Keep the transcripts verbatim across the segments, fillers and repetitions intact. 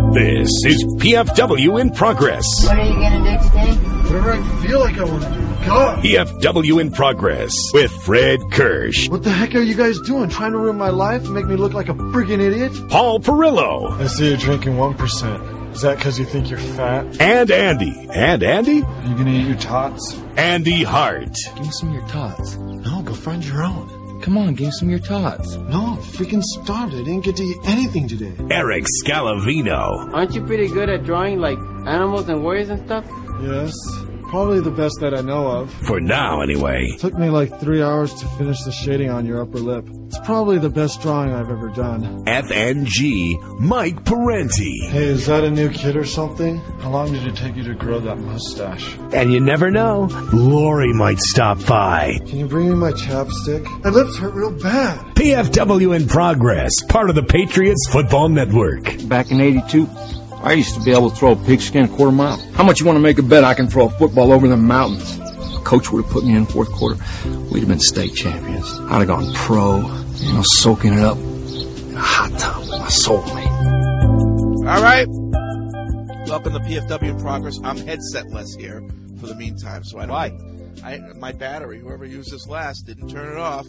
This is P F W in Progress. What are you going to do today? Whatever I feel like I want to do. God! P F W in Progress with Fred Kirsch. What the heck are you guys doing? Trying to ruin my life and make me look like a freaking idiot? Paul Perillo. I see you drinking one percent. Is that because you think you're fat? And Andy. And Andy? Are you going to eat your tots? Andy Hart. Give me some of your tots. No, go find your own. Come on, give me some of your tots. No, I'm freaking starved. I didn't get to eat anything today. Eric Scalavino. Aren't you pretty good at drawing, like, animals and warriors and stuff? Yes. Probably the best that I know of. For now, anyway. It took me like three hours to finish the shading on your upper lip. It's probably the best drawing I've ever done. F N G, Mike Parenti. Hey, is that a new kid or something? How long did it take you to grow that mustache? And you never know, Lori might stop by. Can you bring me my chapstick? My lips hurt real bad. P F W in Progress, part of the Patriots Football Network. Back in eighty-two, I used to be able to throw a pigskin a quarter mile. How much you want to make a bet I can throw a football over the mountains? If Coach would have put me in fourth quarter, we'd have been state champions. I'd have gone pro, you know, soaking it up in a hot tub with my soulmate. All right. Welcome to P F W in Progress. I'm headsetless here for the meantime, so I don't. Why? I, my battery, whoever used this last, didn't turn it off.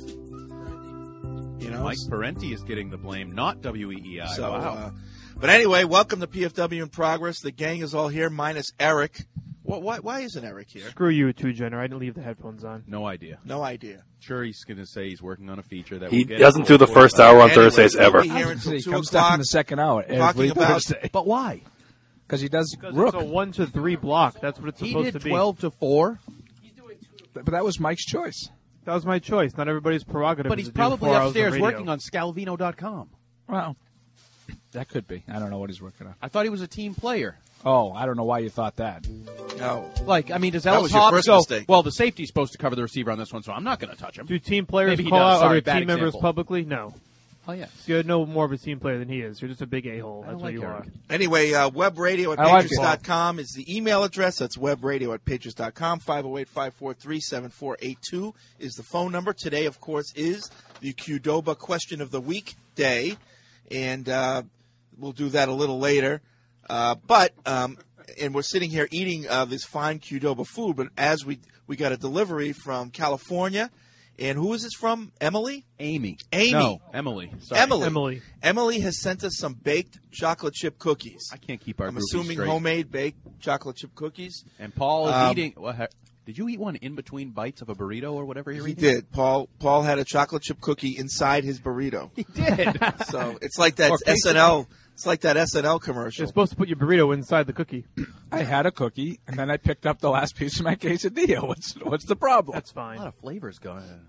You know, Mike Parenti is getting the blame, not W E E I. So, wow. Uh, but anyway, welcome to P F W in Progress. The gang is all here, minus Eric. What? Why, why isn't Eric here? Screw you, too, Jenner. I didn't leave the headphones on. No idea. No idea. Sure, he's going to say he's working on a feature that he we'll get doesn't do the first hour on anyway, Thursdays we'll ever. Be here until he two comes o'clock, down in the second hour every talking about, Thursday. But why? Because he does Because Rook. it's a one to three block. That's what it's He supposed did to be. twelve to four. But that was Mike's choice. That was my choice. Not everybody's prerogative. But is he's to do probably four hours of upstairs radio. working on Scalvino dot com. Well, that could be. I don't know what he's working on. I thought he was a team player. Oh, I don't know why you thought that. No. Like, I mean, does That Ellis was your Hobbs first go, mistake. well, the safety's supposed to cover the receiver on this one, so I'm not going to touch him. Do team players Maybe he call does. out Sorry, other bad team members example. publicly? No. Oh, yeah. You're no more of a team player than he is. You're just a big a-hole. I That's don't what like you Eric. are. Anyway, uh, web radio at I like patriots dot com is the email address. That's webradio at patriots dot com. five oh eight, five four three, seven four eight two is the phone number. Today, of course, is the Qdoba question of the week day, and uh, we'll do that a little later. Uh, but um, and we're sitting here eating uh, this fine Qdoba food, but as we we got a delivery from California. And who is this from? Emily? Amy. Amy. No, Emily. Sorry. Emily. Emily. Emily has sent us some baked chocolate chip cookies. I can't keep our I'm groupies assuming straight. homemade baked chocolate chip cookies. And Paul is Um, eating. Well, ha- did you eat one in between bites of a burrito or whatever you're He eating? did. Paul Paul had a chocolate chip cookie inside his burrito. He did. So it's like that Or S N L. It's like that S N L commercial. You're supposed to put your burrito inside the cookie. I had a cookie, and then I picked up the last piece of my quesadilla. What's what's the problem? That's a fine. lot of flavors going on.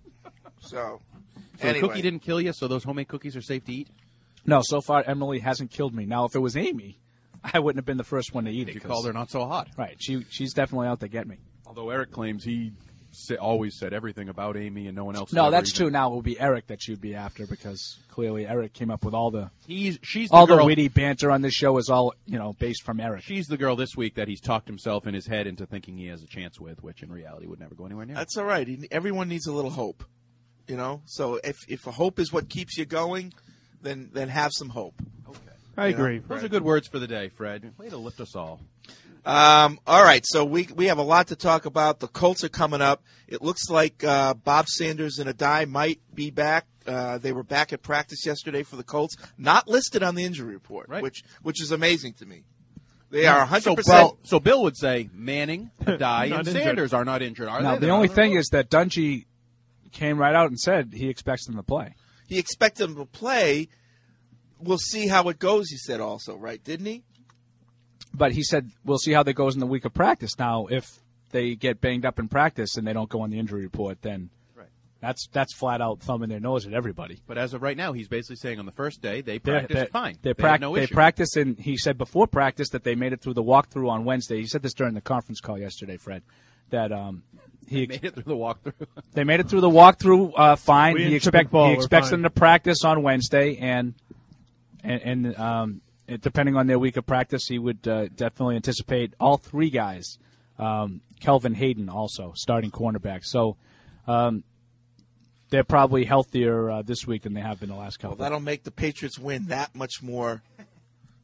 So, So anyway. the cookie didn't kill you, so those homemade cookies are safe to eat? No, so far Emily hasn't killed me. Now, if it was Amy, I wouldn't have been the first one to eat it. You 'cause- called her not so hot. Right. She she's definitely out to get me. Although Eric claims he sa- always said everything about Amy and no one else. No, ever that's even- true. Now it will be Eric that you'd be after because clearly Eric came up with all the He's she's the all girl. the witty banter on this show is all you know based from Eric. She's the girl this week that he's talked himself in his head into thinking he has a chance with, which in reality would never go anywhere near. That's all right. He- Everyone needs a little hope, you know. So if if a hope is what keeps you going, then then have some hope. Okay. I You know, agree. Those Fred. are good words for the day, Fred. Way to lift us all. Um, all right, so we we have a lot to talk about. The Colts are coming up. It looks like uh, Bob Sanders and Adai might be back. Uh, they were back at practice yesterday for the Colts, not listed on the injury report, Right. which which is amazing to me. They are one hundred So, percent. well, so Bill would say Manning, Adai, Not and injured. Sanders are not injured, are Now they? the They're only on thing road. is that Dungy came right out and said he expects them to play. He expected them to play. We'll see how it goes, he said also, right? Didn't he? But he said we'll see how that goes in the week of practice. Now, if they get banged up in practice and they don't go on the injury report, then Right. that's that's flat out thumbing their nose at everybody. But as of right now, he's basically saying on the first day they They're- practiced they're- fine. They, They, had prac- no they issue. practiced, and he said before practice that they made it through the walkthrough on Wednesday. He said this during the conference call yesterday, Fred, that um, he They made it through the walkthrough. they made it through the walkthrough uh, fine. We He didn't trip and expect fall. he We're expects fine. them to practice on Wednesday, and and, and um, it, depending on their week of practice, he would uh, definitely anticipate all three guys. Um, Kelvin Hayden also starting cornerback. So um, they're probably healthier uh, this week than they have been the last Well, couple. that'll make the Patriots win that much more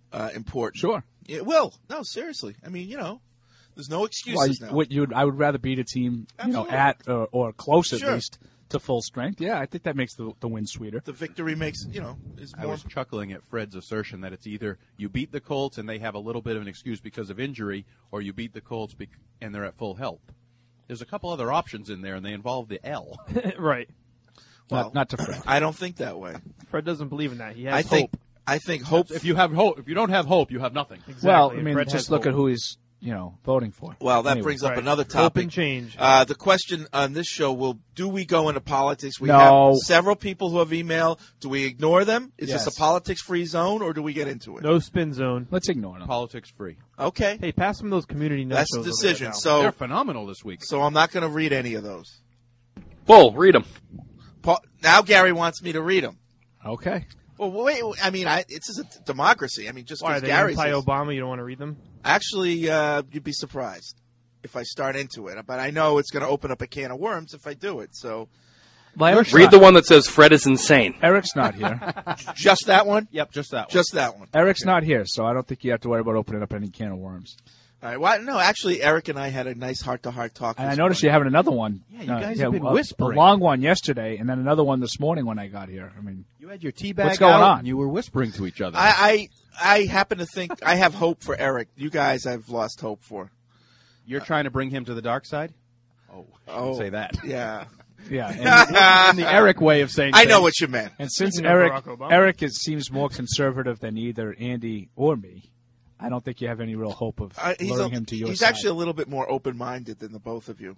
uh, important. Sure. It will. No, seriously. I mean, you know, there's no excuses Well, now. what you would, I would rather beat a team, you know, Absolutely. at or, or close at Sure. least to full strength. Yeah, I think that makes the the win sweeter. The victory makes, you know, is I more. was chuckling at Fred's assertion that it's either you beat the Colts and they have a little bit of an excuse because of injury, or you beat the Colts bec- and they're at full health. There's a couple other options in there, and they involve the L. right. Well, not, not to Fred. I don't think that way. Fred doesn't believe in that. He has I think. hope. I think hope. If you have hope, if you don't have hope, you have nothing. Exactly. Well, I mean, Fred just has look hope. at who he's, you know, voting for. Well, that Anyway. brings up Right. another Hope topic. and change. Uh, the question on this show will: do we go into politics? We No. have several people who have emailed. Do we ignore them? Is Yes. this a politics-free zone, or do we get into it? No spin zone. Let's ignore them. Politics free. Okay, Hey, pass some of those community nachos. that's the over there decision. now. So, They're phenomenal this week. so I'm not going to read any of those. Bull, read them. Paul, now Gary wants me to read them. Okay. Well, wait. I mean, I, it's just a democracy. I mean, just Why, are because they Gary says, anti-Obama? You don't want to read them? actually, uh, you'd be surprised if I start into it. But I know it's going to open up a can of worms if I do it. So, Well, Eric's Read not, the one that says Fred is insane. Eric's not here. just that one. Yep, just that one. Just that one. Eric's not here, so I don't think you have to worry about opening up any can of worms. All right. Well, no, actually, Eric and I had a nice heart-to-heart talk. And I this noticed morning. you having another one. Yeah, you guys have been a, whispering. A long one yesterday, and then another one this morning when I got here. I mean, You had your tea bag What's going out, on? and you were whispering to each other. I, I I happen to think I have hope for Eric. You guys, I've lost hope for. You're trying to bring him to the dark side? Oh, I shouldn't Oh, say that. Yeah. yeah. And, In the Eric way of saying I know things. what you meant. and since Speaking of Eric Barack Obama. Eric is, seems more conservative than either Andy or me, I don't think you have any real hope of Uh, he's luring a- him to your he's side. actually a little bit more open-minded than the both of you.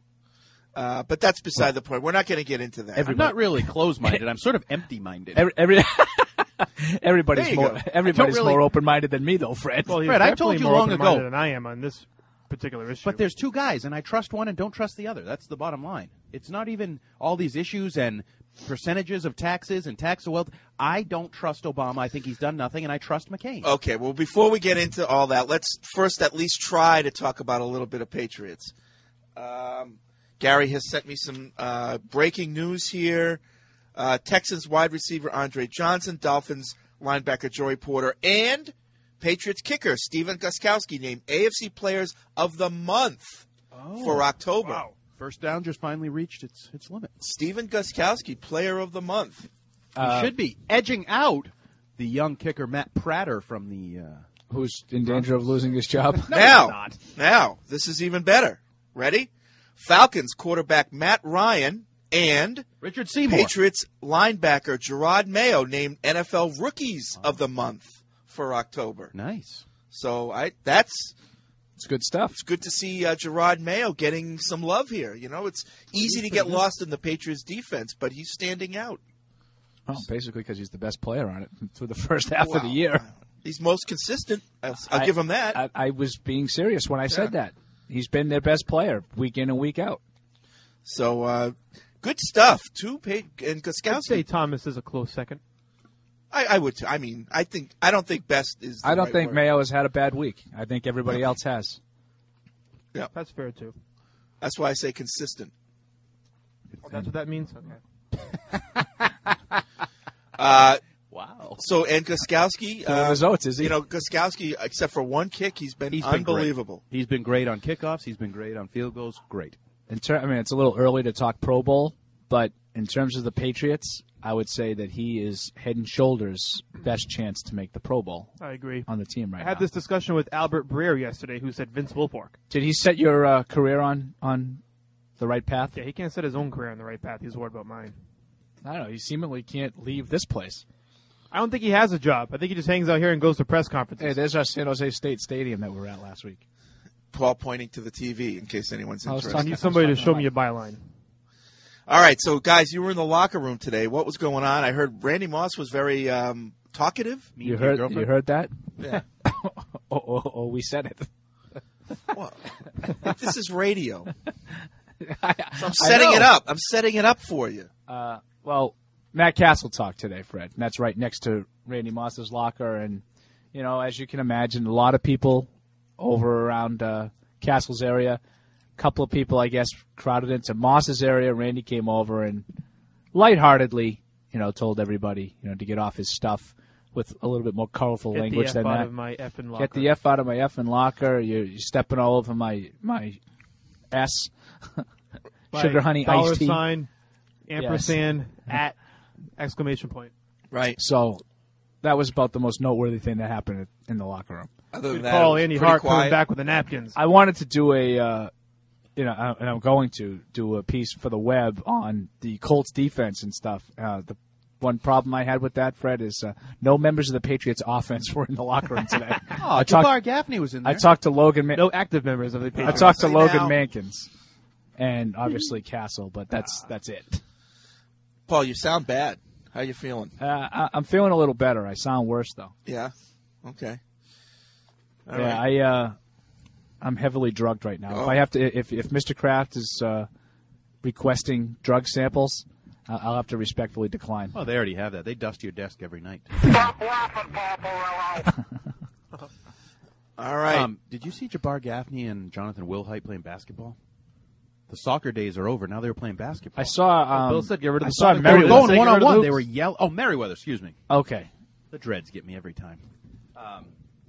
Uh, but that's beside the point. We're not going to get into that. I'm not really close-minded. I'm sort of empty-minded. Every, every, everybody's There you more go. everybody's really- more open-minded than me, though, Fred. Well, he's Fred, I definitely told you more long open-minded ago. than I am on this particular issue. But there's two guys, and I trust one and don't trust the other. That's the bottom line. It's not even all these issues and percentages of taxes and tax of wealth. I don't trust Obama. I think he's done nothing, and I trust McCain. Okay, well, before we get into all that, let's first at least try to talk about a little bit of Patriots. Um, Gary has sent me some uh, breaking news here. Uh, Texans wide receiver Andre Johnson, Dolphins linebacker Joey Porter, and Patriots kicker Steven Gostkowski named A F C Players of the Month for October. Wow. First down just finally reached its its limit. Steven Gostkowski, Player of the Month. he should be edging out the young kicker Matt Prater from the. Uh, Who's in danger of losing his job? now, now, this is even better. Ready? Falcons quarterback Matt Ryan and Richard Seymour. Patriots linebacker Gerard Mayo named N F L Rookies of the Month for October. Nice. So I that's It's good stuff. it's good to see uh, Gerard Mayo getting some love here. You know, it's easy to get lost in the Patriots defense, but he's standing out. Oh, basically because he's the best player on it through the first half of the Wow. year. He's most consistent. I'll, I'll I- give him that. I, I was being serious when I said that. He's been their best player week in and week out. so uh, good stuff. Two pa- and I'd say Gostkowski. Thomas is a close second. I, I would. Too. I mean, I think I don't think best is. The I don't right think word. Mayo has had a bad week. I think everybody else has. That's fair, too. That's why I say consistent. Oh, that's what that means? Okay. Uh, Wow. so and Gostkowski, The uh, results, is he? you know, Gostkowski, except for one kick, he's been He's been great. unbelievable. He's been great on kickoffs. He's been great on field goals. Great. In ter- I mean, it's a little early to talk Pro Bowl, but in terms of the Patriots, I would say that he is head and shoulders best chance to make the Pro Bowl I agree. on the team right I had now. this discussion with Albert Breer yesterday, who said Vince Wilfork. Did he set your uh, career on, on the right path? Yeah, he can't set his own career on the right path. He's worried about mine. I don't know. He seemingly can't leave this place. I don't think he has a job. I think he just hangs out here and goes to press conferences. Hey, there's our San Jose State Stadium that we were at last week. Paul pointing to the T V in case anyone's I was interested. I need somebody to show me a byline. All right, so guys, you were in the locker room today. What was going on? I heard Randy Moss was very um, talkative. You heard? You heard that? Yeah. oh, oh, oh, we said it. Well, this is radio. I, So I'm setting know. it up. I'm setting it up for you. Uh, well, Matt Castle talked today, Fred, and that's right next to Randy Moss's locker. And, you know, as you can imagine, a lot of people over around uh, Castle's area. A couple of people, I guess, crowded into Moss's area. Randy came over and lightheartedly, you know, told everybody, you know, to get off his stuff. with a little bit more colorful Get language the F than out that. of my effing locker. Get the F out of my effing locker. You're, you're stepping all over my my S. By Sugar honey dollar iced tea. sign, ampersand, at, exclamation point. Right. So that was about the most noteworthy thing that happened in the locker room. Other than Good that, call, it was Andy pretty Hart coming quiet. back with the napkins. I wanted to do a, uh, you know, uh, and I'm going to do a piece for the web on the Colts defense and stuff. Uh, the one problem I had with that, Fred, is uh, no members of the Patriots offense were in the locker room today. Oh, I Jabbar talked, Gaffney was in there. I talked to Logan. Man- No active members of the I Patriots. talked to Say Logan now. Mankins, and obviously Castle, but that's that's it. Paul, you sound bad. How you feeling? Uh, I, I'm feeling a little better. I sound worse though. Yeah. Okay. All yeah, right. I uh, I'm heavily drugged right now. Oh. If I have to, if if Mister Kraft is uh, requesting drug samples, uh, I'll have to respectfully decline. Oh, they already have that. They dust your desk every night. All right. Um, did you see Jabbar Gaffney and Jonathan Wilhite playing basketball? The soccer days are over. Now they're playing basketball. I saw. Um, Bill said get rid of I the saw soccer. They were Merriweather. Merriweather. going Say one get on rid of one. the They hoops. were yell. Oh, Merriweather. Excuse me. Okay, The dreads get me every time. Um,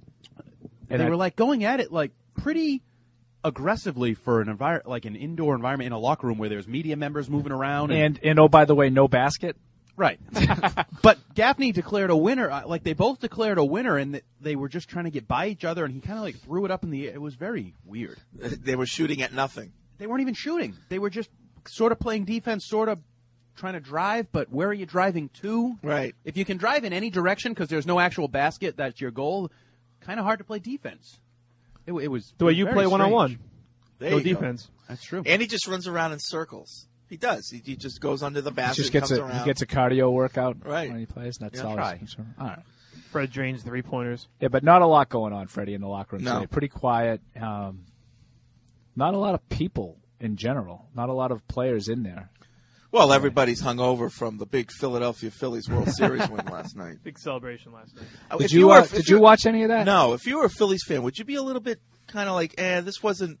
and they I- were like going at it like pretty aggressively for an envir- like an indoor environment in a locker room where there's media members moving around and, and and oh, by the way, no basket. right. But Gaffney declared a winner. uh, Like they both declared a winner, and th- they were just trying to get by each other. And he kind of like threw it up in the air. It was very weird. They were shooting at nothing. They weren't even shooting. They were just sort of playing defense, sort of trying to drive. But where are you driving to? Right. If you can drive in any direction because there's no actual basket, that's your goal. Kind of hard to play defense. It, it was The way it was you very play one on one. strange. There No you go. defense. That's true. And he just runs around in circles. He does. He, he just goes under the He basket. just gets comes a around. he gets a cardio workout Right. when he plays. That's Yeah, all. try. he's- All right. Fred drains three pointers. Yeah, but not a lot going on, Freddie, in the locker room No. today. Pretty quiet. Um, not a lot of people in general. Not a lot of players in there. Well, everybody's hung over from the big Philadelphia Phillies World Series win last night. Big celebration last night. Oh, Did if you, were- uh, if did you're- you watch any of that? No. If you were a Phillies fan, would you be a little bit kind of like, eh, this wasn't,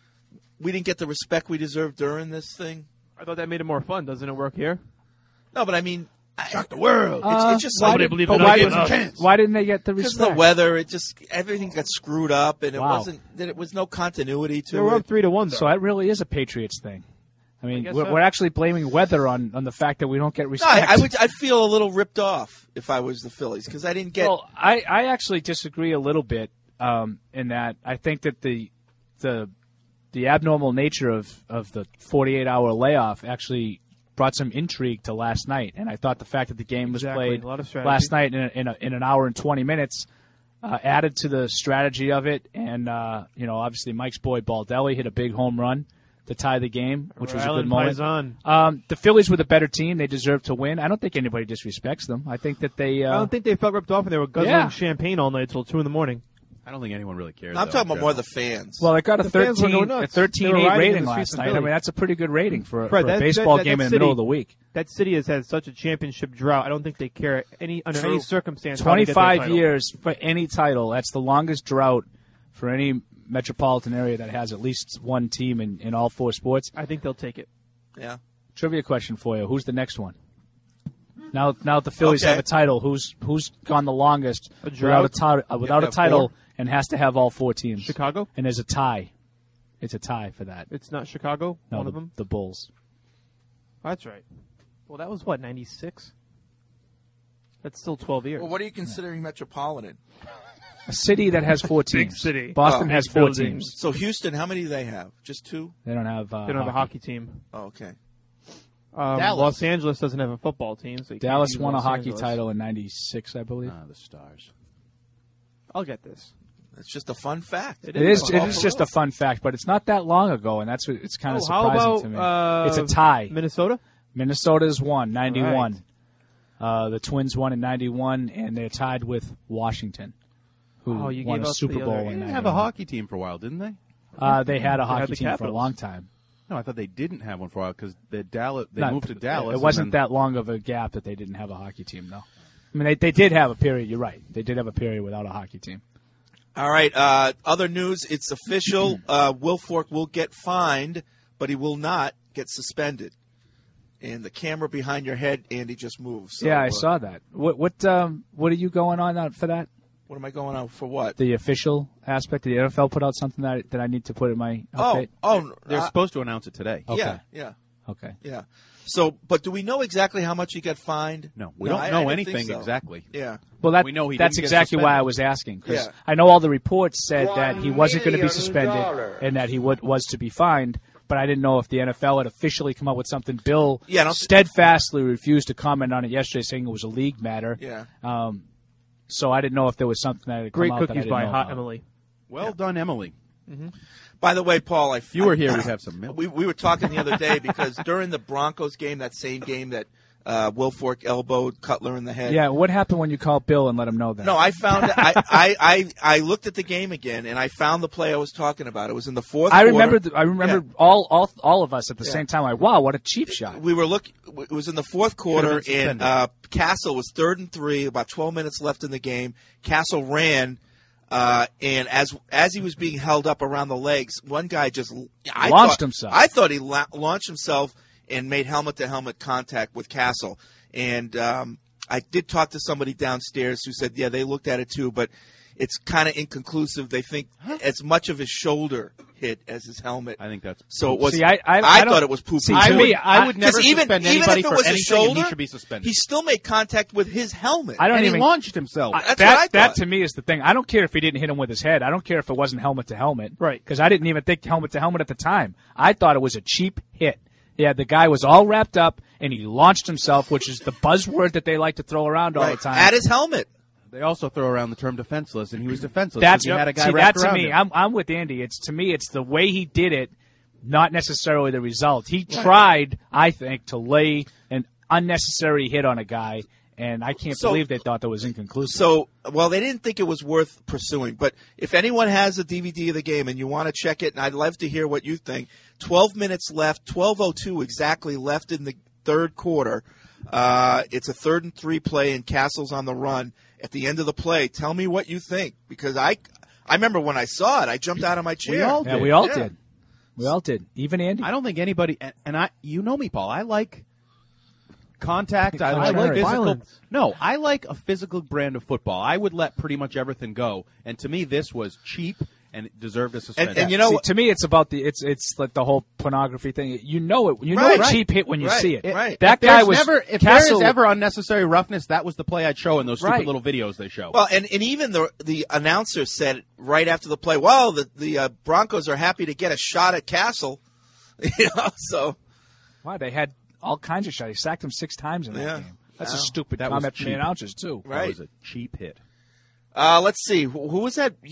we didn't get the respect we deserved during this thing? I thought that made it more fun. Doesn't it work here? No, but I mean, shock the world. It's, Uh, it's just why like Nobody did- believed but in why, us. didn't, Us. chance. why didn't they get the because respect? the weather. It just everything got screwed up, and it Wow. wasn't. There was no continuity to They were it. up three to one. Though. So that really is a Patriots thing. I mean, guess we're, so. we're actually blaming weather on, on the fact that we don't get No, respect. I, I would. I'd feel a little ripped off if I was the Phillies because I didn't get. Well, I, I actually disagree a little bit um, in that I think that the the the abnormal nature of, of the forty-eight hour layoff actually brought some intrigue to last night, and I thought the fact that the game was Exactly. played A lot of strategy. last night in, a, in, a, in an hour and twenty minutes uh, added to the strategy of it. And uh, you know, obviously Mike's boy Baldelli hit a big home run to tie the game, which was a Rylan good moment. Paisan. Um, the Phillies were the better team; they deserved to win. I don't think anybody disrespects them. I think that they. Uh, I don't think they felt ripped off and they were guzzling Yeah. champagne all night till two in the morning. I don't think anyone really cares. I'm though, talking about in more the general. fans. Well, it got a The fans were thirteen, going a nuts. thirteen They were eight riding in rating the streets last of night. I Philly. mean, that's a pretty good rating for, Fred, for a that- baseball that- that game in the city- middle of the week. That city has had such a championship drought. I don't think they care any under any circumstance. how they get their twenty-five title. years for any title. That's the longest drought for any metropolitan area that has at least one team in, in all four sports. I think they'll take it. yeah. Trivia question for you: who's the next one? Now, now that the Phillies Okay. have a title, who's who's gone the longest A without a, drought? ti- uh, without to a have title four? and has to have all four teams? Chicago? And there's a tie. It's a tie for that. It's not Chicago. No, one the, of them. the Bulls. That's right. Well, that was what ninety-six. That's still twelve years. Well, what are you considering metropolitan? A city that has four Big teams. city. Boston Oh. has Big four buildings. teams. So Houston, how many do they have? Just two? They don't have. Uh, They don't have a hockey team. Oh, okay. Um, Dallas. Los Angeles doesn't have a football team. So you can't Dallas use won a Los hockey Angeles. title in ninety-six, I believe. Ah, the Stars. I'll get this. It's just a fun fact. It is. fun. It is just a fun fact, but it's not that long ago, and that's what it's kind of Oh, how surprising about to me. uh, it's a tie. Minnesota. Minnesota's won ninety-one. Uh, the Twins won in ninety-one, and they're tied with Washington, who Oh, you won gave a us Super the Bowl other- in They didn't ninety-one. have a hockey team for a while, didn't they? Uh, they had a They hockey had the team for a Capitals. long time. No, I thought they didn't have one for a while because the Dallas they Not- moved to Dallas. It wasn't and then- that long of a gap that they didn't have a hockey team, though. I mean, they they did have a period. You're right. They did have a period without a hockey team. All right. Uh, other news. It's official. Uh, Will Fork will get fined, but he will not get suspended. and the camera behind your head, Andy, just moves. So, yeah, I uh, saw that. What what um what are you going on uh, for that? What am I going on for? What? The official aspect. Did the N F L put out something that I, that I need to put in my Oh, update? oh, They're uh, supposed to announce it today. Okay. yeah, yeah, Okay. yeah. So, but do we know exactly how much he got fined? No, we No, don't I- I know didn't anything think so. exactly. Yeah. Well, that, We know he that's didn't get exactly why suspended. I was asking, because Yeah. I know all the reports said that he wasn't going to be suspended and that he would, was to be fined, but I didn't know if the N F L had officially come up with something. Bill Yeah, I don't- steadfastly refused to comment on it yesterday, saying it was a league matter. Yeah. Um, so I didn't know if there was something that had Great come out that I cookies didn't by know Hot about. Emily. Well done, Emily. By the way, Paul, I, If you were here, we'd have some milk. We we were talking the other day because during the Broncos game, that same game that uh, Wilfork elbowed Cutler in the head. Yeah, what happened when you called Bill and let him know that? No, I found I, I, I I looked at the game again and I found the play I was talking about. It was in the fourth. I quarter. remember. The, I remember Yeah. all, all all of us at the Yeah. same time. Like, wow, what a cheap shot! We were looking. It was in the fourth quarter, been and uh, Castle was third and three. About twelve minutes left in the game. Castle ran, uh, and as as he was being held up around the legs, one guy just I Launched thought, himself. I thought he la- launched himself and made helmet to helmet contact with Castle. And um, I did talk to somebody downstairs who said, yeah, they looked at it too, but it's kind of inconclusive. They think as much of his shoulder hit as his helmet. I think that's So it was. See, I- I- I don't- thought it was poo See, poo. to I me, would, I would never Because even, suspend even anybody if it for was a anything, and shoulder, he should be suspended. he still made contact with his helmet. I don't and even he launched himself. I- That's that what I that thought. to me is the thing. I don't care if he didn't hit him with his head. I don't care if it wasn't helmet to helmet. Right. Because I didn't even think helmet to helmet at the time. I thought it was a cheap hit. Yeah, the guy was all wrapped up and he launched himself, which is the buzzword that they like to throw around all Right. the time. At his helmet. They also throw around the term defenseless, and he was defenseless. That's 'cause he had a guy see, that wrapped to around me. him. I'm I'm with Andy. It's to me, it's the way he did it, not necessarily the result. He tried, I think, to lay an unnecessary hit on a guy, and I can't So- believe they thought that was inconclusive. So, well, they didn't think it was worth pursuing. But if anyone has a D V D of the game and you want to check it, and I'd love to hear what you think, twelve minutes left, twelve oh two exactly left in the third quarter. Uh, it's a third and three play, and Castle's on the run. At the end of the play, tell me what you think. Because I, I remember when I saw it, I jumped out of my chair. all yeah, did. we all Yeah. did. We all did. Even Andy. I don't think anybody, and, and I, you know me, Paul. I like contact. I like Contrary. physical. Violence. No, I like a physical brand of football. I would let pretty much everything go, and to me, this was cheap and it deserved a suspension. And, and you know, See, what? to me, it's about the it's it's like the whole pornography thing. You know it. You know Right. a Right. cheap hit when you Right. see it. It- right. That if guy there's was never. If Castle, there is ever unnecessary roughness, that was the play I'd show in those stupid Right. little videos they show. well, and, and even the the announcer said right after the play, well, the the uh, Broncos are happy to get a shot at Castle. You know, so Wow, they had all kinds of shots. He sacked him six times in that Yeah. game. That's a Wow. stupid That was comment from the cheap. announcers too. Right. That was a cheap hit. uh, let's see, who, who was that?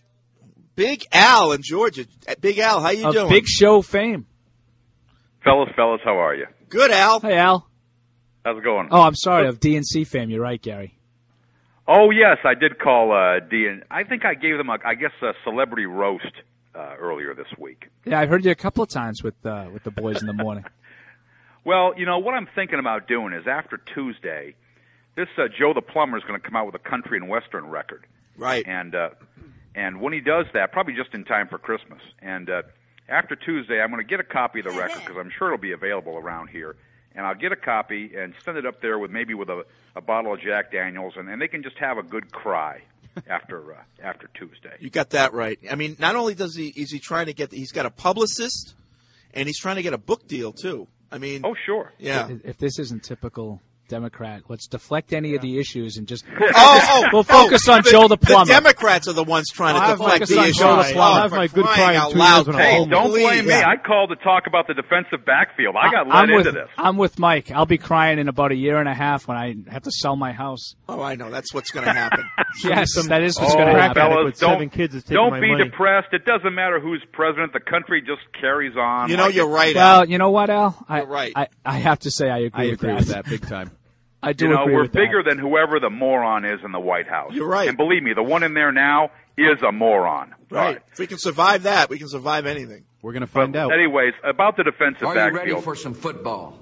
Big Al in Georgia. Big Al, how you Of doing? Big Show fame. Fellas, fellas, how are you? Good, Al. Hey Al. How's it going? Oh, I'm sorry. Of D N C fame. You're right, Gary. Oh, yes, I did call uh, D and I think I gave them, a, I guess, a celebrity roast uh, earlier this week. Yeah, I heard you a couple of times with uh, with the boys in the morning. Well, you know, what I'm thinking about doing is after Tuesday, this uh, Joe the Plumber is going to come out with a country and western record. Right. And uh, and when he does that, probably just in time for Christmas. And uh, after Tuesday, I'm going to get a copy of the record because I'm sure it'll be available around here. And I'll get a copy and send it up there with maybe with a, a bottle of Jack Daniels, and, and they can just have a good cry after uh, after Tuesday. You got that right. I mean, not only does he is he trying to get, he's got a publicist, and he's trying to get a book deal too. I mean, Oh, sure. yeah. If if this isn't typical Democrat, let's deflect any of the issues and just Oh, oh, we'll focus oh, on the, Joe the Plumber. The Democrats are the ones trying to I'll deflect focus the on issue. Joe the Oh, Plumber. I have my for good crying cry in out two loud, years when I'm Paul, Hey, home. don't blame please. me. I called to talk about the defensive backfield. I got I'm led with into this. I'm with Mike. I'll be crying in about a year and a half when I have to sell my house. Oh, I know. That's what's going to happen. Yes, that is what's Oh, going to crack happen. addict fellas, with seven don't, kids is taking don't my be money. depressed. It doesn't matter who's president. The country just carries on. You know, like you're it- right, Al. Well, you know what, Al? I, You're right. I, I have to say I agree, I with, agree that. with that big time. I do You know, agree we're with bigger that. than whoever the moron is in the White House. You're right. And believe me, the one in there now is a moron. Right. If we can survive that, we can survive anything. We're going to find out. Anyways, about the defensive Are you backfield. ready for some football?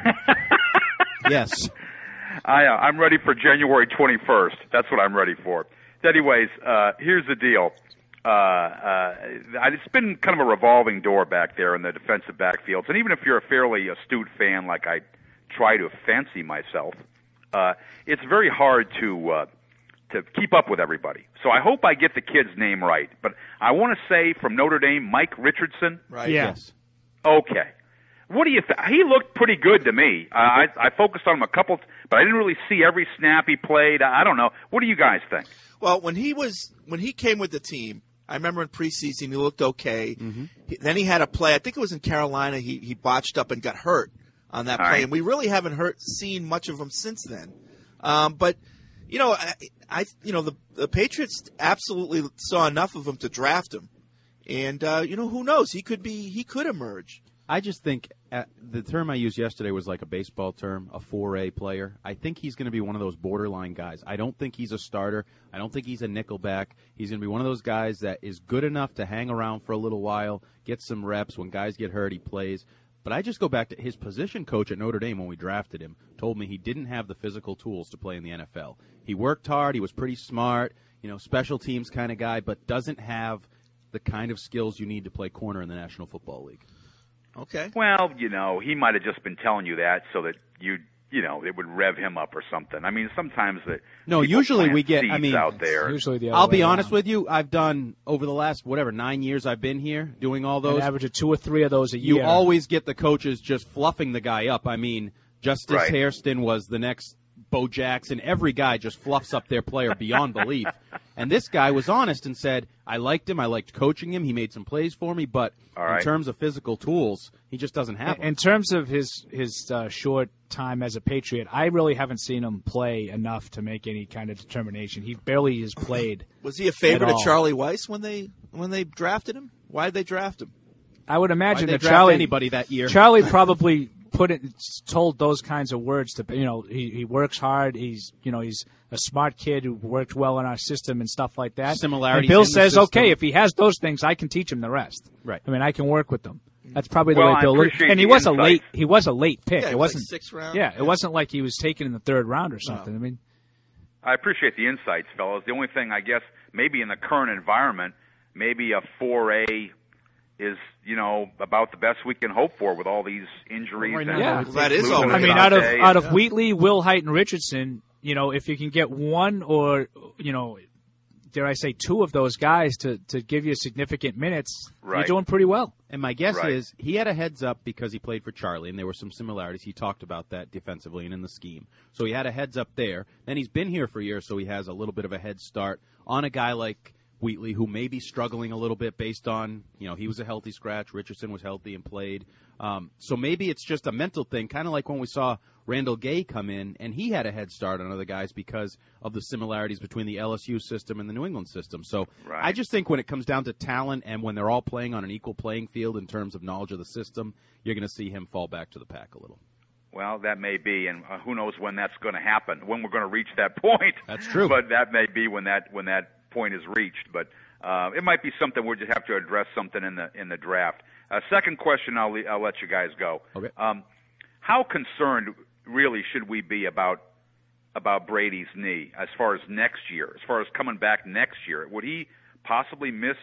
Yes. I, uh, I'm ready for January twenty-first. That's what I'm ready for. Anyways, uh, here's the deal. Uh, uh, it's been kind of a revolving door back there in the defensive backfields. And even if you're a fairly astute fan like I try to fancy myself, uh, it's very hard to uh, to keep up with everybody. So I hope I get the kid's name right. But I want to say from Notre Dame, Mike Richardson. Right. Yes. Okay. What do you think? He looked pretty good to me. Uh, I, I focused on him a couple, but I didn't really see every snap he played. I don't know. What do you guys think? Well, when he was when he came with the team, I remember in preseason he looked okay. Mm-hmm. He, then he had a play. I think it was in Carolina. He he botched up and got hurt on that All play, right. and we really haven't heard seen much of him since then. Um, but you know, I, I you know the, the Patriots absolutely saw enough of him to draft him, and uh, you know who knows, he could be he could emerge. I just think uh, the term I used yesterday was like a baseball term, a four A player. I think he's going to be one of those borderline guys. I don't think he's a starter. I don't think he's a nickelback. He's going to be one of those guys that is good enough to hang around for a little while, get some reps. When guys get hurt, he plays. But I just go back to his position coach at Notre Dame when we drafted him, told me he didn't have the physical tools to play in the N F L. He worked hard. He was pretty smart, you know, special teams kind of guy, but doesn't have the kind of skills you need to play corner in the National Football League. Okay. Well, you know, he might have just been telling you that so that you, you know, it would rev him up or something. I mean, sometimes the No, people usually plant we get. I seeds mean, out there. Usually the other I'll way be around. honest with you. I've done over the last whatever nine years I've been here doing all those. An average of two or three of those a You year. always get the coaches just fluffing the guy up. I mean, Justice Right. Hairston was the next Bo Jackson. Every guy just fluffs up their player beyond belief. And this guy was honest and said, I liked him. I liked coaching him. He made some plays for me. But All right. in terms of physical tools, he just doesn't have them. In terms of his his uh, short time as a Patriot, I really haven't seen him play enough to make any kind of determination. He barely has played. Was he a favorite At of all. Charlie Weiss when they when they drafted him? Why did they draft him? I would imagine Why'd they that draft Charlie anybody that year? Charlie probably put it, told those kinds of words to you know. He he works hard. He's you know he's a smart kid who worked well in our system and stuff like that. Similarities And Bill in the says, system. okay, if he has those things, I can teach him the rest. Right. I mean, I can work with them. That's probably the Well, way I Bill looked. appreciate And he the was a insight. late. He was a late pick. Yeah, it he was wasn't like sixth round. Yeah, Yeah. it wasn't like he was taken in the third round or something. I mean. I appreciate the insights, fellas. The only thing, I guess, maybe in the current environment, maybe a four A is, you know, about the best we can hope for with all these injuries. Right and now, Yeah. I would That say- is losing always I mean, Dante, out of and- out of Wheatley, Will Height, and Richardson, you know, if you can get one or you know, dare I say, two of those guys to, to give you significant minutes, Right. you're doing pretty well. And my guess Right. is he had a heads up because he played for Charlie, and there were some similarities. He talked about that defensively and in the scheme. So he had a heads up there. Then he's been here for years, so he has a little bit of a head start on a guy like Wheatley, who may be struggling a little bit based on, you know, he was a healthy scratch. Richardson was healthy and played. Um, so maybe it's just a mental thing, kind of like when we saw Randall Gay come in, and he had a head start on other guys because of the similarities between the L S U system and the New England system. So Right. I just think when it comes down to talent and when they're all playing on an equal playing field in terms of knowledge of the system, you're going to see him fall back to the pack a little. Well, that may be, and uh, who knows when that's going to happen, when we're going to reach that point. That's true. But that may be when that when that point is reached. But uh, it might be something we'll just have to address something in the in the draft. Uh, second question, I'll le- I'll let you guys go. Okay. Um, how concerned really should we be about about Brady's knee as far as next year, as far as coming back next year? Would he possibly miss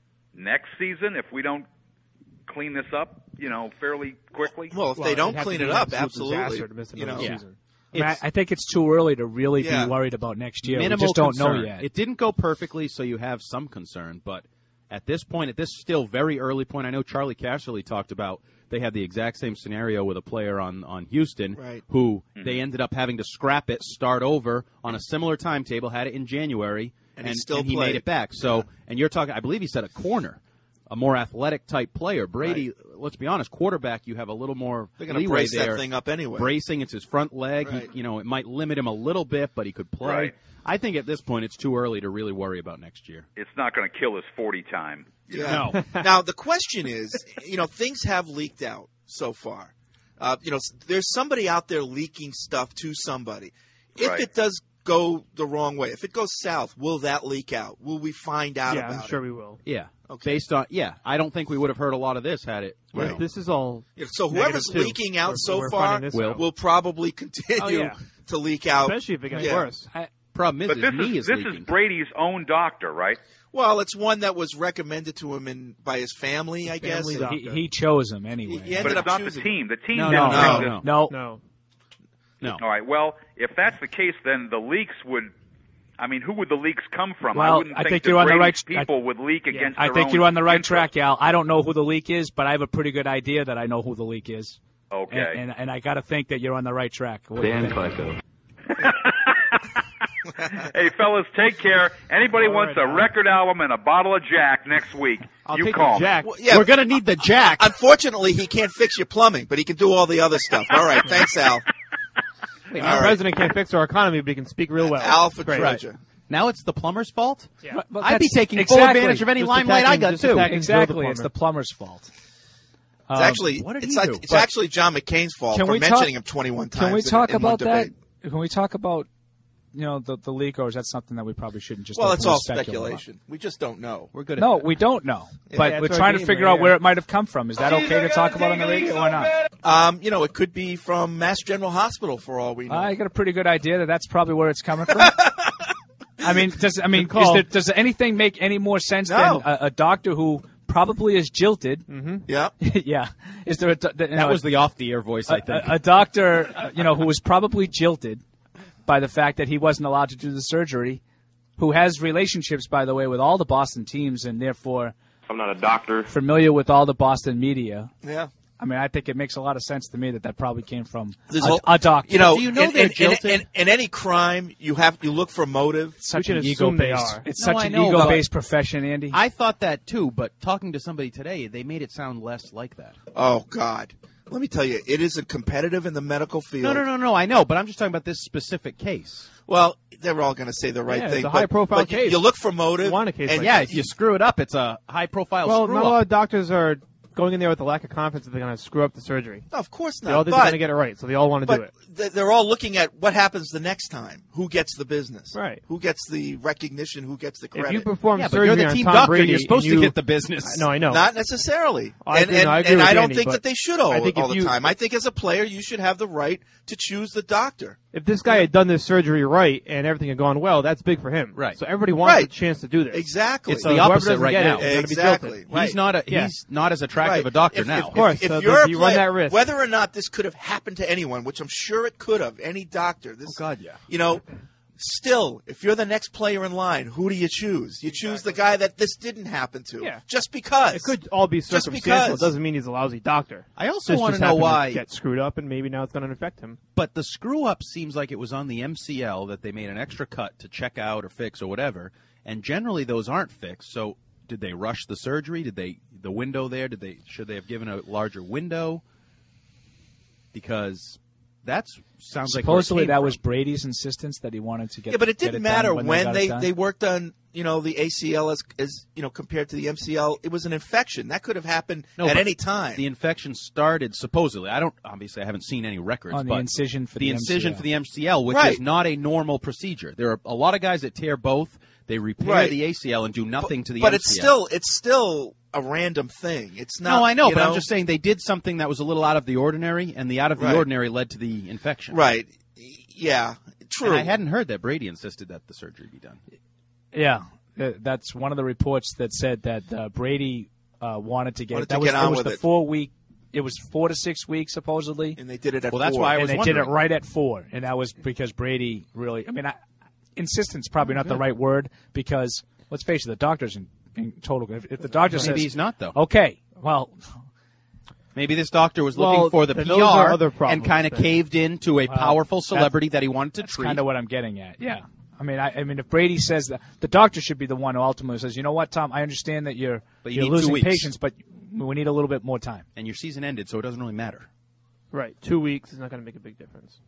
next season if we don't clean this up, you know, fairly quickly? Well, if Well, they it'd don't have to clean be it an up, absolute absolutely. disaster to miss You another know, season. I, mean, I, It's I think it's too early to really Yeah. be worried about next year. minimal we just don't concern. know yet. It didn't go perfectly, so you have some concern. But at this point, at this still very early point, I know Charlie Casserly talked about they had the exact same scenario with a player on, on Houston Right. who Mm-hmm. they ended up having to scrap it, start over on a similar timetable, had it in January, And and, he still and he played. made it back. So, and you're talking, I believe he said a corner, a more athletic type player. Brady, let's be honest, quarterback, you have a little more They're going to leeway brace there. that thing up anyway. Bracing, it's his front leg. He- Right. you know, it might limit him a little bit, but he could play. Right. I think at this point it's too early to really worry about next year. It's not going to kill his forty time. Yeah. No. Now the question is, you know, things have leaked out so far. Uh, you know, s- there's somebody out there leaking stuff to somebody. If Right. it does go the wrong way, if it goes south, will that leak out? Will we find out Yeah, about I'm sure it? we will. Yeah. Okay. Based on yeah, I don't think we would have heard a lot of this had it. you Right. know. This is all. Yeah, so negative, whoever's too. leaking out We're- so we're far finding this will. out. will probably continue Oh, yeah. to leak out. Especially if it gets Yeah. worse. Problem is, But his this knee is is this leaking. is Brady's own doctor, right? Well, it's one that was recommended to him in, by his family, I guess. Family And- doctor. he, he chose him anyway. He- he But ended it's up not the choosing team. The team no, didn't no, bring no, this. no, No. No. All right. Well, if that's the case, then the leaks would. I mean, who would the leaks come from? Well, I wouldn't I think, think that you're on the Brady's right- people I- would leak against I their think own you're on the right interests. track, Al. I don't know who the leak is, but I have a pretty good idea that I know who the leak is. Okay. And, and, and I got to think that you're on the right track. Dan Klecko. Hey, fellas, take care. Anybody All wants right, a Al. record album and a bottle of Jack next week, I'll you take call the me. Jack. Well, yeah, We're going to need the jack. Unfortunately, he can't fix your plumbing, but he can do all the other stuff. All right, thanks, Al. Wait, All our right. president can't fix our economy, but he can speak real well. Al for Great. Georgia. Now it's the plumber's fault? Yeah. But- but I'd be that's- taking full exactly. advantage of any Just limelight I attacking- got, just too. attacking Joe the Exactly. plumber. It's the plumber's fault. It's Um, actually what did it's he like do? it's But- actually John McCain's fault Can for we mentioning talk- him twenty-one times. Can we in- talk in one about that? debate. Can we talk about you know the the leak, or is that something that we probably shouldn't just? Well, it's openly all speculate about? speculation. We just don't know. We're good at No, that. we don't know, Yeah, but that's we're our trying to game figure right out here. where it might have come from. Is that okay to talk about on the radio or not? Um, you know, it could be from Mass General Hospital for all we know. I got a pretty good idea that that's probably where it's coming from. I mean, does I mean, Good call. is there, does anything make any more sense No. than a, a doctor who probably is jilted? Mm-hmm. yeah. Yeah, is there a, do- you know, That was the off-the-air voice, I a, think. a, a doctor, uh, you know, who was probably jilted by the fact that he wasn't allowed to do the surgery, who has relationships, by the way, with all the Boston teams, and therefore I'm not a doctor. familiar with all the Boston media. Yeah. I mean, I think it makes a lot of sense to me that that probably came from There's a, all- a doctor. You know, Do you know in, they're in, in, jilted? in, in any crime, you have you look for motive. It's such We an can assume they ego-based. are. It's No, such I an know, ego-based profession, Andy. I thought that, too, but talking to somebody today, they made it sound less like that. Oh God, let me tell you, it isn't competitive in the medical field. No, no, no, no, I know, but I'm just talking about this specific case. Well, they're all going to say the right Yeah, thing. it's a but- high-profile but you- case. You look for motive. You want a case and like Yeah, this. if you screw it up, it's a high-profile Well, not a lot screw-up. of doctors are going in there with a lack of confidence that they're going to screw up the surgery. No, of course They all not. think they're going But, to get it right, so they all want to do but it. th- they're all looking at what happens the next time. Who gets the business? Right. Who gets the recognition? Who gets the If credit? you perform Yeah, but surgery you're the on team Tom doctor. Brady, You're supposed and to you- get the business. No, I know. Not necessarily. I and agree- no, I and, agree and with I don't Andy, think but that they should all, I think all if the you- time. I think as a player, you should have the right to choose the doctor. If this guy had done this surgery right and everything had gone well, that's big for him. Right. So everybody wants Right. a chance to do this. Exactly. It's So the whoever opposite doesn't right get now. It, is gonna be Exactly. jilted. Right. He's not a, Yeah. he's not as attractive Right. a doctor if, now. If, Of course, if, if so you're a you run player, that risk. whether or not this could have happened to anyone, which I'm sure it could have, any doctor. This, Oh, God, yeah. You know, still, if you're the next player in line, who do you choose? You choose the guy that this didn't happen to. Yeah. Just because. It could all be Just circumstantial. because. It doesn't mean he's a lousy doctor. I also This want just to know happened why. get screwed up, and maybe now it's going to affect him. But the screw-up seems like it was on the M C L that they made an extra cut to check out or fix or whatever, and generally those aren't fixed. So did they rush the surgery? Did they the window there? Did they should they have given a larger window? Because that's sounds like where it Supposedly came that from. was Brady's insistence that he wanted to get. Yeah, but it get didn't done matter when, when got they, it done. they worked on, you know, the A C L as, as, you know, compared to the M C L. It was an infection. That could have happened No, at but any time. The infection started supposedly. I don't obviously I haven't seen any records on the but incision for the, the, incision M C L. for the M C L, which Right. is not a normal procedure. There are a lot of guys that tear both. They repair Right. the A C L and do nothing to the but M C L. it's still it's still a random thing. It's not. No, I know, you but I'm just saying they did something that was a little out of the ordinary, and the out of the Right. ordinary led to the infection. Right. Yeah. True. And I hadn't heard that Brady insisted that the surgery be done. Yeah, uh, that's one of the reports that said that uh, Brady uh, wanted to get Wanted that to was get on it was with the it. four week. It was four to six weeks supposedly, and they did it at Well, that's four. why I and was they did it wondering. right at four, and that was because Brady really. I mean, I, insistence probably not the right word because let's face it, the doctor's in, in total. If, if the doctor Maybe says he's not, though. okay, well, Maybe this doctor was Well, looking for the then P those are R other and problems, kind of then. caved into a Well, powerful that- celebrity that he wanted to that's treat. kind of what I'm getting at. Yeah. I mean, I, I mean, if Brady says that, the doctor should be the one who ultimately says, you know what, Tom, I understand that you're But you you're need two losing weeks. patience, but we need a little bit more time. and your season ended, so it doesn't really matter. Right. Two weeks is not going to make a big difference.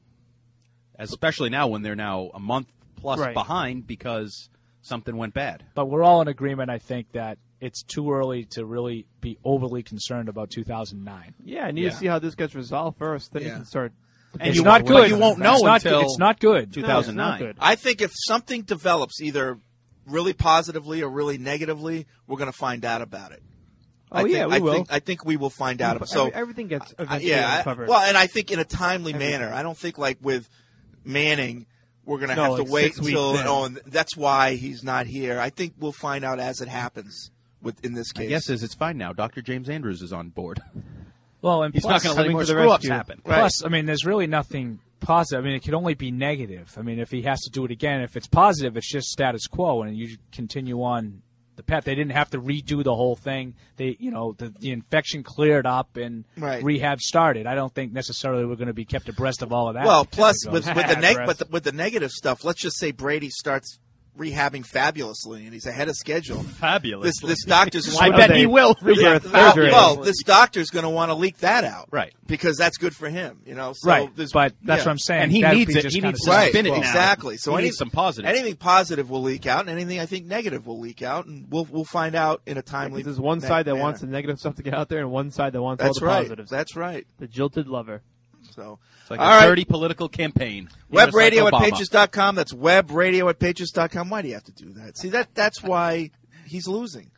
Especially now when they're now a month plus Right. behind because something went bad. But we're all in agreement, I think, that it's too early to really be overly concerned about two thousand nine. Yeah, I need Yeah. to see how this gets resolved first. Then you Yeah. can start. And It's you not won't- good. You won't know it's not, until it's not good. two thousand No, nine. it's not good. I think if something develops either really positively or really negatively, we're going to find out about it. Oh, I think, yeah, we I will. Think, I think we will find out. Every- So everything gets I- eventually yeah, I- uncovered. well, and I think in a timely Everything. manner. I don't think like with Manning, we're going to No, have like to wait six weeks until. in. Oh, and that's why he's not here. I think we'll find out as it happens. With in this My case, guess is it's fine now. Doctor James Andrews is on board. Well, and He's plus, not going to let any coming more to the screw-ups rescue. happen. plus, I mean, there's really nothing positive. I mean, it can only be negative. I mean, if he has to do it again, if it's positive, it's just status quo, and you continue on the path. They didn't have to redo the whole thing. They, you know, the, the infection cleared up and Right. rehab started. I don't think necessarily we're going to be kept abreast of all of that. Well, plus with, with the neg- Abreast. with the, with the negative stuff, let's just say Brady starts rehabbing fabulously and he's ahead of schedule. Fabulous. This this doctor's I bet he will. Yeah, Rehab. well, Surgery. well, this doctor's going to want to leak that out, Right? Because that's good for him, you know. So Right, there's- but that's yeah. what I'm saying. And he That'd needs be it. just He kinda needs to Right, spin it now. exactly. So He any, needs some positive. anything positive will leak out, and anything I think negative will leak out, and we'll we'll find out in a timely. There's one ma- side that manner. wants the negative stuff to get out there, and one side that wants That's all the right. positives. That's right. The jilted lover. So It's like all a right. dirty political campaign. Web Just like radio at Obama. pages dot com. That's web radio at pages dot com. Why do you have to do that? See, that that's why he's losing.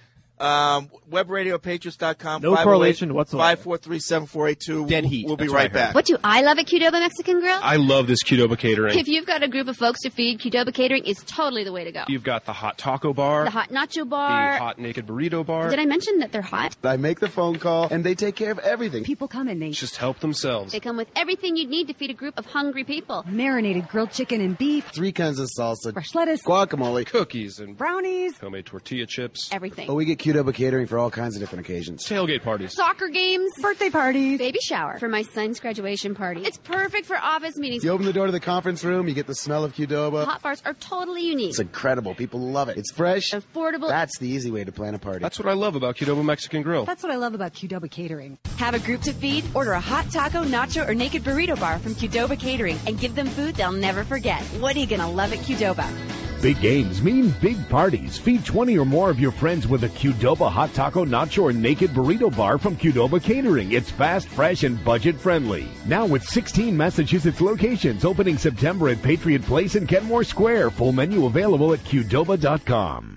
Um, web radio at pages dot com. No correlation whatsoever. five four three, seven four eight two. Dead heat. We'll be That's what I right heard. back. What do I love at Qdoba Mexican Grill? I love this Qdoba catering. If you've got a group of folks to feed, Qdoba Catering is totally the way to go. You've got the hot taco bar, The hot nacho the bar. hot naked burrito bar. Did I mention that they're hot? I make the phone call, and they take care of everything. People come and they Just help themselves. They come with everything you'd need to feed a group of hungry people. marinated grilled chicken and beef, Three kinds of salsa, fresh lettuce, guacamole. Cookies and brownies. homemade tortilla chips. Everything. Oh, we get Qdoba catering for all kinds of different occasions. Tailgate parties. Soccer games. Birthday parties. Baby shower. For my son's graduation party. It's perfect for office meetings. You open the door to the conference room, you get the smell of Qdoba. Hot bars are totally unique. It's incredible. People love it. It's fresh. Affordable. That's the easy way to plan a party. That's what I love about Qdoba Mexican Grill. That's what I love about Qdoba Catering. Have a group to feed? Order a hot taco, nacho, or naked burrito bar from Qdoba Catering and give them food they'll never forget. What are you going to love at Qdoba? Big games mean big parties. Feed twenty or more of your friends with a Qdoba hot taco, nacho, or naked burrito bar from Qdoba Catering. It's fast, fresh, and budget friendly. Now with sixteen Massachusetts locations opening September at Patriot Place and Kenmore Square. Full menu available at Qdoba dot com.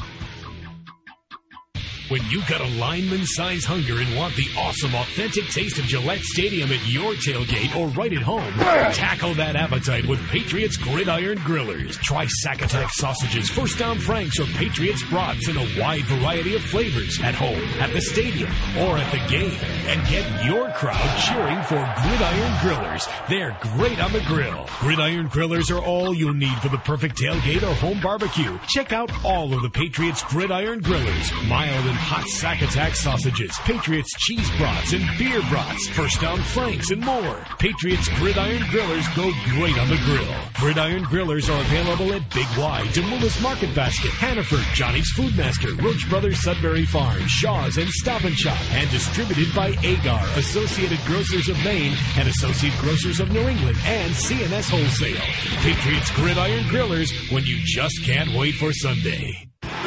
When you got a lineman-size hunger and want the awesome, authentic taste of Gillette Stadium at your tailgate or right at home, tackle that appetite with Patriots Gridiron Grillers. Try Sack Attack sausages, First Down Franks, or Patriots brats in a wide variety of flavors at home, at the stadium, or at the game. And get your crowd cheering for Gridiron Grillers. They're great on the grill. Gridiron Grillers are all you'll need for the perfect tailgate or home barbecue. Check out all of the Patriots Gridiron Grillers. Mild and hot Sack Attack sausages, Patriots cheese brats and beer brats, First Down Franks, and more. Patriots Gridiron Grillers go great on the grill. Gridiron Grillers are available at Big Y, Demoulas Market Basket, Hannaford, Johnny's Foodmaster, Roach Brothers Sudbury Farm, Shaw's, and Stop and Shop, and distributed by Agar, Associated Grocers of Maine, and Associate Grocers of New England, and C N S Wholesale. Patriots Gridiron Grillers, when you just can't wait for Sunday.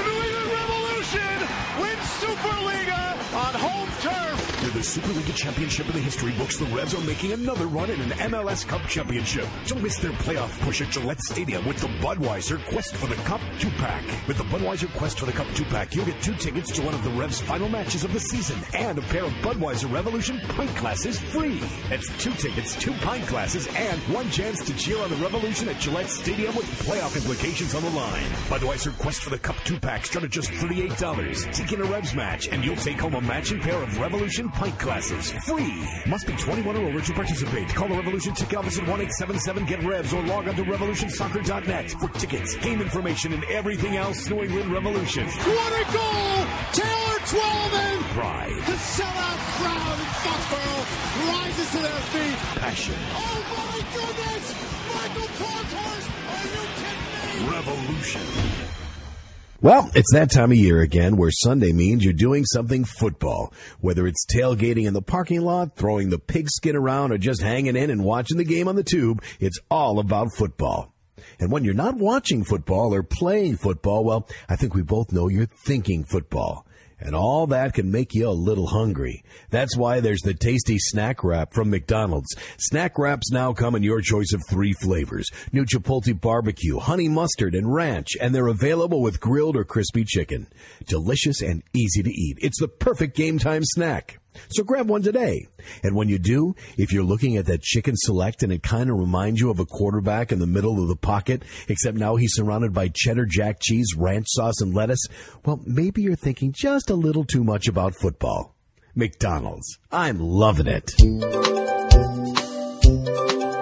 The Superliga Championship in the history books, the Revs are making another run in an M L S Cup championship. Don't miss their playoff push at Gillette Stadium with the Budweiser Quest for the Cup two-pack. With the Budweiser Quest for the Cup two-pack, you'll get two tickets to one of the Revs' final matches of the season and a pair of Budweiser Revolution pint glasses free. That's two tickets, two pint glasses, and one chance to cheer on the Revolution at Gillette Stadium with playoff implications on the line. Budweiser Quest for the Cup two-pack start at just thirty-eight dollars. Seek in a Revs match, and you'll take home a matching pair of Revolution pint glasses free. Must be twenty-one or older to participate. Call the Revolution ticket office at one eight seven seven get revs or log on to revolution soccer dot net for tickets, game information, and everything else New England Revolution. What a goal! Taylor Twelman! Pride. The sellout crowd in Foxborough rises to their feet. Passion. Oh my goodness! Michael Parkhurst, are you kidding me? Revolution. Well, it's that time of year again where Sunday means you're doing something football. Whether it's tailgating in the parking lot, throwing the pigskin around, or just hanging in and watching the game on the tube, it's all about football. And when you're not watching football or playing football, well, I think we both know you're thinking football. And all that can make you a little hungry. That's why there's the tasty Snack Wrap from McDonald's. Snack Wraps now come in your choice of three flavors: new Chipotle barbecue, honey mustard, and ranch, and they're available with grilled or crispy chicken. Delicious and easy to eat. It's the perfect game time snack. So grab one today. And when you do, if you're looking at that chicken select and it kind of reminds you of a quarterback in the middle of the pocket, except now he's surrounded by cheddar jack cheese, ranch sauce, and lettuce, well, maybe you're thinking just a little too much about football. McDonald's. I'm loving it.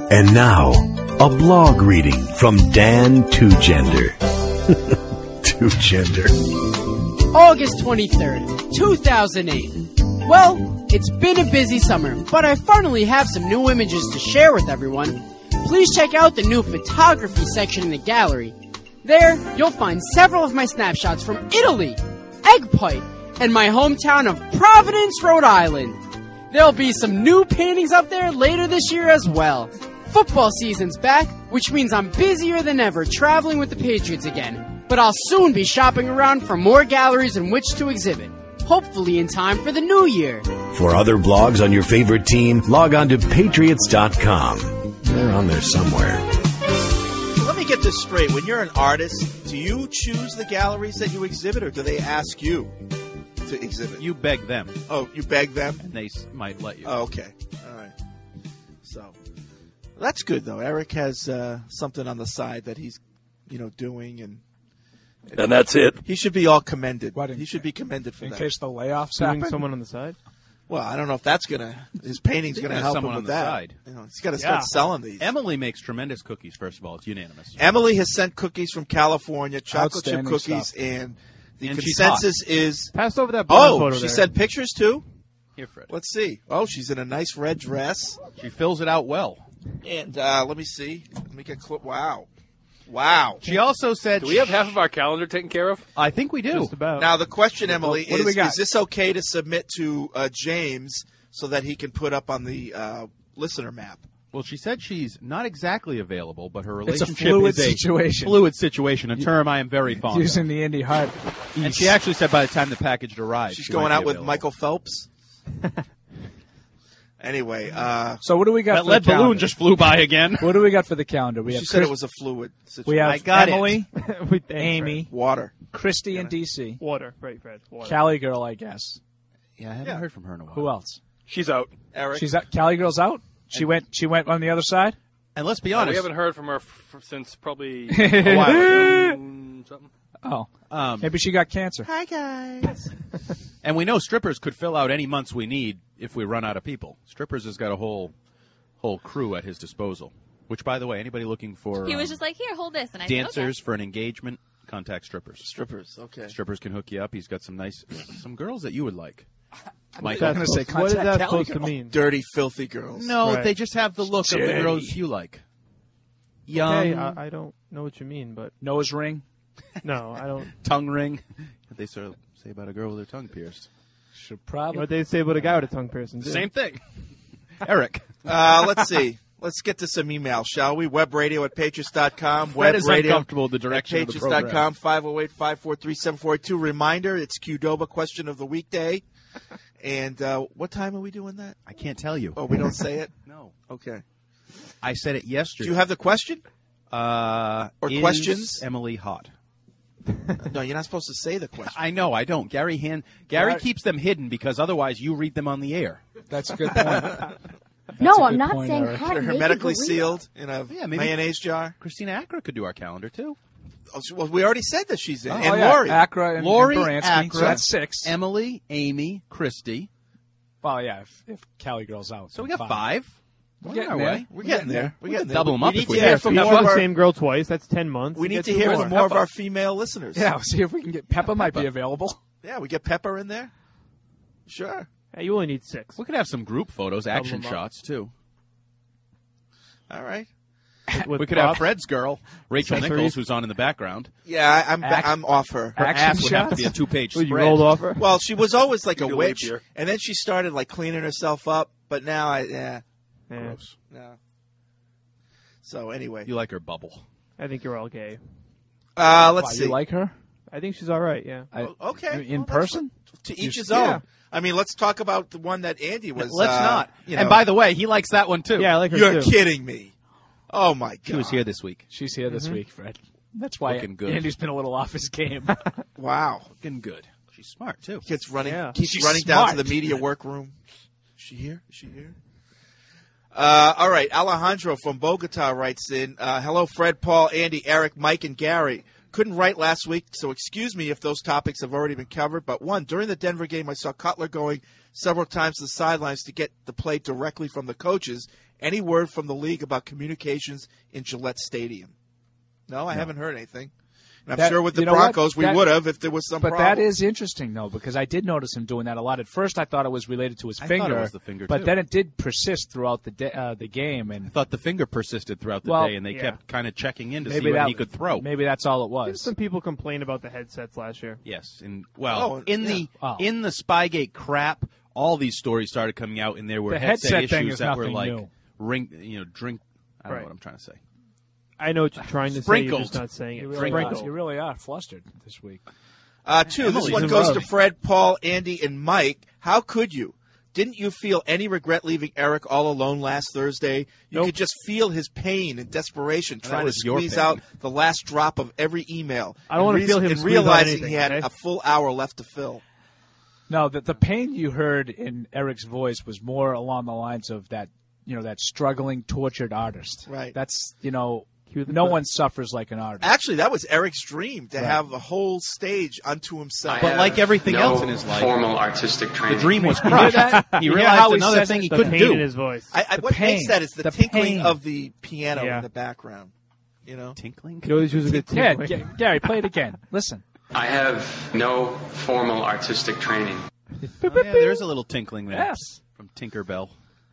And now, a blog reading from Dan Two-Gender. Two-Gender. August twenty-third, two thousand eight. Well, it's been a busy summer, but I finally have some new images to share with everyone. Please check out the new photography section in the gallery. There, you'll find several of my snapshots from Italy, Egg Pipe, and my hometown of Providence, Rhode Island. There'll be some new paintings up there later this year as well. Football season's back, which means I'm busier than ever traveling with the Patriots again. But I'll soon be shopping around for more galleries in which to exhibit, hopefully in time for the new year. For other blogs on your favorite team, log on to patriots dot com. They're on there somewhere. Let me get this straight. When you're an artist, do you choose the galleries that you exhibit, or do they ask you to exhibit? You beg them. Oh, you beg them? And they s- might let you. Oh, okay. All right. So, that's good, though. Eric has uh, something on the side that he's, you know, doing, and And that's it. he should be all commended. He should be commended for In that. case the layoffs Doing happen. someone on the side? Well, I don't know if that's gonna his painting's Speaking gonna of help him someone with on the that. side. You know, he's got to start Yeah. selling these. Emily makes tremendous cookies, first of all. It's unanimous. Emily has sent cookies from California, chocolate chip Outstanding cookies, stuff. and the And she's consensus is. Pass over that blonde Oh, photo she there. sent pictures too. Here, Fred. Let's see. Oh, she's in a nice red dress, She fills it out well. and uh, let me see. Let me get cl- wow, wow. She also said, Do we have half of our calendar taken care of? I think we do. Just about. Now the question, Emily, what do is: we got? Is this okay to submit to uh, James so that he can put up on the uh, listener map? Well, she said she's not exactly available, but her It's a relationship fluid is a situation. fluid situation, a term I am very fond Using of. the Indy Heart. And she actually said by the time the package arrives, She's she going might out be with available. Michael Phelps. Anyway, uh, So what do we got That for lead the calendar? balloon just flew by again. What do we got for the calendar? We she have said Chris- it was a fluid situation. we have I got it. Emily, We- thanks, Amy, water. Christy, and D C. Fred. Water. Right, Fred. Water. Cali Girl, I guess. Yeah, I haven't Yeah. heard from her in a while. Who else? She's out. Eric. She's out. Cali Girl's out. She went. She went on the other side. And let's be Uh, we honest. haven't heard from her f- f- since probably a while ago. Mm, something. Oh, um, maybe she got cancer. Hi guys. and we know strippers could fill out any months we need if we run out of people. Strippers has got a whole whole crew at his disposal. Which, by the way, anybody looking for He was um, just like, here, hold this. And I dancers said, for an engagement, contact strippers. Strippers. Okay. Strippers can hook you up. He's got some nice, some girls that you would like. I'm Mike, not going to say What is contact that Cali supposed to Girl. mean? Dirty, filthy girls. No, Right. they just have the look of the Dirty. girls you like. Young, Okay, I, I don't know what you mean, but Nose ring. no, I don't. tongue ring. What they sort of say about a girl with her tongue pierced. Should You know probably. what they say about a guy with a tongue piercing? too. Same thing. Eric. Uh, let's see. Let's get to some emails, shall we? Webradio at patriots dot com. Fred is Webradio uncomfortable with the direction at of the patriots dot com, program. five oh eight, five four three, seven four eight two. Reminder, it's Qdoba question of the weekday. And uh, what time are we doing that? I can't tell you. Oh, we don't say it? No. Okay. I said it yesterday. Do you have the question? uh, Or is questions? Emily hot? No, you're not supposed to say the question. I know, I don't. Gary Han- Gary Gary- keeps them hidden because otherwise you read them on the air. That's a good point. No, a I'm good not point, saying Eric. hot. They're naked hermetically burrito. sealed in a Yeah, maybe- mayonnaise jar. Christina Acra could do our calendar too. Oh, so- well, we already said that she's in. Oh, and yeah. Lori. Accra and, Lori, and Baranski. Accra, So that's six. Emily, Amy, Christy. Well, yeah, if, if Cali Girl's out. So we then got fine. five. We're on getting our there. way. We're getting there. We're We getting can there. double them We up need if to we hear have from You more fuck of the our, same girl twice. That's ten months. we You need get to two hear more. from more of our female listeners. Yeah, we'll see if we can get Peppa. Might be available. Yeah, we get Pepper in there. Sure. Hey, you only need six. We could have some group photos, action them up. shots too. All right. With we could props. have Fred's girl, Rachel Accessories. Nichols, who's on in the background. Yeah, I, I'm Act- I'm off her. Her Action ass would have to shots? be a two-page Well, spread. you rolled off her. Well, she was always like a You do leap witch, year. and then she started like cleaning herself up. But now, I yeah, Yeah, Gross. no. So anyway, You like her bubble. I think you're all gay. uh, let's Wow, see. you like her? I think she's all right. Yeah. I, okay, In well, that's person? to You- each his yeah. own. I mean, let's talk about the one that Andy was. Let's uh, not. You And know- by the way, he likes that one too. Yeah, I like her you're too. kidding me. Oh my god, She was here this week. She's here this Mm-hmm. week, Fred. That's why Looking good. Andy's been a little off his game. Wow, Looking good. She's smart too. keeps running. Yeah. Keeps She's running down to smart. the media workroom. Is she here? Is she here? Uh, all right, Alejandro from Bogota writes in, uh, hello, Fred, Paul, Andy, Eric, Mike, and Gary. Couldn't write last week, so excuse me if those topics have already been covered. But one, during the Denver game, I saw Cutler going several times to the sidelines to get the play directly from the coaches, Any word from the league about communications in Gillette Stadium? No, I No. haven't heard anything. And I'm That- sure with the you know what? Broncos we That- would have if there was some But problem. that is interesting, though, because I did notice him doing that a lot. At first, I thought it was related to his I finger. thought it was the finger, but too. then it did persist throughout the da- uh, the game. And I thought the finger persisted throughout the Well, day, and they yeah. kept kind of checking in to maybe see when that he could throw. Maybe that's all it was. Some people complained about the headsets last year. Yes, and well, Oh, in yeah. the Oh. in the Spygate crap, all these stories started coming out, and there were The headset, headset thing issues is that were nothing like new. ring, you know, drink. I don't Right. know what I'm trying to say. I know what you're trying to Sprinkled. say. You're just not saying it. You really, are, Sprinkled. you really are flustered this week. Uh, two, this Emily's one in goes row. to Fred, Paul, Andy, and Mike. How could you? Didn't you feel any regret leaving Eric all alone last Thursday? You Nope. could just feel his pain and desperation That trying to was your squeeze pain. out the last drop of every email. I don't And wanna feel him and squeeze out realizing anything, he had okay? a full hour left to fill. No, the the pain you heard in Eric's voice was more along the lines of that, you know, that struggling, tortured artist. Right. That's, you know, Cue the no clip. one suffers like an artist. Actually, that was Eric's dream to Right. have a whole stage unto himself. But like everything no else in his life, formal artistic the training. dream was You hear crushed. that? He You hear realized how he another says thing it? he The couldn't pain do. in his voice. I, I, The what pain. makes that is the, The tinkling pain. of the piano Yeah. in the background. You know, Tinkling. You always use a good Yeah, tinkling. G- Gary, play it again. Listen. I have no formal artistic training. Oh, yeah, there's a little tinkling there. Yes. From Tinkerbell.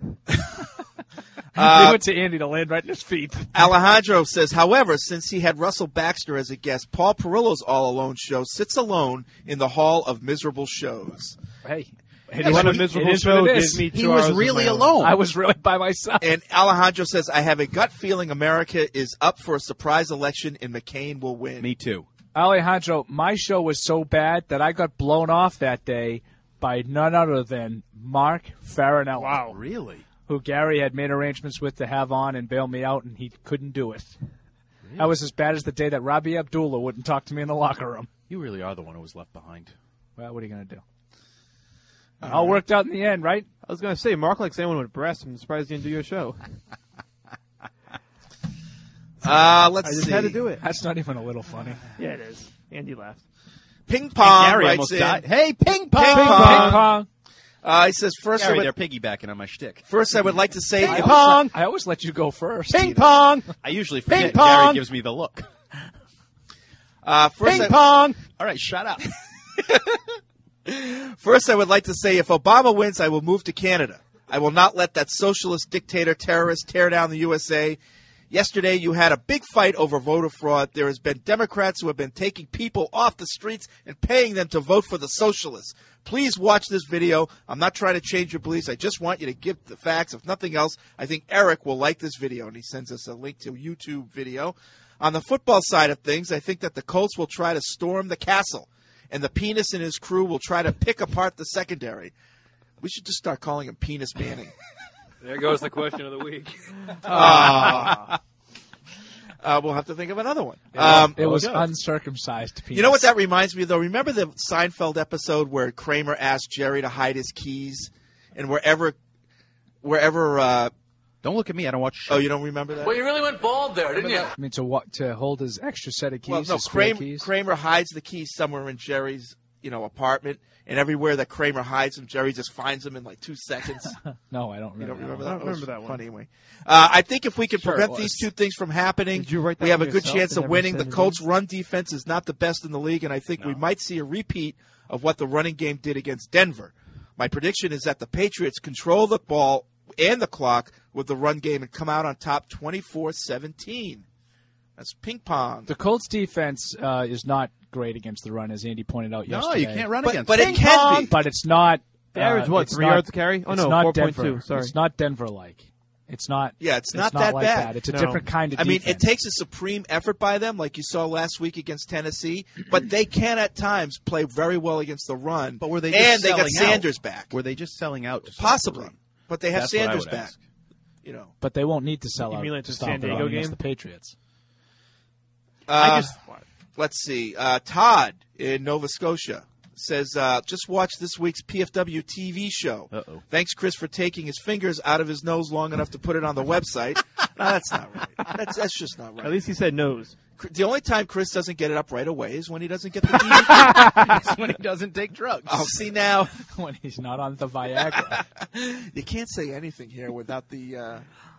Uh, Leave it to Andy to land right in his feet. Alejandro says, however, since he had Russell Baxter as a guest, Paul Perillo's All Alone show sits alone in the hall of miserable shows. Hey. If you want a miserable it is show, what it give is. me two He was hours of really my own. alone. I was really by myself. And Alejandro says, I have a gut feeling America is up for a surprise election and McCain will win. Me too. Alejandro, my show was so bad that I got blown off that day by none other than Mark Farinelli. Wow. Really? Who Gary had made arrangements with to have on and bail me out, and he couldn't do it. That was as bad as the day that Robbie Abdullah wouldn't talk to me in the locker room. You really are the one who was left behind. Well, what are you going to do? All worked out in the end, right? I was going to say, Mark likes anyone with breasts. I'm surprised he didn't do your show. Uh, let's I just see. had to do it. That's not even a little funny. Yeah, it is. Andy laughed. Ping Pong Gary writes almost in. died. Hey, ping pong! Ping Ping pong. pong. Uh, he says, first I, Gary, would, they're piggybacking on my shtick. first I would like to say, I if- always, I always let you go first. Ping pong! I usually forget. pong! Gary gives me the look. uh, first, Ping I, pong! All right, shut up. first I would like to say, if Obama wins, I will move to Canada. I will not let that socialist dictator terrorist tear down the U S A. Yesterday, you had a big fight over voter fraud. There has been Democrats who have been taking people off the streets and paying them to vote for the socialists. Please watch this video. I'm not trying to change your beliefs. I just want you to give the facts. If nothing else, I think Eric will like this video. And he sends us a link to a YouTube video. On the football side of things, I think that the Colts will try to storm the castle, and the Penis and his crew will try to pick apart the secondary. We should just start calling him Penis Manning. There goes the question of the week. Uh, uh, we'll have to think of another one. Um, it was uncircumcised penis. you know what that reminds me of, though? Remember the Seinfeld episode where Kramer asked Jerry to hide his keys, and wherever, wherever. Uh, don't look at me. I don't watch. Show. Oh, you don't remember that? Well, you really went bald there, didn't you? I mean, to what, to hold his extra set of keys, Well, no, his spare Kramer, keys? Kramer hides the keys somewhere in Jerry's, you know, apartment, and everywhere that Kramer hides them, Jerry just finds them in like two seconds. No, I don't remember. You don't remember that that? I don't remember was that one. Funny anyway. Uh, I think if we can Sure it prevent was. these two things from happening, Did you write that we have a one good yourself chance and of never winning. said The anything? Colts' run defense is not the best in the league, and I think we might see a repeat of what the running game did against Denver. My prediction is that the Patriots control the ball and the clock with the run game and come out on top twenty-four seventeen. That's ping pong. The Colts defense uh, is not great against the run, as Andy pointed out No, yesterday. you can't run But- against. but it Ping can pong! be. But it's not. The average, uh, what, it's three not- yards a carry? Oh, it's no, not four point Denver. two, sorry. It's not Denver-like. It's not. Yeah, it's not not that like bad. that. It's a No. different kind of I mean, defense. it takes a supreme effort by them, like you saw last week against Tennessee, but they can at times play very well against the run. But were they just and they got selling out? Sanders back. Were they just selling out? To stop the Possibly. run? But they have That's what I Sanders would back. ask. You know. But they won't need to sell You out mean like to the stop San the Diego run against game? the Patriots. Uh, I just let's see. Uh, Todd in Nova Scotia says, uh, just watch this week's P F W T V show. Uh-oh. Thanks, Chris, for taking his fingers out of his nose long enough to put it on the website. No, that's not right. That's, that's just not right. At least he said nose. The only time Chris doesn't get it up right away is when he doesn't get the D V D. That's when he doesn't take drugs. Oh, see now. When he's not on the Viagra. You can't say anything here without the uh,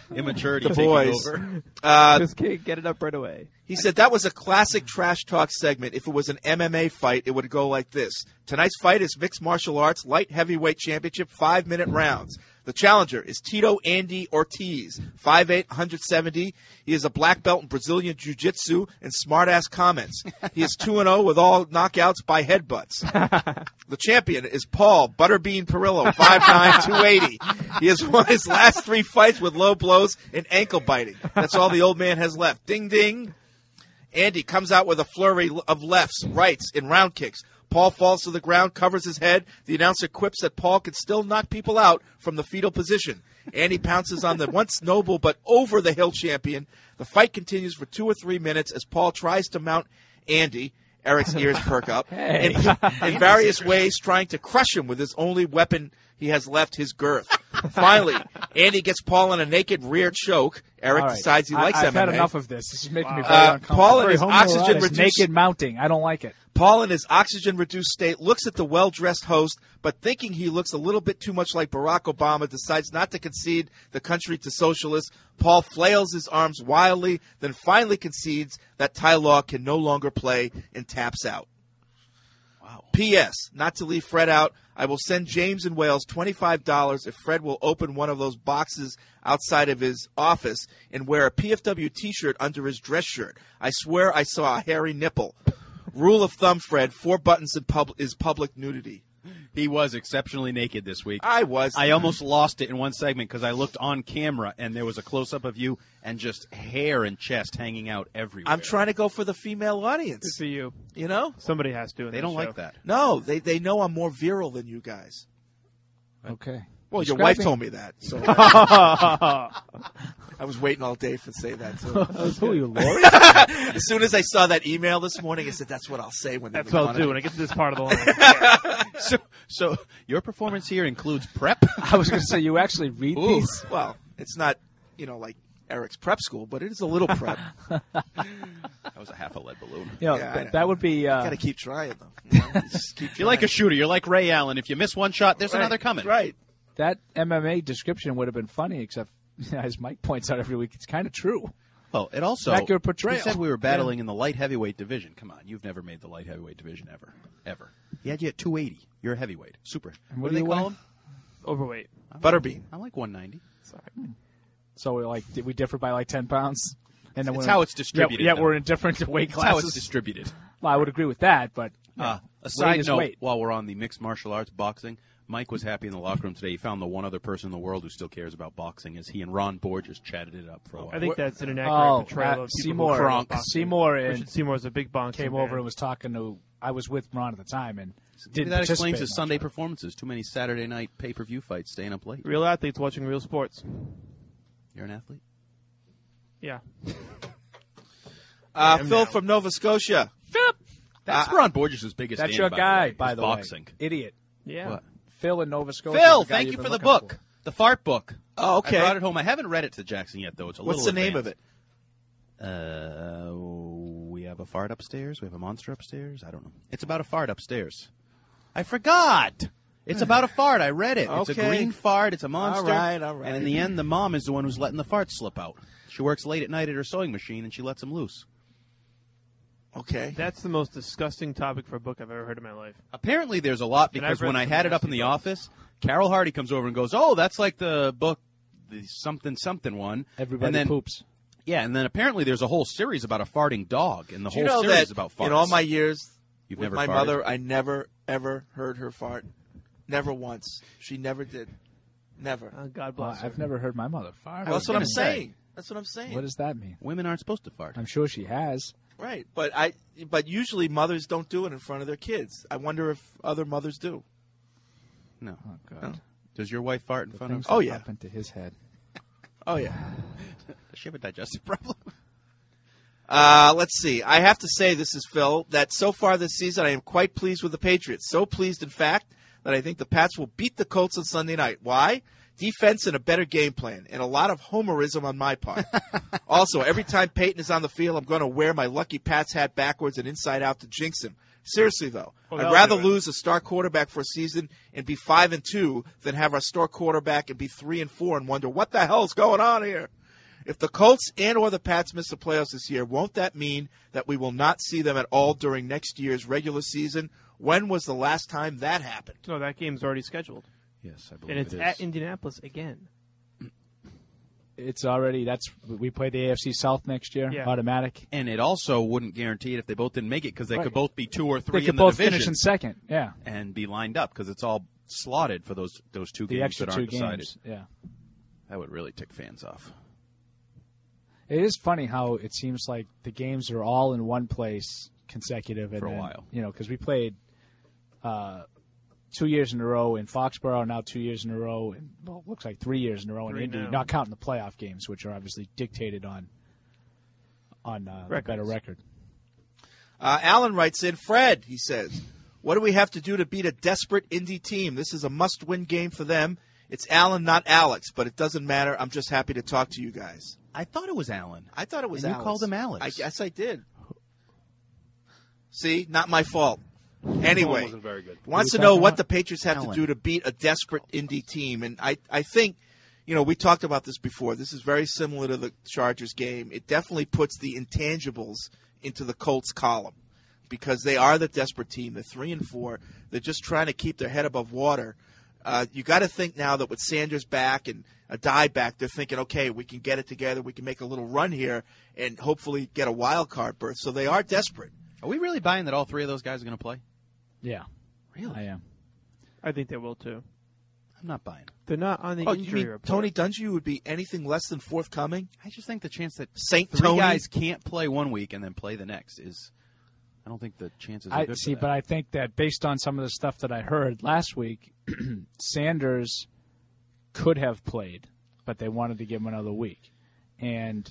Immaturity The taking boys. over. Uh, Just can't get it up right away. He said that was a classic trash talk segment. If it was an M M A fight, it would go like this. Tonight's fight is mixed martial arts, light heavyweight championship, five-minute rounds. The challenger is Tito Andy Ortiz, five eight, one seventy. He is a black belt in Brazilian jiu-jitsu and smart-ass comments. He is two and oh with all knockouts by headbutts. The champion is Paul Butterbean Perillo, five nine, two eighty. He has won his last three fights with low blows and ankle biting. That's all the old man has left. Ding, ding. Andy comes out with a flurry of lefts, rights, and round kicks. Paul falls to the ground, covers his head. The announcer quips that Paul can still knock people out from the fetal position. Andy pounces on the once noble but over-the-hill champion. The fight continues for two or three minutes as Paul tries to mount Andy. Eric's ears perk up. Hey. In, in various ways, trying to crush him with his only weapon he has left, his girth. Finally, Andy gets Paul in a naked rear choke. Eric All right. decides he likes I, I've M M A. had enough of this. This is making me very Uh, uncomfortable. Paul in his Very oxygen homoerotic. reduced naked mounting. I don't like it. Paul, in his oxygen-reduced state, looks at the well-dressed host, but thinking he looks a little bit too much like Barack Obama, decides not to concede the country to socialists. Paul flails his arms wildly, then finally concedes that Ty Law can no longer play and taps out. Wow. P S. Not to leave Fred out, I will send James in Wales twenty-five dollars if Fred will open one of those boxes outside of his office and wear a P F W T-shirt under his dress shirt. I swear I saw a hairy nipple. Rule of thumb, Fred, four buttons in pub- is public nudity. He was exceptionally naked this week. I was. I almost lost it in one segment because I looked on camera and there was a close-up of you and just hair and chest hanging out everywhere. I'm trying to go for the female audience. Good for you. You know? Somebody has to. in They this don't show. like that. No, they, they know I'm more virile than you guys. Okay. Well, your Describe wife me. told me that. So I was waiting all day for to say that. So. Who are you, Lori? As soon as I saw that email this morning, I said, that's what I'll say when they That's make what I'll fun do of when me. I get to this part of the line. so, so your performance here includes prep? I was going to say, you actually read Ooh. these? Well, it's not, you know, like Eric's prep school, but it is a little prep. That was a half a lead balloon. You know, Yeah, I th- know. that would be... Uh, Got to keep trying, though. You know, you just keep You're like a trying. shooter. You're like Ray Allen. If you miss one shot, there's Right, another coming. Right. that M M A description would have been funny, except, as Mike points out every week, it's kind of true. Well, it also Accurate portrayal. He said we were battling in the light heavyweight division. Come on, you've never made the light heavyweight division ever, ever. He had you at two eighty. You're a heavyweight, super. And what what do do they you call weigh? him? Overweight. Butterbean. I'm like one ninety. Sorry. So, we're like, did we differ by like ten pounds? And then It's we're how it's distributed, Yeah, yeah though. we're in different weight That's classes. how it's distributed. Well, I would agree with that, but Uh, a weight side is note, weight. while we're on the mixed martial arts boxing, Mike was happy in the locker room today. He found the one other person in the world who still cares about boxing is he and Ron Borges chatted it up for a while. I think that's an inaccurate Oh, portrayal uh, of people Seymour, who care about boxing. Seymour and Richard Seymour's a big boxing came fan. over and was talking to. I was with Ron at the time and Maybe didn't that participate explains his much. Sunday performances. Too many Saturday night pay-per-view fights, staying up late. Real athletes watching real sports. You're an athlete? Yeah. Uh, Phil from Nova Scotia. Philip. That's Uh, Ron Borges' biggest That's aim, your by guy, the way, by is the boxing. way. Idiot. Yeah. What? Phil in Nova Scotia. Phil, is the guy thank you've you been for the looking book. The fart book. Oh, okay. I brought it home. I haven't read it to Jackson yet, though. It's a What's little the name of it? Uh, we have a fart upstairs. We have a monster upstairs. I don't know. It's about a fart upstairs. I forgot. It's about a fart. I read it. It's a Okay. green fart. It's a monster. All right, all right. And in the end, the mom is the one who's letting the fart slip out. She works late at night at her sewing machine, and she lets him loose. Okay. That's the most disgusting topic for a book I've ever heard in my life. Apparently, there's a lot And I've because read when I some had it up in nasty the books. office, Carol Hardy comes over and goes, "Oh, that's like the book, the something something one." Everybody and then, poops. Yeah, and then apparently there's a whole series about a farting dog, and the Do you whole know series that is about farts. in all my years You've with never my farted? mother, I never, ever heard her fart. Never once. She never did. Never. Oh, God Well, bless her. I've never heard my mother fart. Well, that's what I'm gonna say. saying. That's what I'm saying. What does that mean? Women aren't supposed to fart. I'm sure she has. Right, but I, but usually mothers don't do it in front of their kids. I wonder if other mothers do. No. Oh, God. No. Does your wife fart in The front of? things Oh, that yeah. Up into his head. Oh yeah. Does she have a digestive problem? Uh, let's see. I have to say, this is Phil, that so far this season I am quite pleased with the Patriots. So pleased, in fact, that I think the Pats will beat the Colts on Sunday night. Why? Defense and a better game plan, and a lot of homerism on my part. Also, every time Peyton is on the field, I'm going to wear my Lucky Pats hat backwards and inside out to jinx him. Seriously, though, Well, I'd that'll rather do it. lose a star quarterback for a season and be five and two than have our star quarterback and be three and four and wonder what the hell's going on here. If the Colts and or the Pats miss the playoffs this year, won't that mean that we will not see them at all during next year's regular season? When was the last time that happened? No, that game's already scheduled. Yes, I And believe it's it is. at Indianapolis again. It's already that's we play the A F C South next year, Yeah. automatic. And it also wouldn't guarantee it if they both didn't make it because they Right. could both be two or three They could in the both division finish in second. Yeah, and be lined up because it's all slotted for those those two the games extra that two aren't decided. games. Yeah, That would really tick fans off. it is funny how it seems like the games are all in one place consecutive and For a then, while. You know, because we played uh, two years in a row in Foxborough, now two years in a row, and well, it looks like three years in a row in Three Indy. now. Not counting the playoff games, which are obviously dictated on on uh, the better record. Uh, Alan writes in, Fred, he says, what do we have to do to beat a desperate Indy team? This is a must-win game for them. It's Alan, not Alex, but it doesn't matter. I'm just happy to talk to you guys. I thought it was Alan. I thought it was And you Alex. called him Alex. I guess I did. See, not my fault. Anyway, wasn't very good. wants Who to we know talking what about? the Patriots have Alan. to do to beat a desperate Indy team. And I, I think, you know, we talked about this before. This is very similar to the Chargers game. It definitely puts the intangibles into the Colts column because they are the desperate team. They're three and four. They're just trying to keep their head above water. Uh, you got to think now that with Sanders back and a die back, they're thinking, okay, we can get it together. We can make a little run here and hopefully get a wild card berth. So they are desperate. Are we really buying that all three of those guys are going to play? Yeah, Really? I am. I think they will too. I'm not buying. They're not on the Oh, you injury mean report. Tony Dungy would be anything less than forthcoming? I just think the chance that Saint three Tony? guys can't play one week and then play the next is. I don't think the chances are I good. see, for that. but I think that based on some of the stuff that I heard last week, Sanders could have played, but they wanted to give him another week, and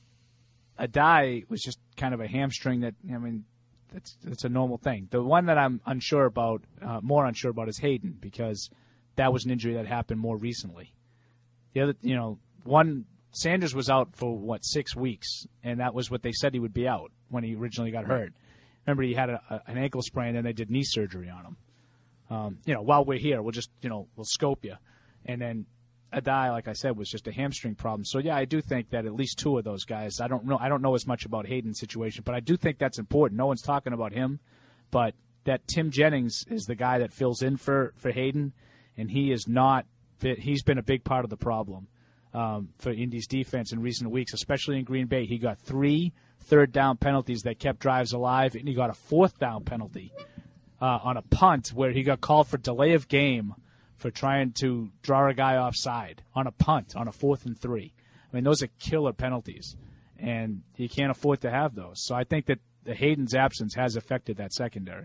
Adai was just kind of a hamstring. That I mean, that's that's a normal thing. The one that I'm unsure about, uh, more unsure about, is Hayden because that was an injury that happened more recently. The other, you know, one Sanders was out for what six weeks, and that was what they said he would be out when he originally got hurt. Remember, he had a, a, an ankle sprain, and they did knee surgery on him. Um, you know, while we're here, we'll just, you know, we'll scope you. And then Adai, like I said, was just a hamstring problem. So, yeah, I do think that at least two of those guys, I don't know I don't know as much about Hayden's situation, but I do think that's important. No one's talking about him, but that Tim Jennings is the guy that fills in for, for Hayden, and he is not – he's been a big part of the problem um, for Indy's defense in recent weeks, especially in Green Bay. He got three third down penalties that kept drives alive, and he got a fourth down penalty uh, on a punt where he got called for delay of game for trying to draw a guy offside on a punt on a fourth and three. I mean, those are killer penalties, and you can't afford to have those. So I think that the Hayden's absence has affected that secondary.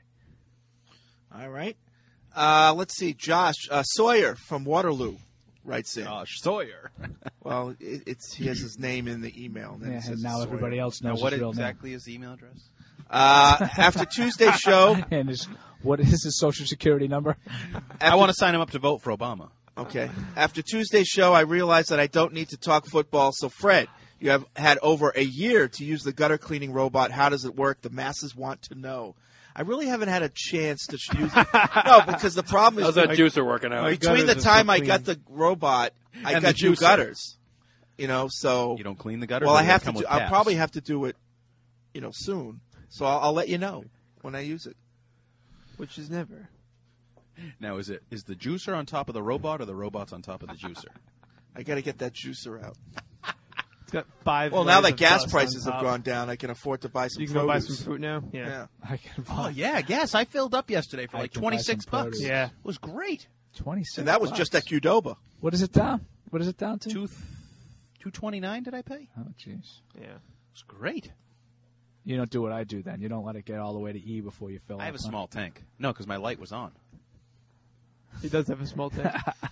All right. Uh, let's see. Josh uh, Sawyer from Waterloo writes in. Josh Sawyer. Well, it, it's he has his name in the email. And then Yeah, it says and now Sawyer. everybody else Now, knows what his real exactly is the email address? Uh, after Tuesday's show, name. And his, what is his social security number? I want to sign him up to vote for Obama. Okay. After Tuesday's show, I realized that I don't need to talk football. So, Fred, you have had over a year to use the gutter cleaning robot. How does it work? The masses want to know. I really haven't had a chance to use it. No, because the problem is How's that juicer working out? between the time I got the robot, I And got the new juicer. gutters. You know, so You don't clean the gutters? well, or I do they have to. come Do, with I'll tabs? probably have to do it, you know, soon. So I'll, I'll let you know when I use it. Which is never. Now, is it is the juicer on top of the robot or the robot's on top of the juicer? I got to get that juicer out. It's got five. Well, now layers that of gas dust prices on have top. gone down, I can afford to buy some You can go buy produce. some fruit now. Yeah. Yeah. I can Oh, yeah, gas. I filled up yesterday for I like can buy twenty-six some bucks. produce. Yeah. It was great. twenty-six. And that was bucks. just at Qdoba. What is it down? What is it down to? Two, two twenty-nine did I pay? Oh, jeez. Yeah. It was great. You don't do what I do then. You don't let it get all the way to E before you fill I have up, a huh? small tank. No, because my light was on. He does have a small tank.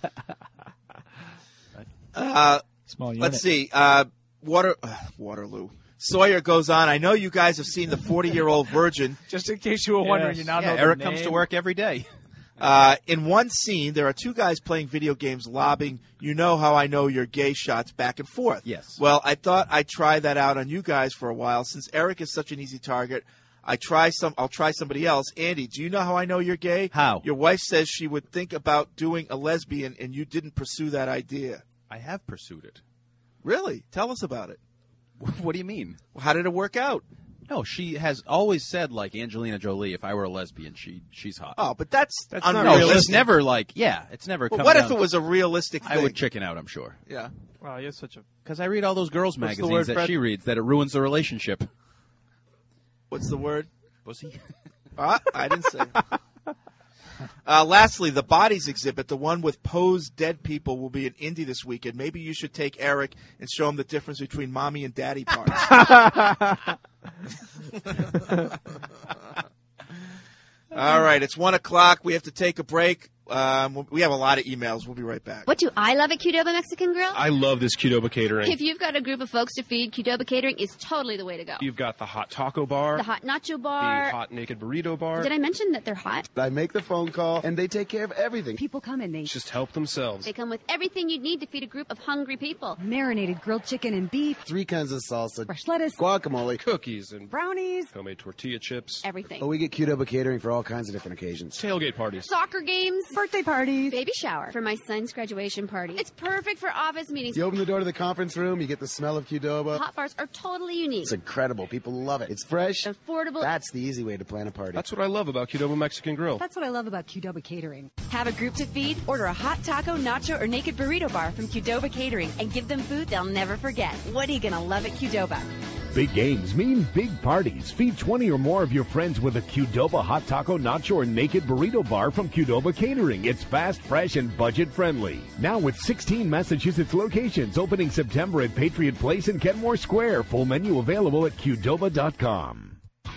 Uh, Small unit. let's see. Uh, Water uh, Waterloo. Sawyer goes on. I know you guys have seen the forty-year-old virgin. Just in case you were wondering, Yes. you now Yeah, know the Eric comes to name. work every day. Uh, in one scene, there are two guys playing video games lobbing, you know how I know you're gay shots back and forth. Yes. Well, I thought I'd try that out on you guys for a while. Since Eric is such an easy target, I try some. I'll try somebody else. Andy, do you know how I know you're gay? How? Your wife says she would think about doing a lesbian, and you didn't pursue that idea. I have pursued it. Really? Tell us about it. What do you mean? Well, how did it work out? No, she has always said, like, Angelina Jolie, if I were a lesbian, she she's hot. Oh, but that's, That's unrealistic. No, she's never, like, yeah, it's never Well, come what down. if it was a realistic thing? I would chicken out, I'm sure. Yeah. Wow, you're such a... Because I read all those girls' What's the magazines word, that Fred? she reads that it ruins the relationship. What's the word? Pussy. Uh, I didn't say. Uh, lastly, the bodies exhibit, the one with posed dead people, will be in Indy this weekend. Maybe you should take Eric and show him the difference between mommy and daddy parts. All right, it's one o'clock. We have to take a break. Um, we have a lot of emails. We'll be right back. What do I love at Qdoba Mexican Grill? I love this Qdoba catering. If you've got a group of folks to feed, Qdoba Catering is totally the way to go. You've got the hot taco bar, The hot nacho the bar. hot naked burrito bar. Did I mention that they're hot? I make the phone call, and they take care of everything. People come and they Just help themselves. They come with everything you'd need to feed a group of hungry people. marinated grilled chicken and beef, Three kinds of salsa, fresh lettuce, guacamole, Cookies and brownies. homemade tortilla chips. Everything. Oh, we get Qdoba catering for all kinds of different occasions. Tailgate parties. Soccer games. Birthday parties. Baby shower. For my son's graduation party. It's perfect for office meetings. You open the door to the conference room, you get the smell of Qdoba. Hot bars are totally unique. It's incredible. People love it. It's fresh. Affordable. That's the easy way to plan a party. That's what I love about Qdoba Mexican Grill. That's what I love about Qdoba Catering. Have a group to feed? Order a hot taco, nacho, or naked burrito bar from Qdoba Catering and give them food they'll never forget. What are you going to love at Qdoba? Big games mean big parties. Feed twenty or more of your friends with a Qdoba hot taco, nacho, or naked burrito bar from Qdoba Catering. It's fast, fresh, and budget friendly. Now with sixteen Massachusetts locations opening September at Patriot Place and Kenmore Square. Full menu available at Qdoba dot com.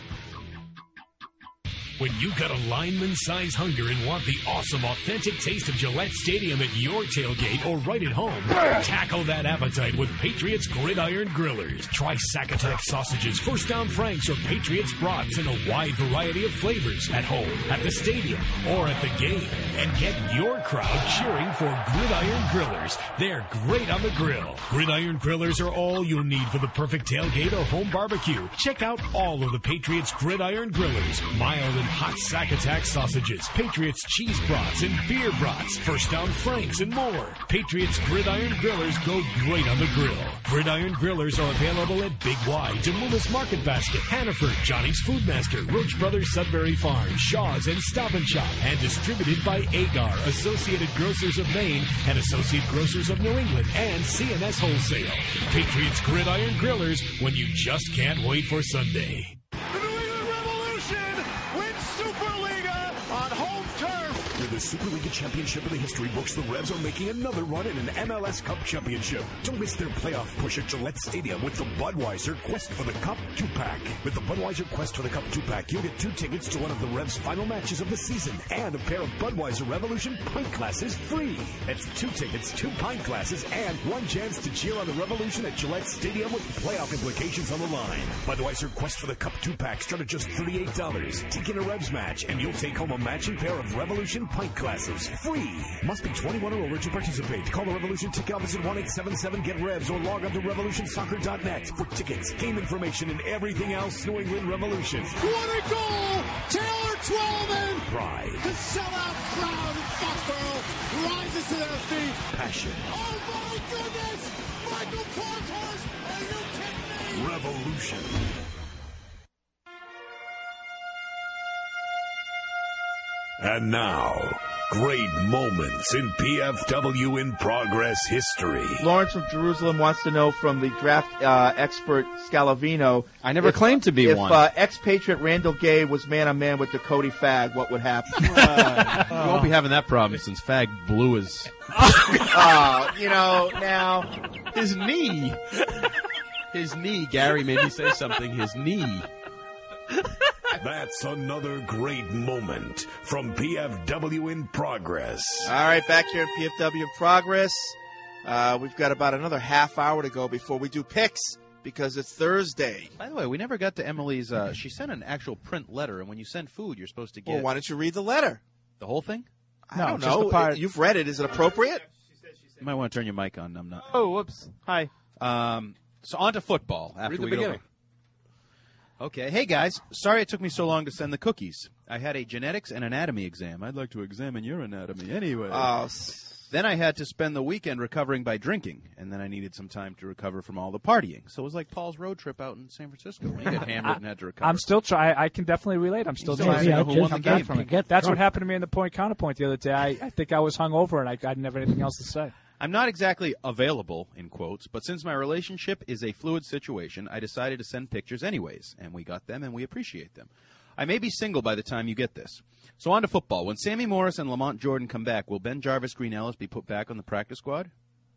When you've got a lineman-size hunger and want the awesome, authentic taste of Gillette Stadium at your tailgate or right at home, tackle that appetite with Patriots Gridiron Grillers. Try Sack-Attack sausages, First Down Franks, or Patriots brats in a wide variety of flavors at home, at the stadium, or at the game. And get your crowd cheering for Gridiron Grillers. They're great on the grill. Gridiron Grillers are all you'll need for the perfect tailgate or home barbecue. Check out all of the Patriots Gridiron Grillers. Mild and hot Sack-Attack sausages, Patriots cheese brats and beer brats, First Down Franks, and more. Patriots Gridiron Grillers go great on the grill. Gridiron Grillers are available at Big Y, Demoulas Market Basket, Hannaford, Johnny's Foodmaster, Roach Brothers Sudbury Farm, Shaw's, and Stop and Shop, and distributed by Agar, Associated Grocers of Maine, and Associate Grocers of New England, and C N S Wholesale. Patriots Gridiron Grillers, when you just can't wait for Sunday. With the Superliga Championship in the history books, the Revs are making another run in an M L S Cup championship. Don't miss their playoff push at Gillette Stadium with the Budweiser Quest for the Cup two-pack. With the Budweiser Quest for the Cup two-pack, you'll get two tickets to one of the Revs' final matches of the season and a pair of Budweiser Revolution pint glasses free. That's two tickets, two pint glasses, and one chance to cheer on the Revolution at Gillette Stadium with playoff implications on the line. Budweiser Quest for the Cup two-pack start at just thirty-eight dollars. Ticket a Revs match, and you'll take home a matching pair of Revolution pint glasses free. Must be twenty-one or older to participate. Call the Revolution ticket office at one eight seven seven get revs or log on to revolution soccer dot net for tickets, game information, and everything else New England Revolution. What a goal! Taylor Twelman! Pride. The sellout crowd in Foxborough rises to their feet. Passion. Oh my goodness! Michael Parkhurst, are you kidding me? Revolution. And now, great moments in P F W in progress history. Lawrence from Jerusalem wants to know from the draft uh, expert Scalavino. I never if, claimed to be if, one. If uh, ex-Patriot Randall Gay was man-on-man with Dakota Fag, what would happen? Uh, you won't be having that problem since Fag blew his... uh, you know, now... His knee. His knee. Gary made me say something. His knee. That's another great moment from P F W in progress. All right, back here at P F W in progress. Uh, we've got about another half hour to go before we do picks because it's Thursday. By the way, we never got to Emily's. Uh, she sent an actual print letter, and when you send food, you're supposed to get. Well, why don't you read the letter? The whole thing? I No, don't just the know. part- You've read it. Is it appropriate? You might want to turn your mic on. I'm not. Oh, whoops. Hi. Um, so on to football. After Read the we go beginning. Okay. Hey, guys. Sorry it took me so long to send the cookies. I had a genetics and anatomy exam. I'd like to examine your anatomy anyway. Oh, s- Then I had to spend the weekend recovering by drinking, and then I needed some time to recover from all the partying. So it was like Paul's road trip out in San Francisco when he got hammered and had to recover. I'm still trying. I can definitely relate. I'm still Still trying to trying know to who won won the the game. From it. That's what happened to me in the point counterpoint the other day. I, I think I was hungover and I, I didn't have anything else to say. I'm not exactly available, in quotes, but since my relationship is a fluid situation, I decided to send pictures anyways, and we got them and we appreciate them. I may be single by the time you get this. So on to football. When Sammy Morris and Lamont Jordan come back, will Ben Jarvis Green Ellis be put back on the practice squad?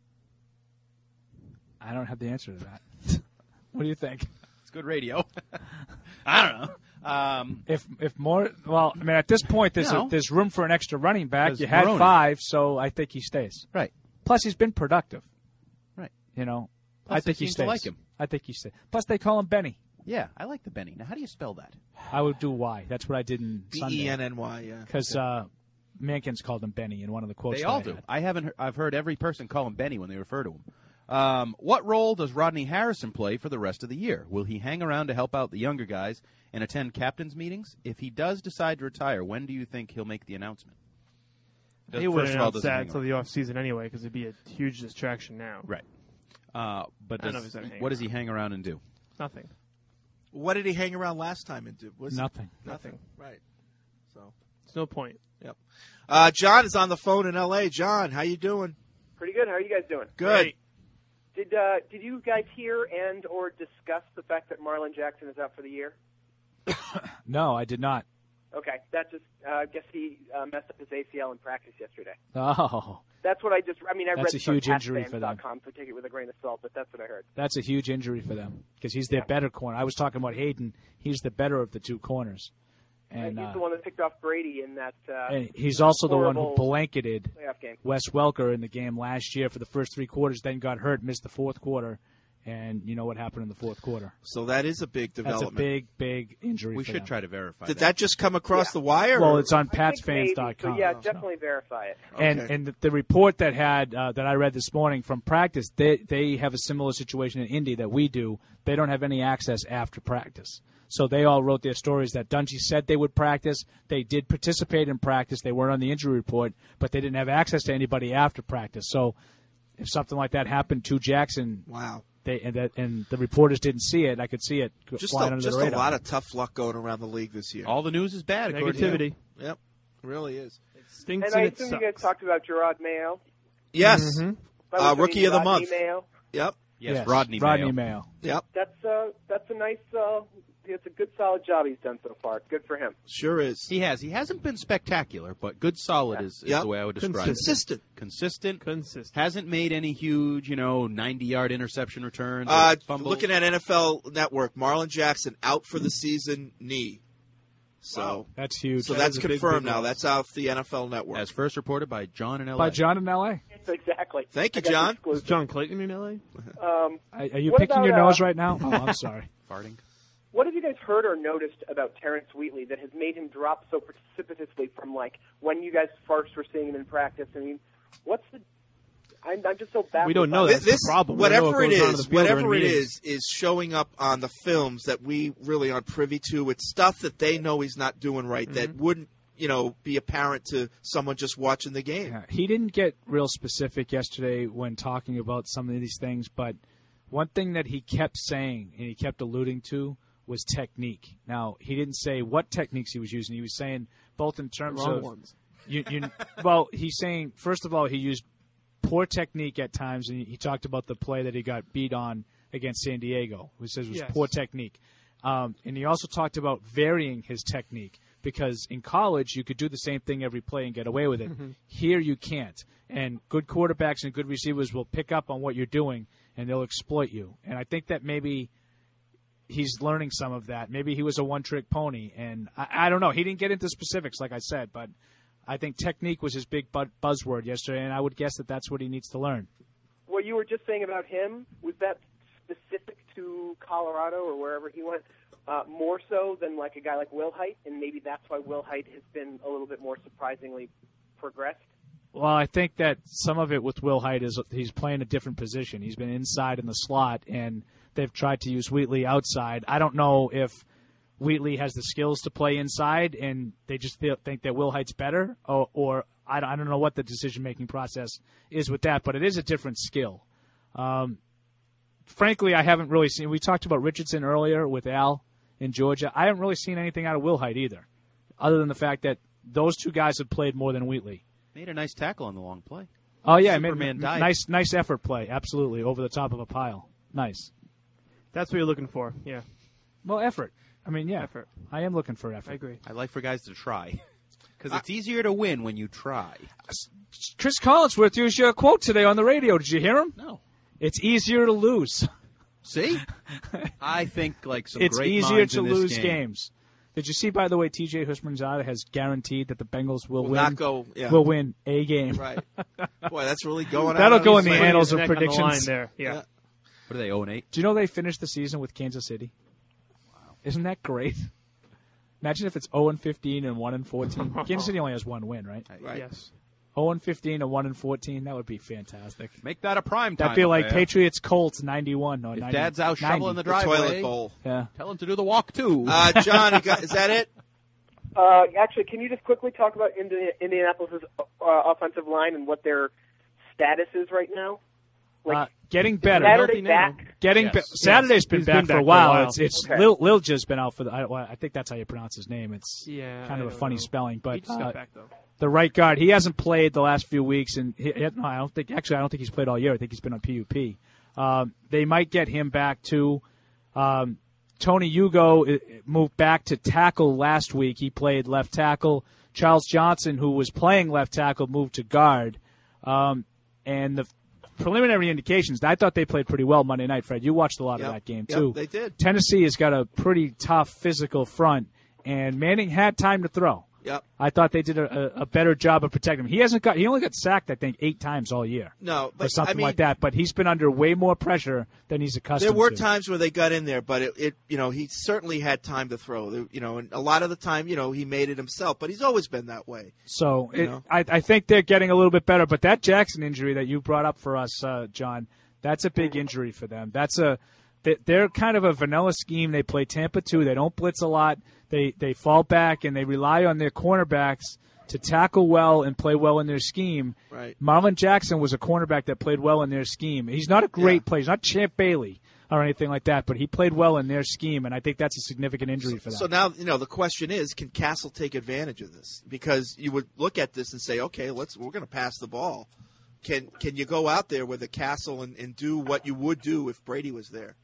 I don't have the answer to that. What do you think? It's good radio. I don't know. Um, If if more, well, I mean, at this point, there's No. a, there's room for an extra running back. There's You had Maroney. five, so I think he stays. Right. Plus, he's been productive. Right. You know, Plus I think they he seem stays. to like him. I think he stays. Plus, they call him Benny. yeah, I like the Benny. Now, how do you spell that? I would do Y. That's what I did in B Sunday. E N N Y, yeah. Because uh, Mankins called him Benny in one of the quotes. They that all I do. had. I haven't. Heard, I've heard every person call him Benny when they refer to him. Um, what role does Rodney Harrison play for the rest of the year? Will he hang around to help out the younger guys and attend captains' meetings? If he does decide to retire, when do you think he'll make the announcement? Does- He first wouldn't of all, announce does he that hang until around? the off season anyway, because it'd be a huge distraction now. Right. Uh, but I don't know does, if he's gonna hang what does he hang around and do? Nothing. What did he hang around last time and do? Was Nothing. Nothing. Right. So. There's no point. Yep. Uh, John is on the phone in L A. John, how you doing? Pretty good. How are you guys doing? Good. Did uh, did you guys hear and or discuss the fact that Marlon Jackson is out for the year? No, I did not. Okay, that just uh, I guess he uh, messed up his A C L in practice yesterday. Oh, That's what I just. I mean, I That's read a huge injury for them. com, so take it with a grain of salt, but that's what I heard. that's a huge injury for them because he's their better corner. I was talking about Hayden. He's the better of the two corners. And, he's uh, the one that picked off Brady in that. Uh, and he's also the one who horrible blanketed playoff game. Wes Welker in the game last year for the first three quarters, then got hurt, missed the fourth quarter, and you know what happened in the fourth quarter. So that is a big That's development. a big, big injury We for should them. try to verify Did that just come across the wire? Well, or- it's on I pats think fans maybe, dot com. so yeah, definitely verify it. And Okay. and the, the report that had uh, that I read this morning from practice, they they have a similar situation in Indy that we do. They don't have any access after practice, so they all wrote their stories that Dungy said they would practice. They did participate in practice. They weren't on the injury report, but they didn't have access to anybody after practice. So if something like that happened to Jackson, wow. They and that and the reporters didn't see it. I could see it go- Just, flying a, under just the a radar. lot of tough luck going around the league this year. All the news is bad. according to you. Negativity. Yep, it really is. It stinks And and, I it assume sucks. you guys talked about Gerard Mayo. Yes. Mhm. By which Uh, I mean rookie of the Rodney month. Mayo. Yep. Yes, Yes, Rodney, Rodney Mayo. Mayo. Yep. That's uh, that's a nice. Uh, it's a good, solid job he's done so far. Good for him. Sure is. He has. He hasn't been spectacular, but good, solid is, is Yep. the way I would describe Consistent. it. Consistent. Consistent. Hasn't made any huge, you know, ninety-yard interception returns. or Uh, fumbles. looking at N F L Network, Marlon Jackson out for the season, knee. So That's huge. So That that's is a big, confirmed big now. loss. That's off the N F L Network. As first reported by John in L A. By John in L A. Exactly. Thank you, I got the John. exclusive. Is John Clayton in L A? Um, Are, are you What picking about, your uh, nose right now? Oh, I'm sorry. Farting. What have you guys heard or noticed about Terrence Wheatley that has made him drop so precipitously from like when you guys first were seeing him in practice? I mean, what's the? I'm, I'm just so baffled. We don't know. by That's This, the problem. We don't know whatever what it goes on in the is, field during whatever it meetings. is, is showing up on the films that we really aren't privy to. It's stuff that they know he's not doing right Mm-hmm. that wouldn't, you know, be apparent to someone just watching the game. Yeah, he didn't get real specific yesterday when talking about some of these things, but one thing that he kept saying and he kept alluding to was technique. Now, he didn't say what techniques he was using. He was saying both in terms Wrong of ones. You, you, well, he's saying first of all he used poor technique at times, and he, he talked about the play that he got beat on against San Diego, which says was Yes. poor technique. Um, and he also talked about varying his technique because in college you could do the same thing every play and get away with it. Mhm. Here you can't. And good quarterbacks and good receivers will pick up on what you're doing and they'll exploit you. And I think that maybe he's learning some of that. Maybe he was a one-trick pony, and I, I don't know. He didn't get into specifics, like I said, but I think technique was his big bu- buzzword yesterday, and I would guess that that's what he needs to learn. What you were just saying about him, was that specific to Colorado or wherever he went? uh, more so than like a guy like Will Height, and maybe that's why Will Height has been a little bit more surprisingly progressed? Well, I think that some of it with Will Height is he's playing a different position. He's been inside in the slot, and they've tried to use Wheatley outside. I don't know if Wheatley has the skills to play inside, and they just feel, think that Will Height's better, or, or I, don't, I don't know what the decision-making process is with that, but it is a different skill. Um, frankly, I haven't really seen – we talked about Richardson earlier with Al in Georgia. I haven't really seen anything out of Will Height either, other than the fact that those two guys have played more than Wheatley. Made a nice tackle on the long play. Oh, yeah, Superman made, died. nice nice effort play, absolutely, over the top of a pile. Nice. That's what you're looking for, yeah. Well, effort. I mean, yeah. Effort. I am looking for effort. I agree. I like for guys to try. Because it's easier to win when you try. Chris Collinsworth used your quote today on the radio. Did you hear him? No. It's easier to lose. See? I think like some It's great easier minds to in this lose game. games. Did you see, by the way, T J Houshmandzadeh has guaranteed that the Bengals will, Will win not go- yeah. will win a game. Right. Boy, that's really going That'll out go on in the his annals of neck on the predictions. line there, yeah. What are they, oh and eight? Do you know they finished the season with Kansas City? Wow. Isn't that great? Imagine if it's oh and fifteen and one and fourteen. Kansas City only has one win, right? Right. Yes. oh and fifteen and one and fourteen. That would be fantastic. Make that a prime time. That'd be like affair. Patriots Colts ninety-one or If ninety. Dad's out ninety. shoveling the The driveway, toilet bowl. Yeah. tell him to do the walk too. Uh, John, you got, is that it? Uh, actually, can you just quickly talk about Indi- Indianapolis' uh, offensive line and what their status is right now? Like, Uh, getting better. Saturday back? Getting Yes. be- Saturday's been He's back been for back a while. for a while. It's it's Okay. Lil, Lilja's been out for the. I, well, I think that's how you pronounce his name. It's Yeah, kind I of a don't funny know. spelling, He but just got uh, back, though. the right guard, he hasn't played the last few weeks, and he, he- no, I don't think. Actually, I don't think he's played all year. I think he's been on P U P. Um, they might get him back too. Um, Tony Hugo uh, moved back to tackle last week. He played left tackle. Charles Johnson, who was playing left tackle, moved to guard. Um, and the preliminary indications, I thought they played pretty well Monday night, Fred. You watched a lot Yep. of that game, Yep, too. they did. Tennessee has got a pretty tough physical front, and Manning had time to throw. Yep. I thought they did a, a, a better job of protecting him. He hasn't got. He only got sacked, I think, eight times all year. No, or but something I mean, like that. But he's been under way more pressure than he's accustomed there were to. times where they got in there, but it, it, you know, he certainly had time to throw. There- You know, and a lot of the time, you know, he made it himself. But he's always been that way. So You it, know? I, I think they're getting a little bit better. But that Jackson injury that you brought up for us, uh, John, that's a big injury for them. That's a they- they're kind of a vanilla scheme. They play Tampa two. They don't blitz a lot. They they fall back and they rely on their cornerbacks to tackle well and play well in their scheme. Right. Marlon Jackson was a cornerback that played well in their scheme. He's not a great player. He's not Champ Bailey or anything like that, but he played well in their scheme, and I think that's a significant injury for them. So now, you know, the question is, can Castle take advantage of this? Because you would look at this and say, okay, let's we're going to pass the ball. Can can you go out there with a Castle and, and do what you would do if Brady was there?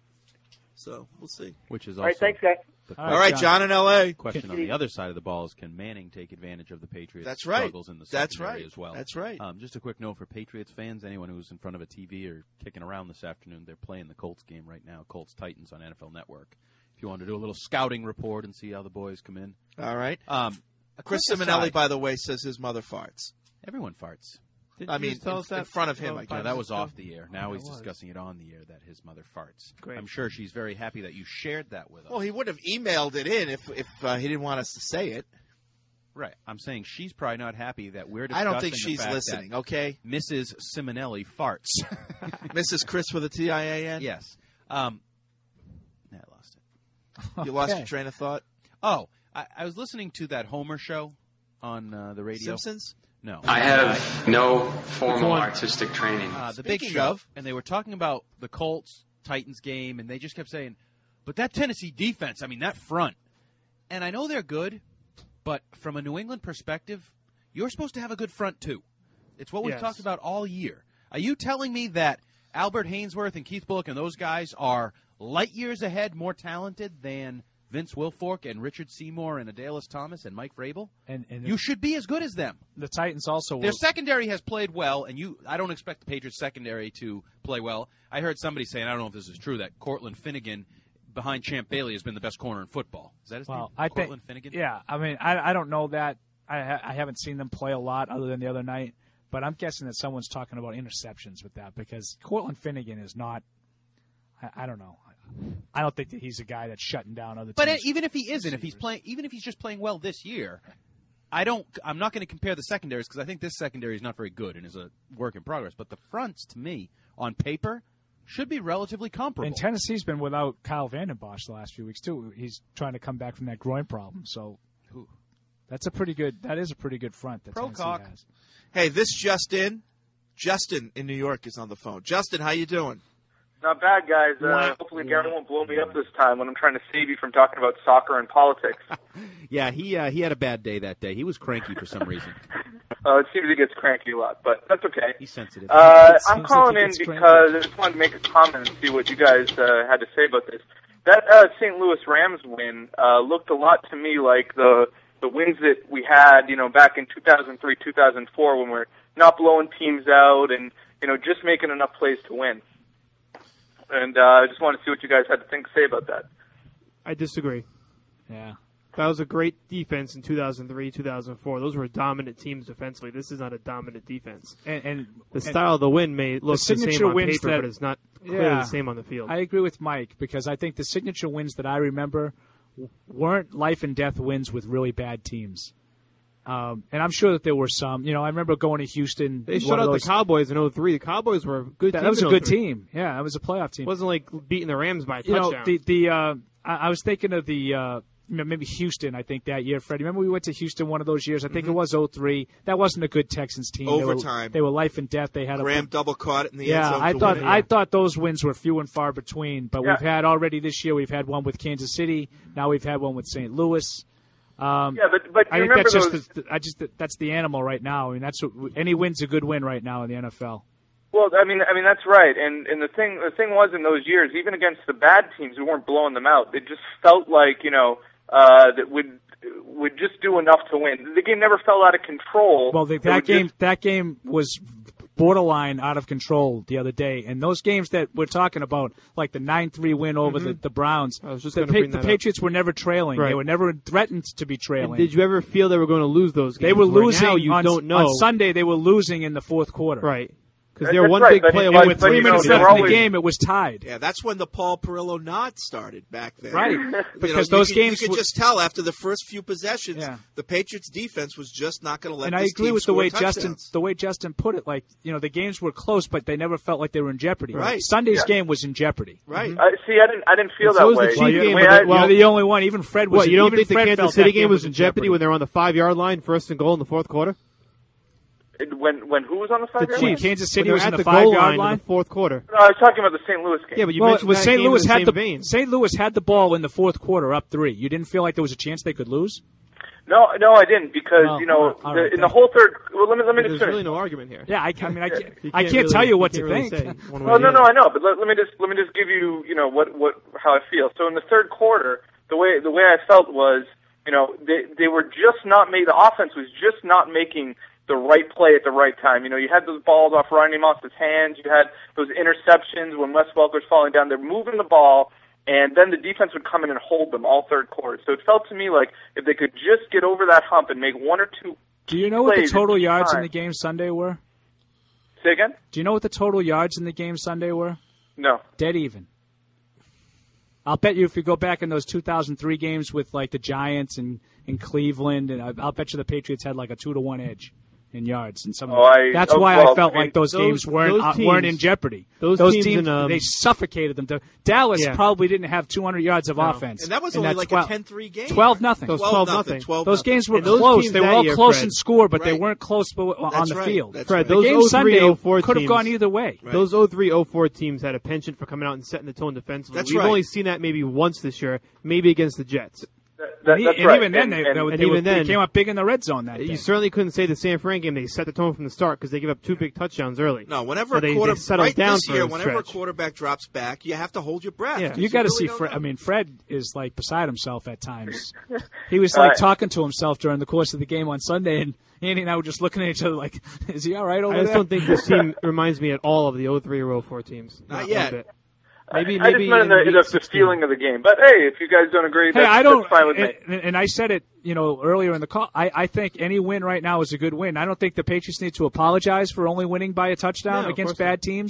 So we'll see. Which is All also right, thanks, guys. the All right, John in L A. question on the other side of the ball is, can Manning take advantage of the Patriots' That's right. struggles in the That's secondary right. as well? That's right. Um, just a quick note for Patriots fans, anyone who's in front of a T V or kicking around this afternoon, they're playing the Colts game right now, Colts-Titans on N F L Network. If you want to do a little scouting report and see how the boys come in. All right. Um, a Chris quick Simonelli, aside. by the way, says his mother farts. Everyone farts. Didn't I you mean, just tell in, us that in front of him, about I No, guess. that was ago? off the air. Now Yeah, he's it was. discussing it on the air that his mother farts. Great. I'm sure she's very happy that you shared that with us. Well, he would have emailed it in if if uh, he didn't want us to say it. Right. I'm saying she's probably not happy that we're I discussing don't think the she's fact listening, that okay? Missus Simonelli farts. Missus Chris with a T I A N? Yes. Um, yeah, I lost it. You lost Okay. your train of thought? Oh, I, I was listening to that Homer show on uh, the radio. Simpsons? No. I have no formal artistic training. Uh, the big Speaking show. of- And they were talking about the Colts Titans game, and they just kept saying, but that Tennessee defense, I mean, that front. And I know they're good, but from a New England perspective, you're supposed to have a good front, too. It's what we've Yes. talked about all year. Are you telling me that Albert Hainsworth and Keith Bullock and those guys are light years ahead, more talented than Vince Wilfork and Richard Seymour and Adelis Thomas and Mike Vrabel? And, and You should be as good as them. the Titans also Their will. secondary has played well, and you. I don't expect the Patriots' secondary to play well. I heard somebody saying, I don't know if this is true, that Cortland Finnegan behind Champ Bailey has been the best corner in football. Is that his Well, name? I Cortland think, Finnegan? yeah. I mean, I, I don't know that. I, ha- I haven't seen them play a lot other than the other night, but I'm guessing that someone's talking about interceptions with that because Cortland Finnegan is not. I, I don't know. I don't think that he's a guy that's shutting down other But teams. even if he isn't, if he's playing, even if he's just playing well this year, I don't. I'm not going to compare the secondaries because I think this secondary is not very good and is a work in progress. But the fronts, to me, on paper, should be relatively comparable. And Tennessee's been without Kyle Vanden Bosch the last few weeks too. He's trying to come back from that groin problem. So that's a pretty good. That is a pretty good front that Tennessee Procock. has. Hey, this just in. Justin in New York is on the phone. Justin, how you doing? Not bad, guys. Uh, hopefully Gary won't blow me up this time when I'm trying to save you from talking about soccer and politics. Yeah, he uh, he had a bad day that day. He was cranky for some reason. Uh, it seems he gets cranky a lot, but that's okay. He's sensitive. Uh, It I'm seems calling like he in gets because cranky. I just wanted to make a comment and see what you guys uh, had to say about this. That uh, Saint Louis Rams win uh, looked a lot to me like the the wins that we had, you know, back in two thousand three, two thousand four, when we're not blowing teams out and, you know, just making enough plays to win. And uh, I just wanted to see what you guys had to think say about that. I disagree. Yeah. That was a great defense in two thousand three, two thousand four. Those were dominant teams defensively. This is not a dominant defense. And, and the and style of the win may look the, signature same on wins paper, that, but it's not clearly yeah, the same on the field. I agree with Mike because I think the signature wins that I remember w- weren't life and death wins with really bad teams. Um, and I'm sure that there were some. You know, I remember going to Houston. They one shut of out those- the Cowboys in oh three. The Cowboys were a good That, team. that was a in good oh three. team. Yeah, that was a playoff team. It wasn't like beating the Rams by a You know, touchdown. the the uh, I, I was thinking of the uh, you know, maybe Houston. I think that year, Freddie. Remember we went to Houston one of those years. I think Mhm. it was oh three. That wasn't a good Texans team. They were- Overtime. They were, life and death. They had Graham a double caught it in the yeah. end zone. I to thought win it. I thought those wins were few and far between. But Yeah. we've had already this year. We've had one with Kansas City. Now we've had one with Saint Louis. Um, Yeah, but- but I you think remember that's just those- the, I just that's the animal right now. I mean, that's what, any win's a good win right now in the N F L. Well, I mean, I mean that's right. And and the thing the thing was in those years, even against the bad teams, we weren't blowing them out. It just felt like you know uh, that would would just do enough to win. The game never fell out of control. Well, the, It that would game just- that game was borderline out of control the other day. And those games that we're talking about, like the nine three win over the, Mhm. the Browns, I was just the, gonna bring the that up. Patriots were never trailing. Right. They were never threatened to be trailing. And did you ever feel they were going to lose those games? they were Where losing Now you on, don't know. on Sunday. They were losing in the fourth quarter. Right. Because That- they're that's one right, big but- play but- away. With but, three you know, minutes they left were in the always- game, it was tied. Yeah, that's when the Paul Perillo nod started back then. Right. You know, Because you those could, games you could were- just tell after the first few possessions, Yeah. the Patriots' defense was just not going to let. And I this agree team with the score way touchdowns. Justin the way Justin put it. Like, you know, the games were close, but they never felt like they were in jeopardy. Right. Sunday's Yeah. game was in jeopardy. Right. I see. I didn't. I didn't feel And that so was the way. Chiefs Well, game, The way but I- the- well- You're the only one. Even Fred was. What, you don't even think the Fred Kansas felt City that game was in jeopardy jeopardy when they're on the five-yard line, first and goal in the fourth quarter? when when who was on the five The yard Chiefs. line? Kansas City When was they're in at the goal five-yard in line? the fourth quarter. No, I was talking about the Saint Louis game. Yeah, but you well, mentioned with that Saint game in Louis the had same the vein. Saint Louis had the ball in the fourth quarter, up three. You didn't feel like there was a chance they could lose. No, no, I didn't because Oh, you know all the, right, in the then. whole third. Well, let me let me There's just finish. really no argument here. Yeah, I, I mean, I can't, You I can't can't really- tell you what you to can't really think. say one way Well, or no, the no, other. I know, but let, let me just let me just give you, you know, what what how I feel. So in the third quarter, the way the way I felt was, you know, they they were just not made. The offense was just not making the right play at the right time. You know, you had those balls off Ronnie Moss's hands. You had those interceptions when Wes Welker's falling down. They're moving the ball, and then the defense would come in and hold them all third quarter. So it felt to me like if they could just get over that hump and make one or two. Do you know what the plays total at yards in time. the game Sunday were? Say again? Do you know what the total yards in the game Sunday were? No. Dead even. I'll bet you if you go back in those two thousand three games with like the Giants and, and Cleveland, and I- I'll bet you the Patriots had like a two to one edge in yards. And some. Of Oh, I- that's oh, why well, I felt I mean, like those, those- games weren't those uh, weren't teams- in jeopardy. those teams, teams in, um, they suffocated them. Dallas Yeah. probably didn't have two hundred yards of No. offense, And that was in only that like twelve a ten three game. twelve nothing. Those twelve twelve nothing. nothing. twelve Those nothing. games were And those close. teams They were that all year, close Fred. in score, but they Right. weren't close but on That's the right. field. That's Fred, right. The those game oh three Sunday oh four could have teams, gone either way. Right. Those oh three oh four teams had a penchant for coming out and setting the tone defensively. That's We've right. only seen that maybe once this year, maybe against the Jets. That, that, and, that's and right. even then, and, they, and, they, and they, were- even then- they came up big in the red zone that day. You certainly couldn't say the San Fran game. They set the tone from the start because they give up two big touchdowns early. No, whenever So a they, quarter, they settled right down this for year, a whenever a stretch. quarterback drops back, you have to hold your breath. Yeah. because You got to really see don't Fred. know. I mean, Fred is like beside himself at times. He was like Uh, talking to himself during the course of the game on Sunday, and Andy and I were just looking at each other like, "Is he all right over I just there?" don't think this team reminds me at all of the oh three or oh four teams. Not one yet. bit. Maybe, I maybe just meant in the, in the, week the sixteen. feeling of the game. But hey, if you guys don't agree, Hey, that's, I don't. that's fine with me. and, and I said it, you know, earlier in the call. I, I think any win right now is a good win. I don't think the Patriots need to apologize for only winning by a touchdown No, of against course not. bad teams.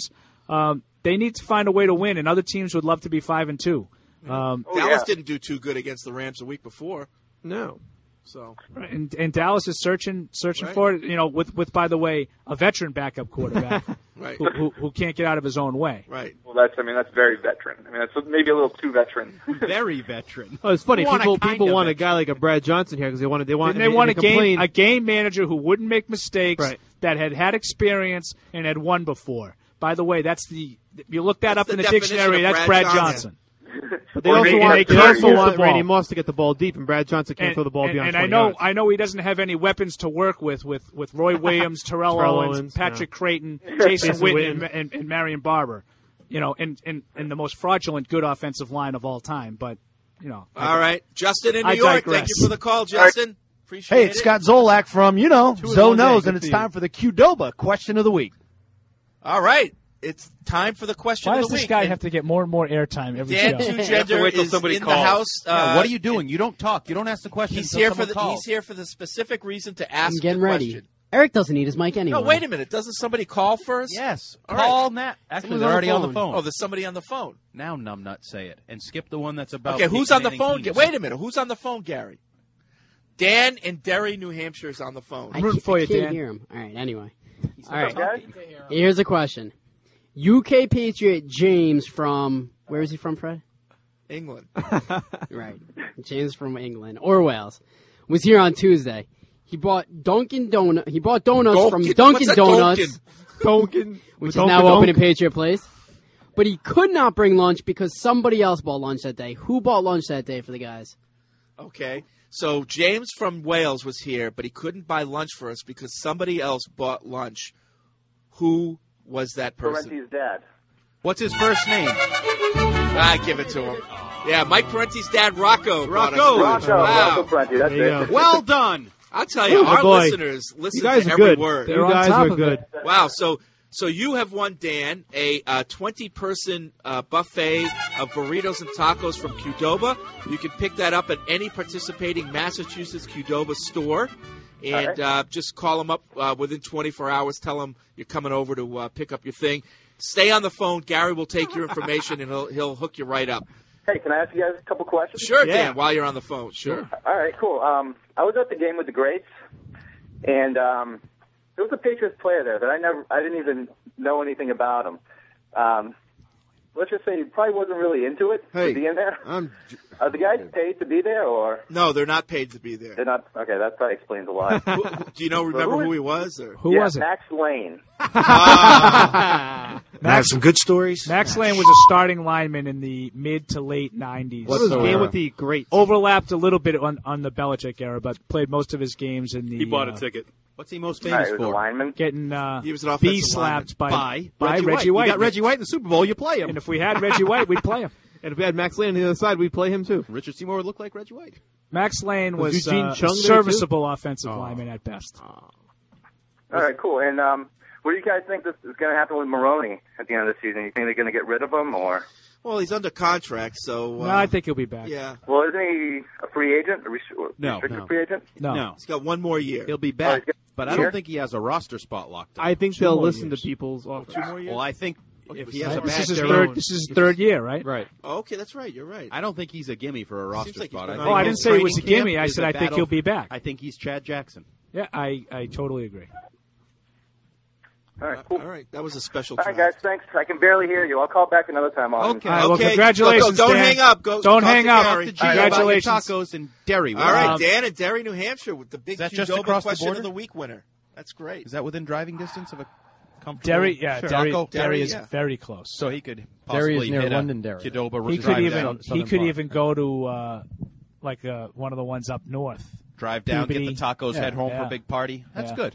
um, they need to find a way to win, and other teams would love to be five and two. Um, Oh, Dallas yeah. didn't do too good against the Rams the week before. No. So right, and, and Dallas is searching searching right. for it. You know, with with by the way, a veteran backup quarterback right. who, who who can't get out of his own way. Right. Well, that's I mean that's very veteran. I mean that's maybe a little too veteran. Very veteran. Oh, it's funny. Want a People kind people of want a veteran. guy like a Brad Johnson here because they want they want And they want a game complain. a game manager who wouldn't make mistakes, Right. that had had experience and had won before. By the way, that's the you look that That's up in the the definition dictionary. of That's Brad Brad Johnson. Johnson. But they Or also maybe want, make they sure also he want the ball. Randy Moss to get the ball deep, and Brad Johnson can't And, throw the ball and, beyond and I twenty know yards. I know he doesn't have any weapons to work with with, with Roy Williams, Terrell, Terrell Owens, Owens, Patrick no. Creighton, Jason, Jason Witten, Witten. and, and, and Marion Barber. You know, and, and, and the most fraudulent good offensive line of all time. But you know, I- All right, Justin in New I York. digress. Thank you for the call, Justin. Appreciate Hey, it. it's Scott Zolak from, you know, Two in Zoe one day. knows, Good and it's for time you. for the Qdoba question of the week. All right, it's time for the question why of does the this week. guy And have to get more and more airtime every Dan show? Two Gender wait till is somebody in calls. the house. Yeah, Uh, what are you doing? You don't talk. You don't ask the question. He's until here for someone the. calls. He's here for the specific reason to ask I'm getting the ready. question. Eric doesn't need his mic anyway. No, wait a minute. Doesn't somebody call first? Yes. All Call right. Nat. Actually, Someone's they're on the already on the phone. phone. Oh, there's somebody on the phone. Now, numbnut, say it and skip the one that's about. Okay, who's Dick on the Van phone? Keenes. Wait a minute. Who's on the phone, Gary? Dan in Derry, New Hampshire is on the phone. I rooting can't- for I you, can't Dan. hear him. All right, anyway. All What's right. up, guys? Here's the question. U K Patriot James from, where is he from, Fred? England. Right. James from England or Wales was here on Tuesday. He bought Dunkin' Donut. He bought donuts Donkin'? from What's Dunkin' that Donuts, Dunkin', which is Dunkin' now open in Donk. Patriot Place. But he could not bring lunch because somebody else bought lunch that day. Who bought lunch that day for the guys? Okay. So James from Wales was here, but he couldn't buy lunch for us because somebody else bought lunch. Who was that person? Parenti's dad. What's his first name? I give it to him. Yeah, Mike Parenti's dad, Rocco. brought us Rocco. lunch. Rocco, Wow. Rocco Parenti, that's There you it. go. Well done. I'll tell you, Oh, our boy. listeners listen You guys to are every good. word. You on guys top are of good. it. Wow, so so you have won, Dan, a uh, twenty-person uh, buffet of burritos and tacos from Qdoba. You can pick that up at any participating Massachusetts Qdoba store. And All right. uh, just call them up uh, within twenty-four hours. Tell them you're coming over to uh, pick up your thing. Stay on the phone. Gary will take your information, and he'll, he'll hook you right up. Hey, can I ask you guys a couple questions? Sure, Yeah. Dan, while you're on the phone. Sure. All right, cool. Um, I was at the game with the Greats, and um, there was a Patriots player there that I never, I didn't even know anything about him. Um, let's just say he probably wasn't really into it Hey, to be in there. I'm Are the guys paid to be there, or No, they're not paid to be there. they're not? Okay, that probably explains a lot. Who- who- do you know, remember who he was? Or? Who yeah, was it? Max Lane. Ah. I have some good stories. Max Lane was a starting lineman in the mid to late nineties. What was the Whatsoever. game with the greats? Overlapped a little bit on, on the Belichick era, but played most of his games in the. He bought a uh, ticket. What's he most All right, famous he was a for? lineman. Getting uh, He was an B offensive slapped by, By by Reggie, Reggie White. White. You got Reggie White in the Super Bowl. You play him. And if we had Reggie White, we'd play him. And if we had Max Lane on the other side, we'd play him too. Richard Seymour would look like Reggie White. Max Lane Was was, Eugene uh, Chung a there, serviceable offensive lineman at best. All right, cool. And um, what do you guys think this is going to happen with Maroney at the end of the season? You think they're going to get rid of him, or? Well, he's under contract, so. Uh, No, I think he'll be back. Yeah. Well, isn't he a free agent? A restri- No, restricted no. free agent? No. No. He's got one more year. He'll be Oh, back, he's got- but I Here? don't think he has a roster spot locked up. I think Two they'll more listen years. to people's offers. Two more years? Well, I think if he has a This bad is his their third. own. This is his third year, right? Right. Oh, okay, that's right. You're right. I don't think he's a gimme for a roster like he's spot. been I on think Oh, I his didn't say it was a training camp gimme. I is said a I think battle- he'll be back. I think he's Chad Jackson. Yeah, I, I totally agree. All right, cool. All right, that was a special. All right, draft. guys, thanks. I can barely hear you. I'll call back another time. Austin. Okay. All right, well, Okay. congratulations, Go- go- don't Dan. hang up. Go- Don't talk hang to up. Gary. Talk to Gio about Congratulations. your tacos in Derry. All right, Um, Dan in Derry, New Hampshire, with the big Is that just Qdoba across the question border? of the week winner. That's great. Is that within driving distance of a comfortable Derry, yeah, Sure. Derry, Taco? Derry is yeah. very close. So he could Derry possibly is near hit Londonderry. a Qdoba he drive could even down, he could even go to uh, like uh, one of the ones up north. drive down, get the Peabody. tacos, Yeah, head home yeah. for a big party. That's Yeah. good.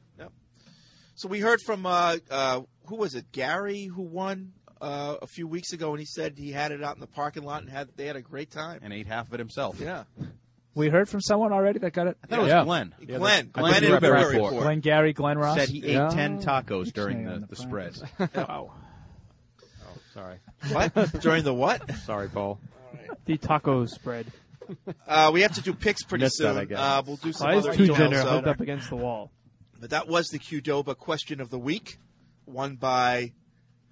So we heard from uh, uh, who was it? Gary, who won uh, a few weeks ago, and he said he had it out in the parking lot and had they had a great time and ate half of it himself. Yeah. We heard from someone already that got it. I thought it was Yeah. Glenn. Glenn, I Glenn think in you read the Newburyport. report. Glenn Gary, Glenn Ross Said he ate Yeah. ten tacos Keep during saying the, on the the spread. Wow. Oh, sorry. What? During the what? Sorry, Paul. The taco spread. Uh, we have to do picks pretty Missed that, soon. I guess. uh, we'll do some Why is other two emails, gender so- hooked up against the wall? But that was the Qdoba question of the week, won by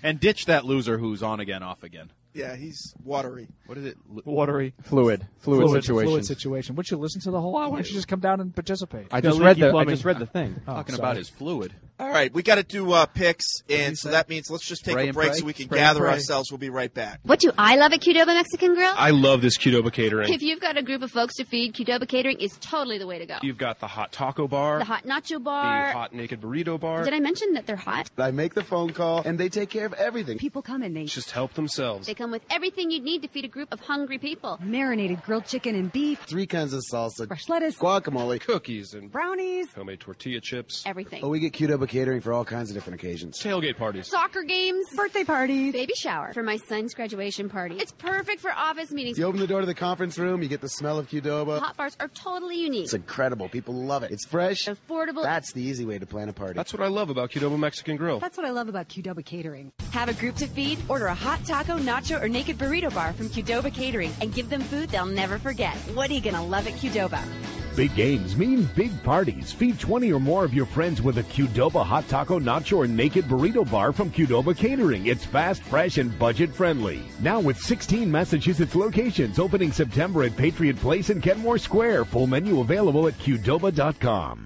And ditch that loser who's on again, off again. Yeah, he's watery. What is it? Watery. Fluid. Fluid, Fluid situation. Fluid situation. Would you listen to the whole hour? Why don't you just come down and participate? I just read the. I just read the thing. Oh, Talking sorry. about his fluid. All right, we got to do uh, picks, and so that means let's just take Pray a and break pray. so we can Pray and gather pray. ourselves. We'll be right back. What do I love at Qdoba Mexican Grill? I love this Qdoba catering. If you've got a group of folks to feed, Qdoba Catering is totally the way to go. You've got the hot taco bar, The hot nacho the bar. hot naked burrito bar. Did I mention that they're hot? I make the phone call, and they take care of everything. People come and they Just help themselves. They come with everything you need to feed a group of hungry people. marinated grilled chicken and beef, Three kinds of salsa, fresh lettuce, guacamole, Cookies and brownies. homemade tortilla chips. Everything. Oh, we get Qdoba catering for all kinds of different occasions. Tailgate parties. Soccer games. Birthday parties. Baby shower. For my son's graduation party. It's perfect for office meetings. You open the door to the conference room, you get the smell of Qdoba. Hot bars are totally unique. It's incredible. People love it. It's fresh. Affordable. That's the easy way to plan a party. That's what I love about Qdoba Mexican Grill. That's what I love about Qdoba Catering. Have a group to feed? Order a hot taco, nacho, or naked burrito bar from Qdoba Catering and give them food they'll never forget. What are you going to love at Qdoba? Big games mean big parties. Feed twenty or more of your friends with a Qdoba hot taco, nacho, or naked burrito bar from Qdoba Catering. It's fast, fresh, and budget-friendly. Now with sixteen Massachusetts locations opening September at Patriot Place and Kenmore Square. Full menu available at Qdoba dot com.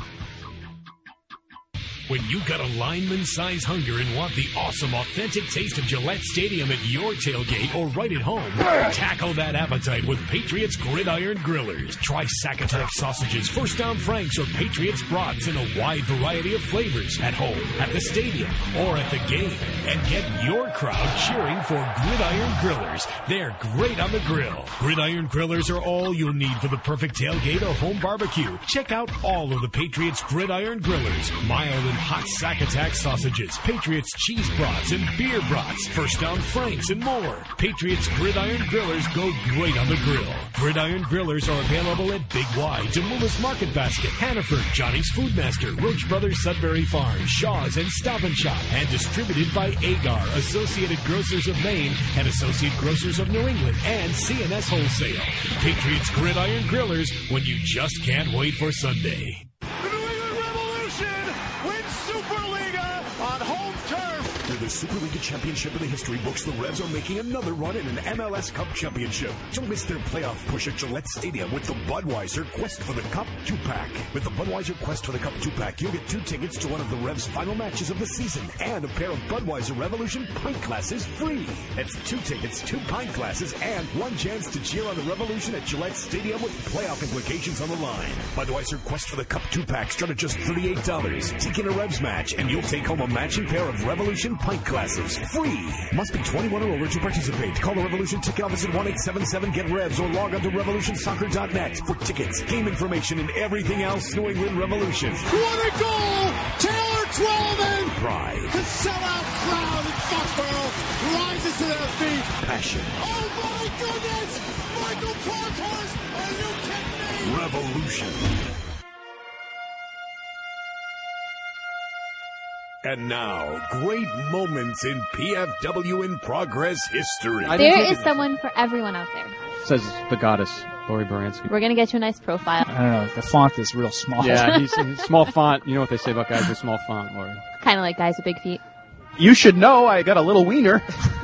When you've got a lineman-size hunger and want the awesome, authentic taste of Gillette Stadium at your tailgate or right at home, tackle that appetite with Patriots Gridiron Grillers. Try Sackatoff sausages, First Down Franks, or Patriots brats in a wide variety of flavors at home, at the stadium, or at the game. And get your crowd cheering for Gridiron Grillers. They're great on the grill. Gridiron Grillers are all you'll need for the perfect tailgate or home barbecue. Check out all of the Patriots Gridiron Grillers. Mild and hot sack attack sausages, Patriots cheese brats and beer brats, First Down Franks, and more. Patriots Gridiron Grillers go great on the grill. Gridiron Grillers are available at Big Y, Demoulas Market Basket, Hannaford, Johnny's Food Master, Roach Brothers Sudbury Farm, Shaw's, and Stop and Shop, and distributed by Agar, Associated Grocers of Maine, and Associate Grocers of New England, and C N S Wholesale. Patriots Gridiron Grillers, when you just can't wait for Sunday. The Superliga Championship of the history books, the Revs are making another run in an M L S Cup Championship. Don't miss their playoff push at Gillette Stadium with the Budweiser Quest for the Cup two-pack. With the Budweiser Quest for the Cup two-pack, you'll get two tickets to one of the Revs' final matches of the season and a pair of Budweiser Revolution pint glasses free. That's two tickets, two pint glasses, and one chance to cheer on the Revolution at Gillette Stadium with playoff implications on the line. Budweiser Quest for the Cup two-pack start at just thirty-eight dollars. Take in a Revs match, and you'll take home a matching pair of Revolution pint glasses free. Must be twenty-one or over to participate. Call the Revolution ticket office at one eight seven seven get revs or log on to revolution soccer dot net for tickets, game information, and everything else New England Revolution. What a goal! Taylor Twelman! Pride. The sellout crowd in Foxborough rises to their feet. Passion. Oh my goodness! Michael Parkhurst, are you kidding me? Revolution. And now, great moments in P F W in Progress history. There is someone for everyone out there. Says the goddess, Lori Baranski. We're going to get you a nice profile. I don't know. The font is real small. Yeah, he's, he's small font. You know what they say about guys with small font, Lori. Kind of like guys with big feet. You should know I got a little wiener.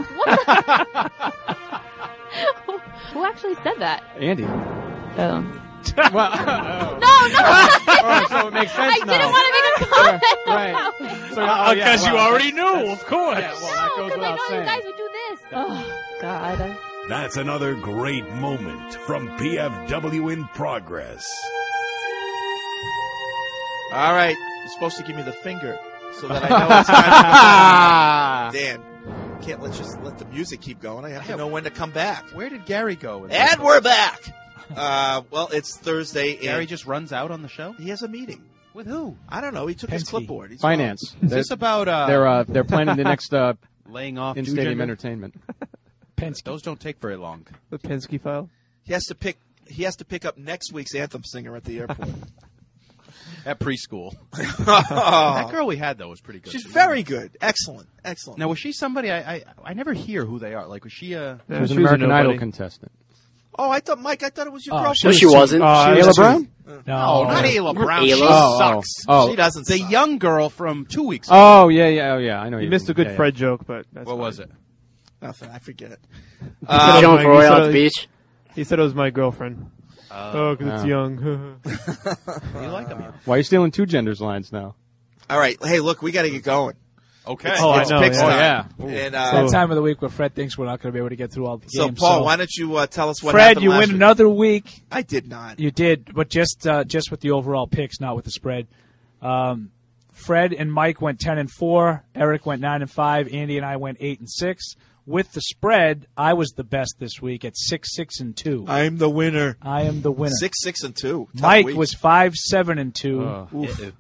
Who actually said that? Andy. Oh. Well, no, no. Oh, so it makes sense I now. didn't want to make a comment. Right. So, oh, because you already knew, of course. Yeah, well, that goes Because I without know saying. you guys would do this. Oh, God. That's another great moment from P F W in Progress. All right, you're supposed to give me the finger so that I know it's time to Dan, can't let just let the music keep going. I have to know when to come back. Where did Gary go? with And this? we're back. Uh, well, it's Thursday. And Gary just runs out on the show? He has a meeting. With who? I don't know. He took his Penske. clipboard. He's Finance. Is this about uh, They're uh, they're planning the next uh, laying off in-stadium Dugender? entertainment. Penske. Those don't take very long. The Penske file. He has to pick. He has to pick up next week's anthem singer at the airport. At preschool. That girl we had, though, was pretty good. She's very good. Excellent. Excellent. Now, was she somebody I, I I never hear who they are? Like, was she a... She was an American Idol contestant. Oh, I thought, Mike, I thought it was your Oh, girlfriend. she was too- Uh, she was Ayla too- Brown? No, not Ayla Brown. Ayla? She Oh, sucks. oh. She doesn't The suck. young girl from two weeks ago. Oh yeah, yeah, oh yeah. I know You you missed a good yeah, yeah. Fred joke, but that's What fine. was it? Nothing. I forget it. He Um, said it was Going my- for he oil said at it- the beach? He said it was my girlfriend. oh, because it's Oh. young. You like them? Why are you stealing two genders lines now? All right. Hey, look, we got to get going. Okay. It's, Oh, I it's know, picks yeah. time. Oh, yeah. And, It's uh, that time of the week where Fred thinks we're not going to be able to get through all the so, games. Paul, why don't you uh, tell us what Fred, happened you last win week? another week. I did not. You did, but just uh, just with the overall picks, not with the spread. Um, Fred and Mike went ten and four. Eric went nine and five. Andy and I went eight and six. With the spread, I was the best this week at six six and two. I'm the winner. I am the winner. Six, six, and two. Tough Mike week. was five seven and two. Oh. Oof.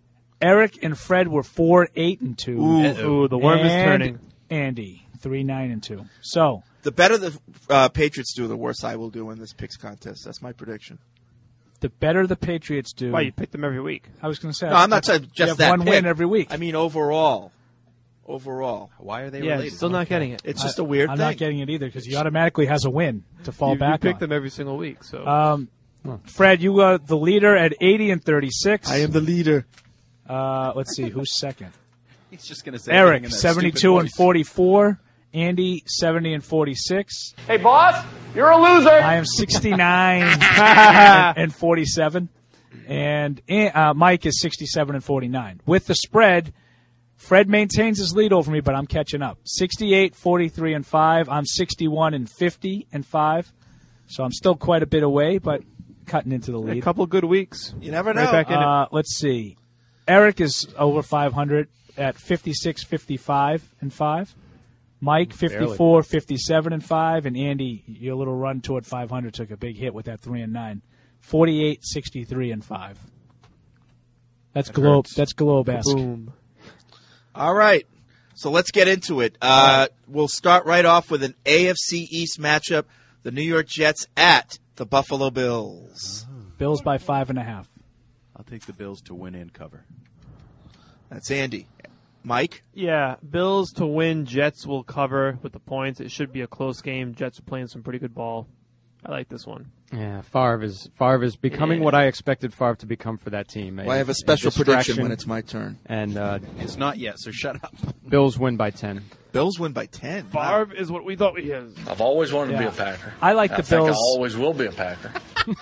Eric and Fred were four eight and two. Ooh, ooh, the worm is And turning. Andy three nine and two. So The better the uh, Patriots do, the worse I will do in this picks contest. That's my prediction. the better the Patriots do. Why, you pick them every week? I was going to say. No, I'm not saying you just have that one pick. win every week. I mean overall. Overall. Why are they Yeah, related? still not getting it. It's just I- a weird I'm thing. not getting it either because he automatically has a win to fall you, you back pick on. them every single week. So Um, Fred, you are the leader at eighty and thirty-six. I am the leader. Uh, let's see who's second. He's just going to say Eric everything in that seventy-two stupid and voice. forty-four. Andy seventy and forty-six. Hey, boss, you're a loser. I am sixty-nine and, and forty-seven, and uh, Mike is sixty-seven and forty-nine. With the spread, Fred maintains his lead over me, but I'm catching up. sixty-eight, forty-three, and five. I'm sixty-one and fifty and five. So I'm still quite a bit away, but cutting into the lead. a couple good weeks. You never know. Right back in Uh, let's see. Eric is over five hundred at fifty-six, fifty-five, and five. Mike, fifty-four, fifty-seven, and five. And Andy, your little run toward five hundred took a big hit with that three and nine. forty-eight, sixty-three, and five. That's That globe. hurts. That's globe-esque. Boom. All right. So let's get into it. Uh, we'll start right off with an A F C East matchup. The New York Jets at the Buffalo Bills. Bills by five and a half. I'll take the Bills to win and cover. That's Andy. Mike? Yeah, Bills to win. Jets will cover with the points. It should be a close game. Jets are playing some pretty good ball. I like this one. Yeah, Favre is Favre is becoming Yeah. what I expected Favre to become for that team. Well, I have a special prediction when it's my turn. And uh, It's not yet, so shut up. Bills win by ten. Bills win by ten. Favre is what we thought he is. I've always wanted to be Yeah. a Packer. I like I the think Bills. I always will be a Packer.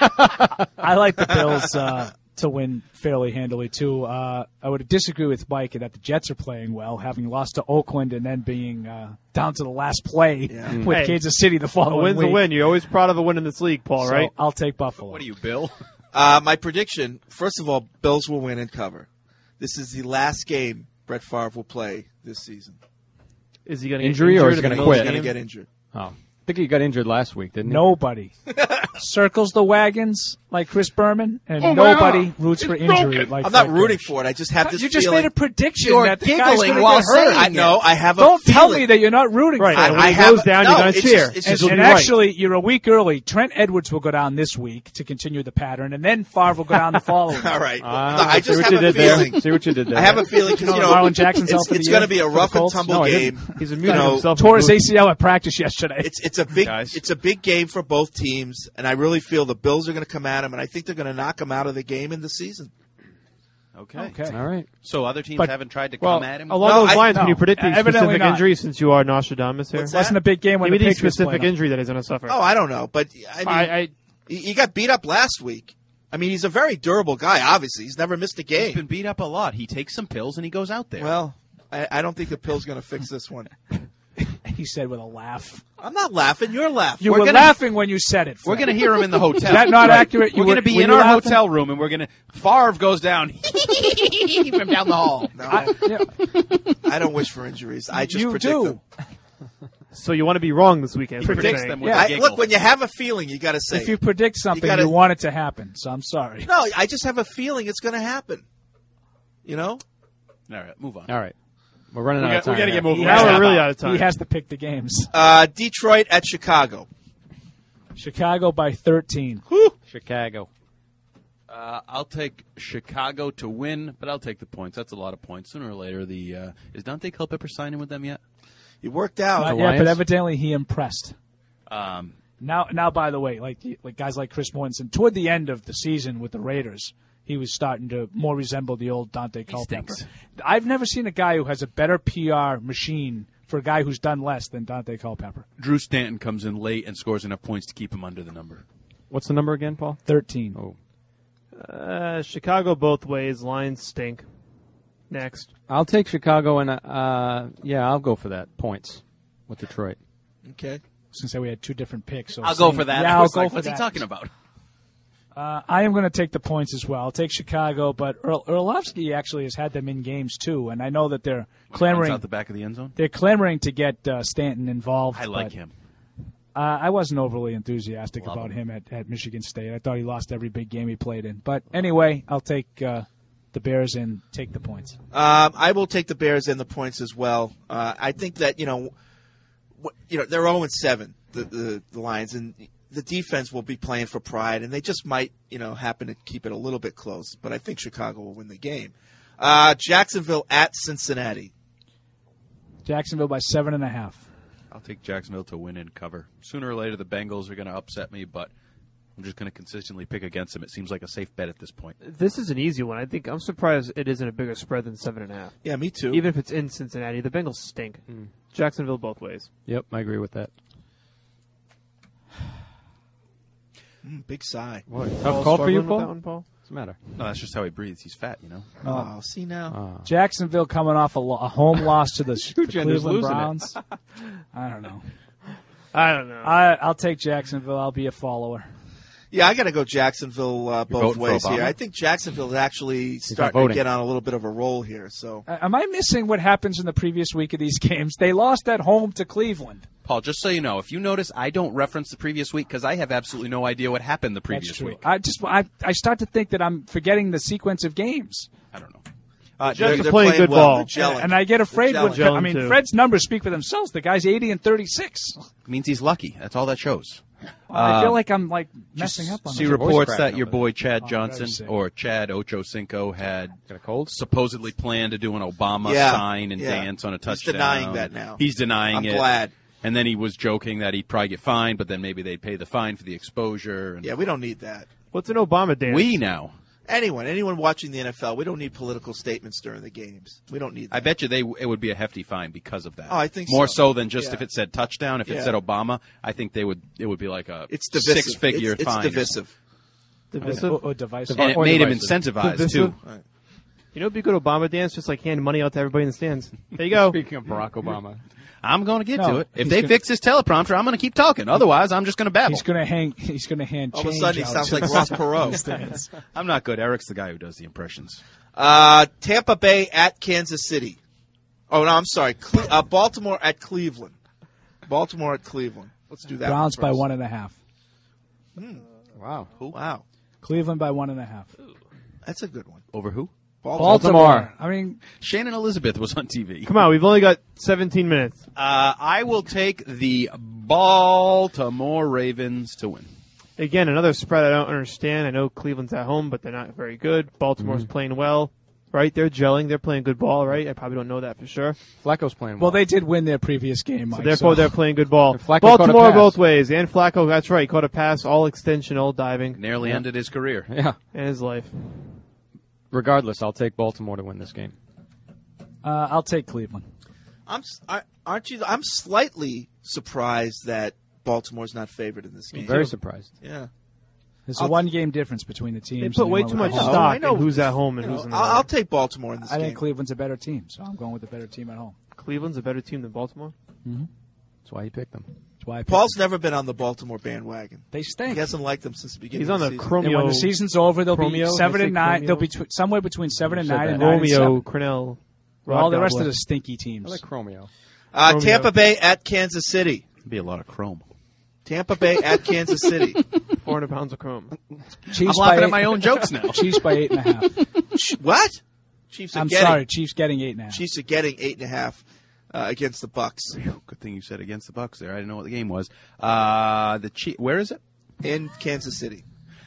I like the Bills uh, to win fairly handily, too. Uh, I would disagree with Mike that the Jets are playing well, having lost to Oakland and then being uh, down to the last play with Hey, Kansas City the A following win's week. a win. You're always proud of a win in this league, Paul, So right? I'll take Buffalo. What are you, Bill? Uh, my prediction, first of all, Bills will win and cover. This is the last game Brett Favre will play this season. Is he going to Injury get or injured is he in the gonna middle quit? of the He's going to game? get injured. Oh, I think he got injured last week, didn't he? Nobody circles the wagons like Chris Berman, and Oh, nobody wow. roots for It's injury broken. like I'm not Fred rooting Grinch. for it. I just have this You just feeling. made a prediction You're that the guy's giggling going while to get hurt. saying I know. I have a Don't tell feeling. me that you're not rooting Right. for and it. when I he have goes a- down, no, you're going to it's cheer. just- it's And, just You'll and be right. actually, you're a week early. Trent Edwards will go down this week to continue the pattern, and then Favre will go down the following. All right. Ah, No, I see just what have you a did there. feeling. See what you did there. I have a feeling because, you know, Marlon Jackson's out it's, for the it's year going to be a for the rough and Colts? tumble No, I game. didn't. He's You muted know, himself. Tore his A C L at practice yesterday. It's it's a big Guys. it's a big game for both teams, and I really feel the Bills are going to come at them, and I think they're going to knock them out of the game in the season. Okay. Okay. All right. So other teams But- haven't tried to Well, come at him? along No, those I- lines, no. can you predict the Evidently specific not. injury since you are Nostradamus here? What's Wasn't a big game when Give me the the Patriots specific played him. injury that he's going to suffer. Oh, I don't know, but I mean, I, I, he he got beat up last week. I mean, he's a very durable guy. Obviously, he's never missed a He's game. been beat up a lot. He takes some pills and he goes out there. Well, I, I don't think the pill's going to fix this one. He said with a laugh. I'm not laughing. You're laughing. You We're were gonna- laughing when you said it. We're Fred. going to hear him in the hotel. Is that not Right. accurate? You We're going to were- be were in you our laughing? hotel room, and we're going to Favre goes down from down the hall. No, I, yeah. I don't wish for injuries. I just You predict do. them. so you want to be wrong this weekend? He is what you're predicts saying. them with Yeah. a I, giggle. look, when you have a feeling, you got to say. If you it. predict something, you, gotta- want it to happen. So I'm sorry. No, I just have a feeling it's going to happen. You know? All right, move on. All right. We're running We out got- of time. we gotta here. get moving. He Now has we're to- really out of time. He has to pick the games. Uh, Detroit at Chicago. Chicago by thirteen. Chicago. Uh, I'll take Chicago to win, but I'll take the points. That's a lot of points. Sooner or later, the uh, is Dante Culpepper signing with them yet? He worked out. Not The yet, but Lions? evidently he impressed. Um, Now, now, by the way, like like guys like Chris Mortensen, toward the end of the season with the Raiders, he was starting to more resemble the old Dante Culpepper. I've never seen a guy who has a better P R machine for a guy who's done less than Dante Culpepper. Drew Stanton comes in late and scores enough points to keep him under the number. What's the number again, Paul? Thirteen. Oh, Uh, Chicago both ways. Lions stink. Next. I'll take Chicago, and uh, yeah, I'll go for that points with Detroit. Okay. I was going to say we had two different picks. So I'll go same- for that. Yeah, I I'll was go like, for what's that. he talking about? Uh, I am going to take the points as well. I'll take Chicago, but Earl- Orlovsky actually has had them in games too, and I know that they're Runs clamoring. out the back of the end zone. They're clamoring to get uh, Stanton involved. I like but, him. Uh, I wasn't overly enthusiastic Love about him. him at, at Michigan State. I thought he lost every big game he played in. But anyway, I'll take uh, the Bears and take the points. Um, I will take the Bears and the points as well. Uh, I think that you know, wh- you know they're zero and seven, the, the the Lions, and the defense will be playing for pride, and they just might you know happen to keep it a little bit close. But I think Chicago will win the game. Uh, Jacksonville at Cincinnati. Jacksonville by seven and a half. I'll take Jacksonville to win and cover. Sooner or later, the Bengals are going to upset me, but I'm just going to consistently pick against them. It seems like a safe bet at this point. This is an easy one. I think I'm surprised it isn't a bigger spread than seven and a half. Yeah, me too. Even if it's in Cincinnati, the Bengals stink. Jacksonville both ways. Yep, I agree with that. Mm, big sigh. What, Paul tough call for you, struggling with Paul? that one, Paul? What's the matter? No, that's just how he breathes. He's fat, you know. Oh, see now. Uh, Jacksonville coming off a, lo- a home loss to the, the genders Cleveland losing it. Browns. I don't know. I don't know. I, I'll take Jacksonville. I'll be a follower. Yeah, I got to go Jacksonville uh, both voting for ways here. Obama? I think Jacksonville is actually not starting to voting. get on a little bit of a roll here. So Uh, am I missing what happens in the previous week of these games? They lost at home to Cleveland. Paul, just so you know, if you notice, I don't reference the previous week because I have absolutely no idea what happened the previous That's true. week. I just I, I start to think that I'm forgetting the sequence of games. I don't know. uh, Jets they're, are they're playing playing good well. ball. They're gelling. And I get afraid They're when gelling. I mean too. Fred's numbers speak for themselves. The guy's eighty and thirty-six. It means he's lucky. That's all that shows. I feel Um, like I'm like messing up on See this. reports voice that cracking your over boy Chad Oh, Johnson very sick. or Chad Ochocinco had Got a cold? supposedly planned to do an Obama Yeah, sign and yeah. dance on a He's touchdown. denying that now. He's denying I'm it. glad. And then he was joking that he'd probably get fined, but then maybe they'd pay the fine for the exposure. And Yeah, we don't need that. What's an Obama dance? we now. Anyone, anyone watching the N F L, we don't need political statements during the games. We don't need that. I bet you they it would be a hefty fine because of that. Oh, I think more so. so than just Yeah. if it said touchdown. If it Yeah. said Obama, I think they would. It would be like a It's divisive. six-figure it's, fine. It's divisive. Divisive? Or, or divisive. and it Or made him divisive. incentivized Divisive? too. Right. You know, it'd be a good Obama dance, just like handing money out to everybody in the stands. There you go. Speaking of Barack Obama, I'm going to get No, to it. If he's they gonna- fix this teleprompter, I'm going to keep talking. Otherwise, I'm just going to babble. He's gonna hang. He's gonna hand. All of a change sudden, he out sounds to like the Ross Perot. stands. I'm not good. Eric's the guy who does the impressions. Uh, Tampa Bay at Kansas City. Oh no, I'm sorry. Cle- uh, Baltimore at Cleveland. Baltimore at Cleveland. Let's do that. Browns one by first. one and a half. wow. Wow, Cleveland by one and a half. that's a good one. Over who? Baltimore. I mean, Shannon Elizabeth was on T V. Come on, we've only got seventeen minutes. Uh, I will take the Baltimore Ravens to win. Again, another spread I don't understand. I know Cleveland's at home, but they're not very good. Baltimore's Mm-hmm. playing well, right? They're gelling. They're playing good ball, right? I probably don't know that for sure. Flacco's playing well, well. they did win their previous game, Mike. So therefore, so- they're playing good ball. And Flacco caught a Baltimore pass. both ways. And Flacco, that's right, caught a pass, all extension, all diving, Nearly ended his career. Yeah. and his life. Regardless, I'll take Baltimore to win this game. Uh, I'll take Cleveland. I'm. s- I- Aren't you? I'm slightly surprised that Baltimore's not favored in this game. Very surprised. Yeah. There's I'll- a one-game difference between the teams. They put and way one too with much the home. stock I know. in who's at home and You know, who's in the I'll, home. I'll take Baltimore in this I game. think Cleveland's a better team, so I'm going with the better team at home. Cleveland's a better team than Baltimore? That's why you picked them. That's why I picked Paul's them. never been on the Baltimore bandwagon. They stink. He hasn't liked them since the beginning. He's on of the the season. Chromeo. And when the season's over, they'll Chromeo? be Did I seven say and nine. Chromeo? They'll be tw- somewhere between seven and said nine that. and nine and Romeo, seven. Cornell, All the rest Rod of the Gobbler. stinky teams. I like Chromeo. Uh, Romeo. Tampa Bay at Kansas City. Be a lot of chrome. Tampa Bay at Kansas City. four hundred pounds of chrome. Chiefs I'm laughing by at my eight- own jokes now. Chiefs by eight and a half. Ch- what? Chiefs are I'm getting. sorry, Chiefs getting eight and a half. Chiefs are getting eight and a half uh, against the Bucks Good thing you said against the Bucks there. I didn't know what the game was. Uh, the Chief, where is it? in Kansas City.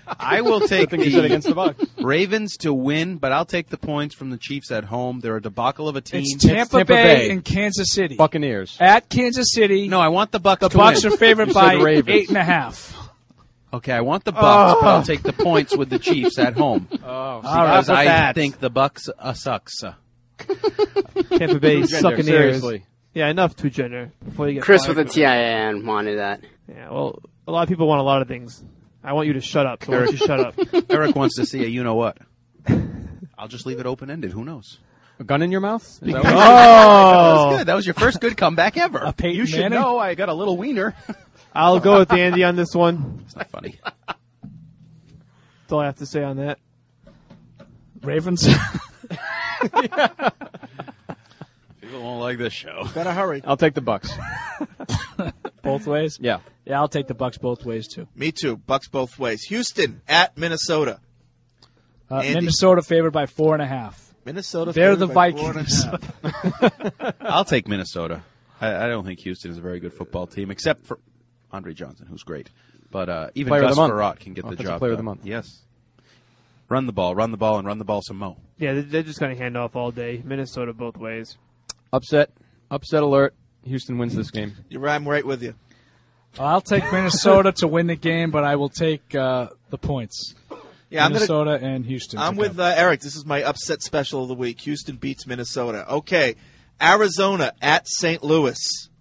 I will take Good thing you said against the Bucs. Ravens to win, but I'll take the points from the Chiefs at home. They're a debacle of a team. It's Tampa, Tampa Bay, Bay. and Kansas City. Buccaneers. At Kansas City. No, I want the Bucs The to Bucs win. are favored You by said Ravens. eight and a half. Okay, I want the Bucs, Oh. but I'll take the points with the Chiefs at home. Oh, All right, Because with I that. think the Bucs uh, sucks. Uh, Tampa Bay Two sucking ears. seriously. Yeah, enough two gender before you get Chris fired. with a T I A N wanted that. Yeah, well, a lot of people want a lot of things. I want you to shut up. So why don't you shut up? Eric wants to see a you know what. I'll just leave it open ended. Who knows? A gun in your mouth? Is that what- That Oh, was good. That was your first good comeback ever. A Peyton You should Manning? know I got a little wiener. I'll go with Andy on this one. It's not funny. That's all I have to say on that. Ravens. People won't like this show. Better hurry. I'll take the Bucks. Both ways? Yeah. Yeah, I'll take the Bucks both ways, too. Me too. Bucks both ways. Houston at Minnesota. Uh, Andy. Minnesota favored by four and a half. Minnesota. They're favored the by four and a Vikings. half. I'll take Minnesota. I, I don't think Houston is a very good football team, except for Andre Johnson, who's great. But uh, even Player of Gus the month. Farrat can get the Offensive job player of done. the month. Yes. Run the ball, run the ball, and run the ball some mo. Yeah, they- they're just going to hand off all day. Minnesota both ways. Upset. Upset alert. Houston wins this game. You're, I'm right with you. I'll take Minnesota to win the game, but I will take uh, the points. Yeah, I'm gonna- Minnesota and Houston. I'm to with cover. uh, Eric. This is my upset special of the week. Houston beats Minnesota. Okay. Arizona at Saint Louis.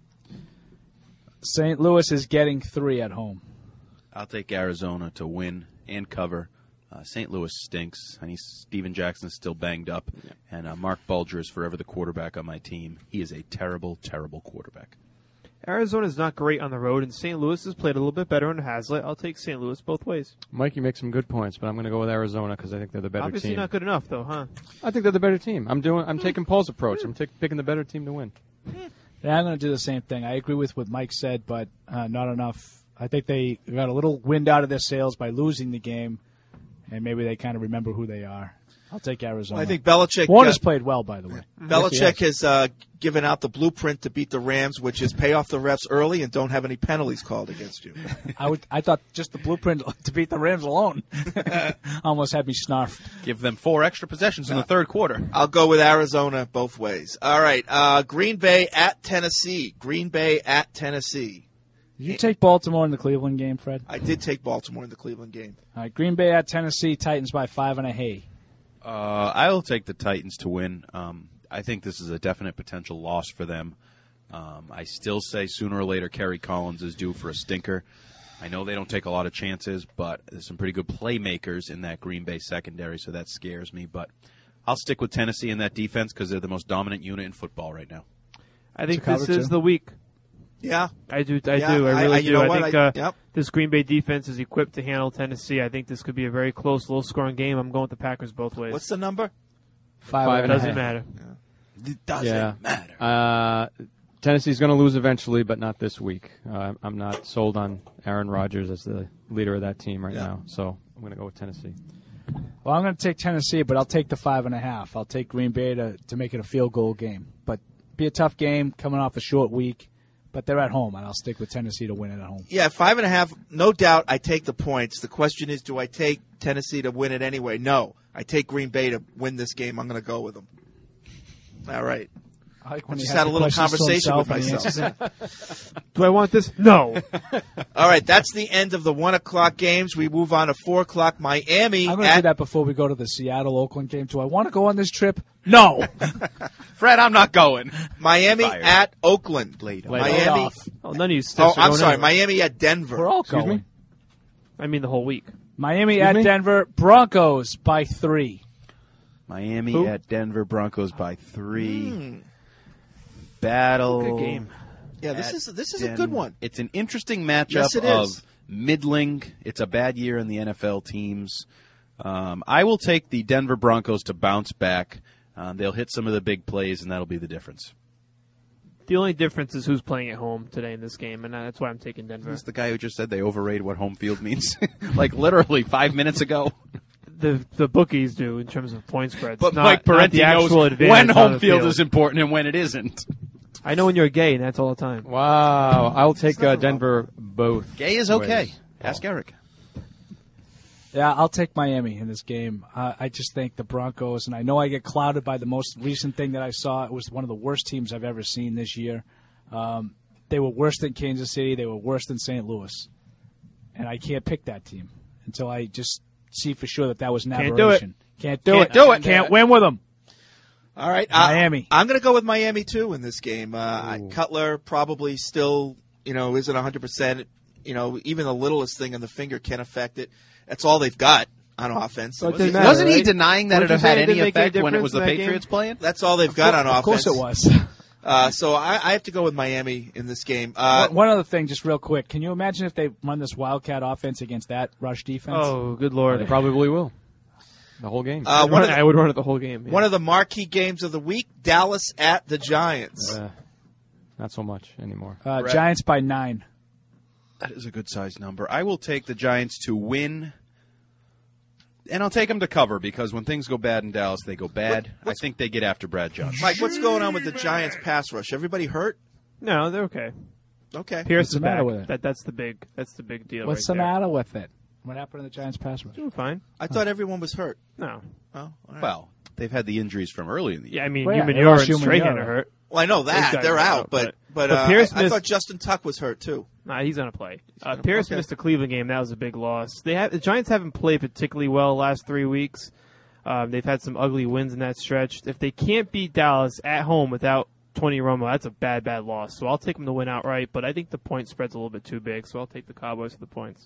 Saint Louis is getting three at home. I'll take Arizona to win and cover. Uh, Saint Louis stinks. I mean, Steven Jackson's still banged up, and uh, Mark Bulger is forever the quarterback on my team. He is a terrible, terrible quarterback. Arizona's not great on the road, and Saint Louis has played a little bit better under Hazlitt. I'll take Saint Louis both ways. Mikey makes some good points, but I'm going to go with Arizona because I think they're the better Obviously team. not good enough, though, huh? I think they're the better team. I'm doing. I'm taking Paul's approach. I'm t- picking the better team to win. Yeah, I'm going to do the same thing. I agree with what Mike said, but uh, not enough. I think they got a little wind out of their sails by losing the game, and maybe they kind of remember who they are. I'll take Arizona. I think Belichick. Warner's uh, played well, by the way. Belichick has uh, given out the blueprint to beat the Rams, which is pay off the refs early and don't have any penalties called against you. I would. I thought just the blueprint to beat the Rams alone almost had me snarfed. Give them four extra possessions in the third quarter. I'll go with Arizona both ways. All right. Uh, Green Bay at Tennessee. Green Bay at Tennessee. Did you take Baltimore in the Cleveland game, Fred? I did take Baltimore in the Cleveland game. All right, Green Bay at Tennessee. Titans by five and a hay. Uh, I will take the Titans to win. Um, I think this is a definite potential loss for them. Um, I still say sooner or later Kerry Collins is due for a stinker. I know they don't take a lot of chances, but there's some pretty good playmakers in that Green Bay secondary, so that scares me. But I'll stick with Tennessee in that defense because they're the most dominant unit in football right now. I think To this cover is two? the week. Yeah. I do. I Yeah, do. I I- really I- you do. know I what? think I- uh, yep. this Green Bay defense is equipped to handle Tennessee. I think this could be a very close, low-scoring game. I'm going with the Packers both ways. What's the number? Five, Five and a Doesn't half. matter. It doesn't Yeah. matter. Uh, Tennessee's going to lose eventually, but not this week. Uh, I'm not sold on Aaron Rodgers as the leader of that team right Yeah. now, so I'm going to go with Tennessee. Well, I'm going to take Tennessee, but I'll take the five and a half. I'll take Green Bay to, to make it a field goal game. But be a tough game coming off a short week. But they're at home, and I'll stick with Tennessee to win it at home. Yeah, five and a half. No doubt I take the points. The question is, do I take Tennessee to win it anyway? No. I take Green Bay to win this game. I'm going to go with them. All right. I like when I he just has had a the little questions to conversation with himself and he myself. answers it. Do I want this? No. All right, that's the end of the one o'clock games. We move on to four o'clock. Miami. I'm going to at, do that before we go to the Seattle-Oakland game. Do I want to go on this trip? No. Fred, I'm not going. Miami Fired. at Oakland. Laid Laid Miami. off. Oh, none of you. Oh, stiffs are I'm going sorry. anywhere. Miami at Denver. We're all Excuse going. me? I mean the whole week. Miami Excuse at me? Denver. Broncos by three. Miami Who? at Denver, Broncos by three. Hmm. Battle. Good game. Yeah, this at is this is a Den- good one. It's an interesting matchup Yes, it of is. middling. It's a bad year in the N F L teams. Um, I will take the Denver Broncos to bounce back. Um, they'll hit some of the big plays, and that'll be the difference. The only difference is who's playing at home today in this game, and that's why I'm taking Denver. Who's the guy who just said they overrated what home field means? Like literally five minutes ago. The the bookies do in terms of point spreads. But not, Mike not Parenti the actual knows advantage when on home the field is important and when it isn't. I know when you're gay, and that's all the time. Wow. I'll take uh, Denver both. Gay is okay. ways. Ask Eric. Yeah, I'll take Miami in this game. Uh, I just think the Broncos, and I know I get clouded by the most recent thing that I saw. It was one of the worst teams I've ever seen this year. Um, they were worse than Kansas City. They were worse than Saint Louis. And I can't pick that team until I just see for sure that that was an Can't do it. aberration. Can't do Can't it. do it. Can't win with them. All right, Miami. I, I'm going to go with Miami too in this game. Uh, Cutler probably still, you know, isn't one hundred percent. You know, even the littlest thing on the finger can affect it. That's all they've got on offense. So it didn't matter, Wasn't he right? denying that What'd it you had say? any Didn't make any effect when it difference was the in that Patriots game? playing? That's all they've got on Of offense. course it was. Uh, so I, I have to go with Miami in this game. Uh, one, one other thing, just real quick. Can you imagine if they run this Wildcat offense against that rush defense? Oh, good Lord. They probably will. The whole game. Uh, one of the- I would run it the whole game. yeah. One of the marquee games of the week, Dallas at the Giants. Uh, not so much anymore. Uh, Right. Giants by nine. That is a good size number. I will take the Giants to win, and I'll take them to cover because when things go bad in Dallas, they go bad. I think they get after Brad Johnson. Mike, what's going on with the Giants pass rush? Everybody hurt? No, they're okay. Okay. Pierce What's is the matter back. with it? That, that's the big. That's the big deal. What's right the there. matter with it? What happened to the Giants pass rush? Doing fine. I thought everyone was hurt. No. Oh, all right. Well, they've had the injuries from early in the year. Yeah, I mean, Well, yeah, Human they lost and Human Strahan Yara. are hurt. Well, I know Those that. guys They're are out, out, but but- but, but uh, Pierce I, I missed- thought Justin Tuck was hurt too. Nah, he's gonna play. Uh, gonna- Pierce okay. missed the Cleveland game. That was a big loss. They have the Giants haven't played particularly well the last three weeks. Um, they've had some ugly wins in that stretch. If they can't beat Dallas at home without Tony Romo, that's a bad, bad loss. So I'll take them to win outright. But I think the point spread's a little bit too big. So I'll take the Cowboys for the points.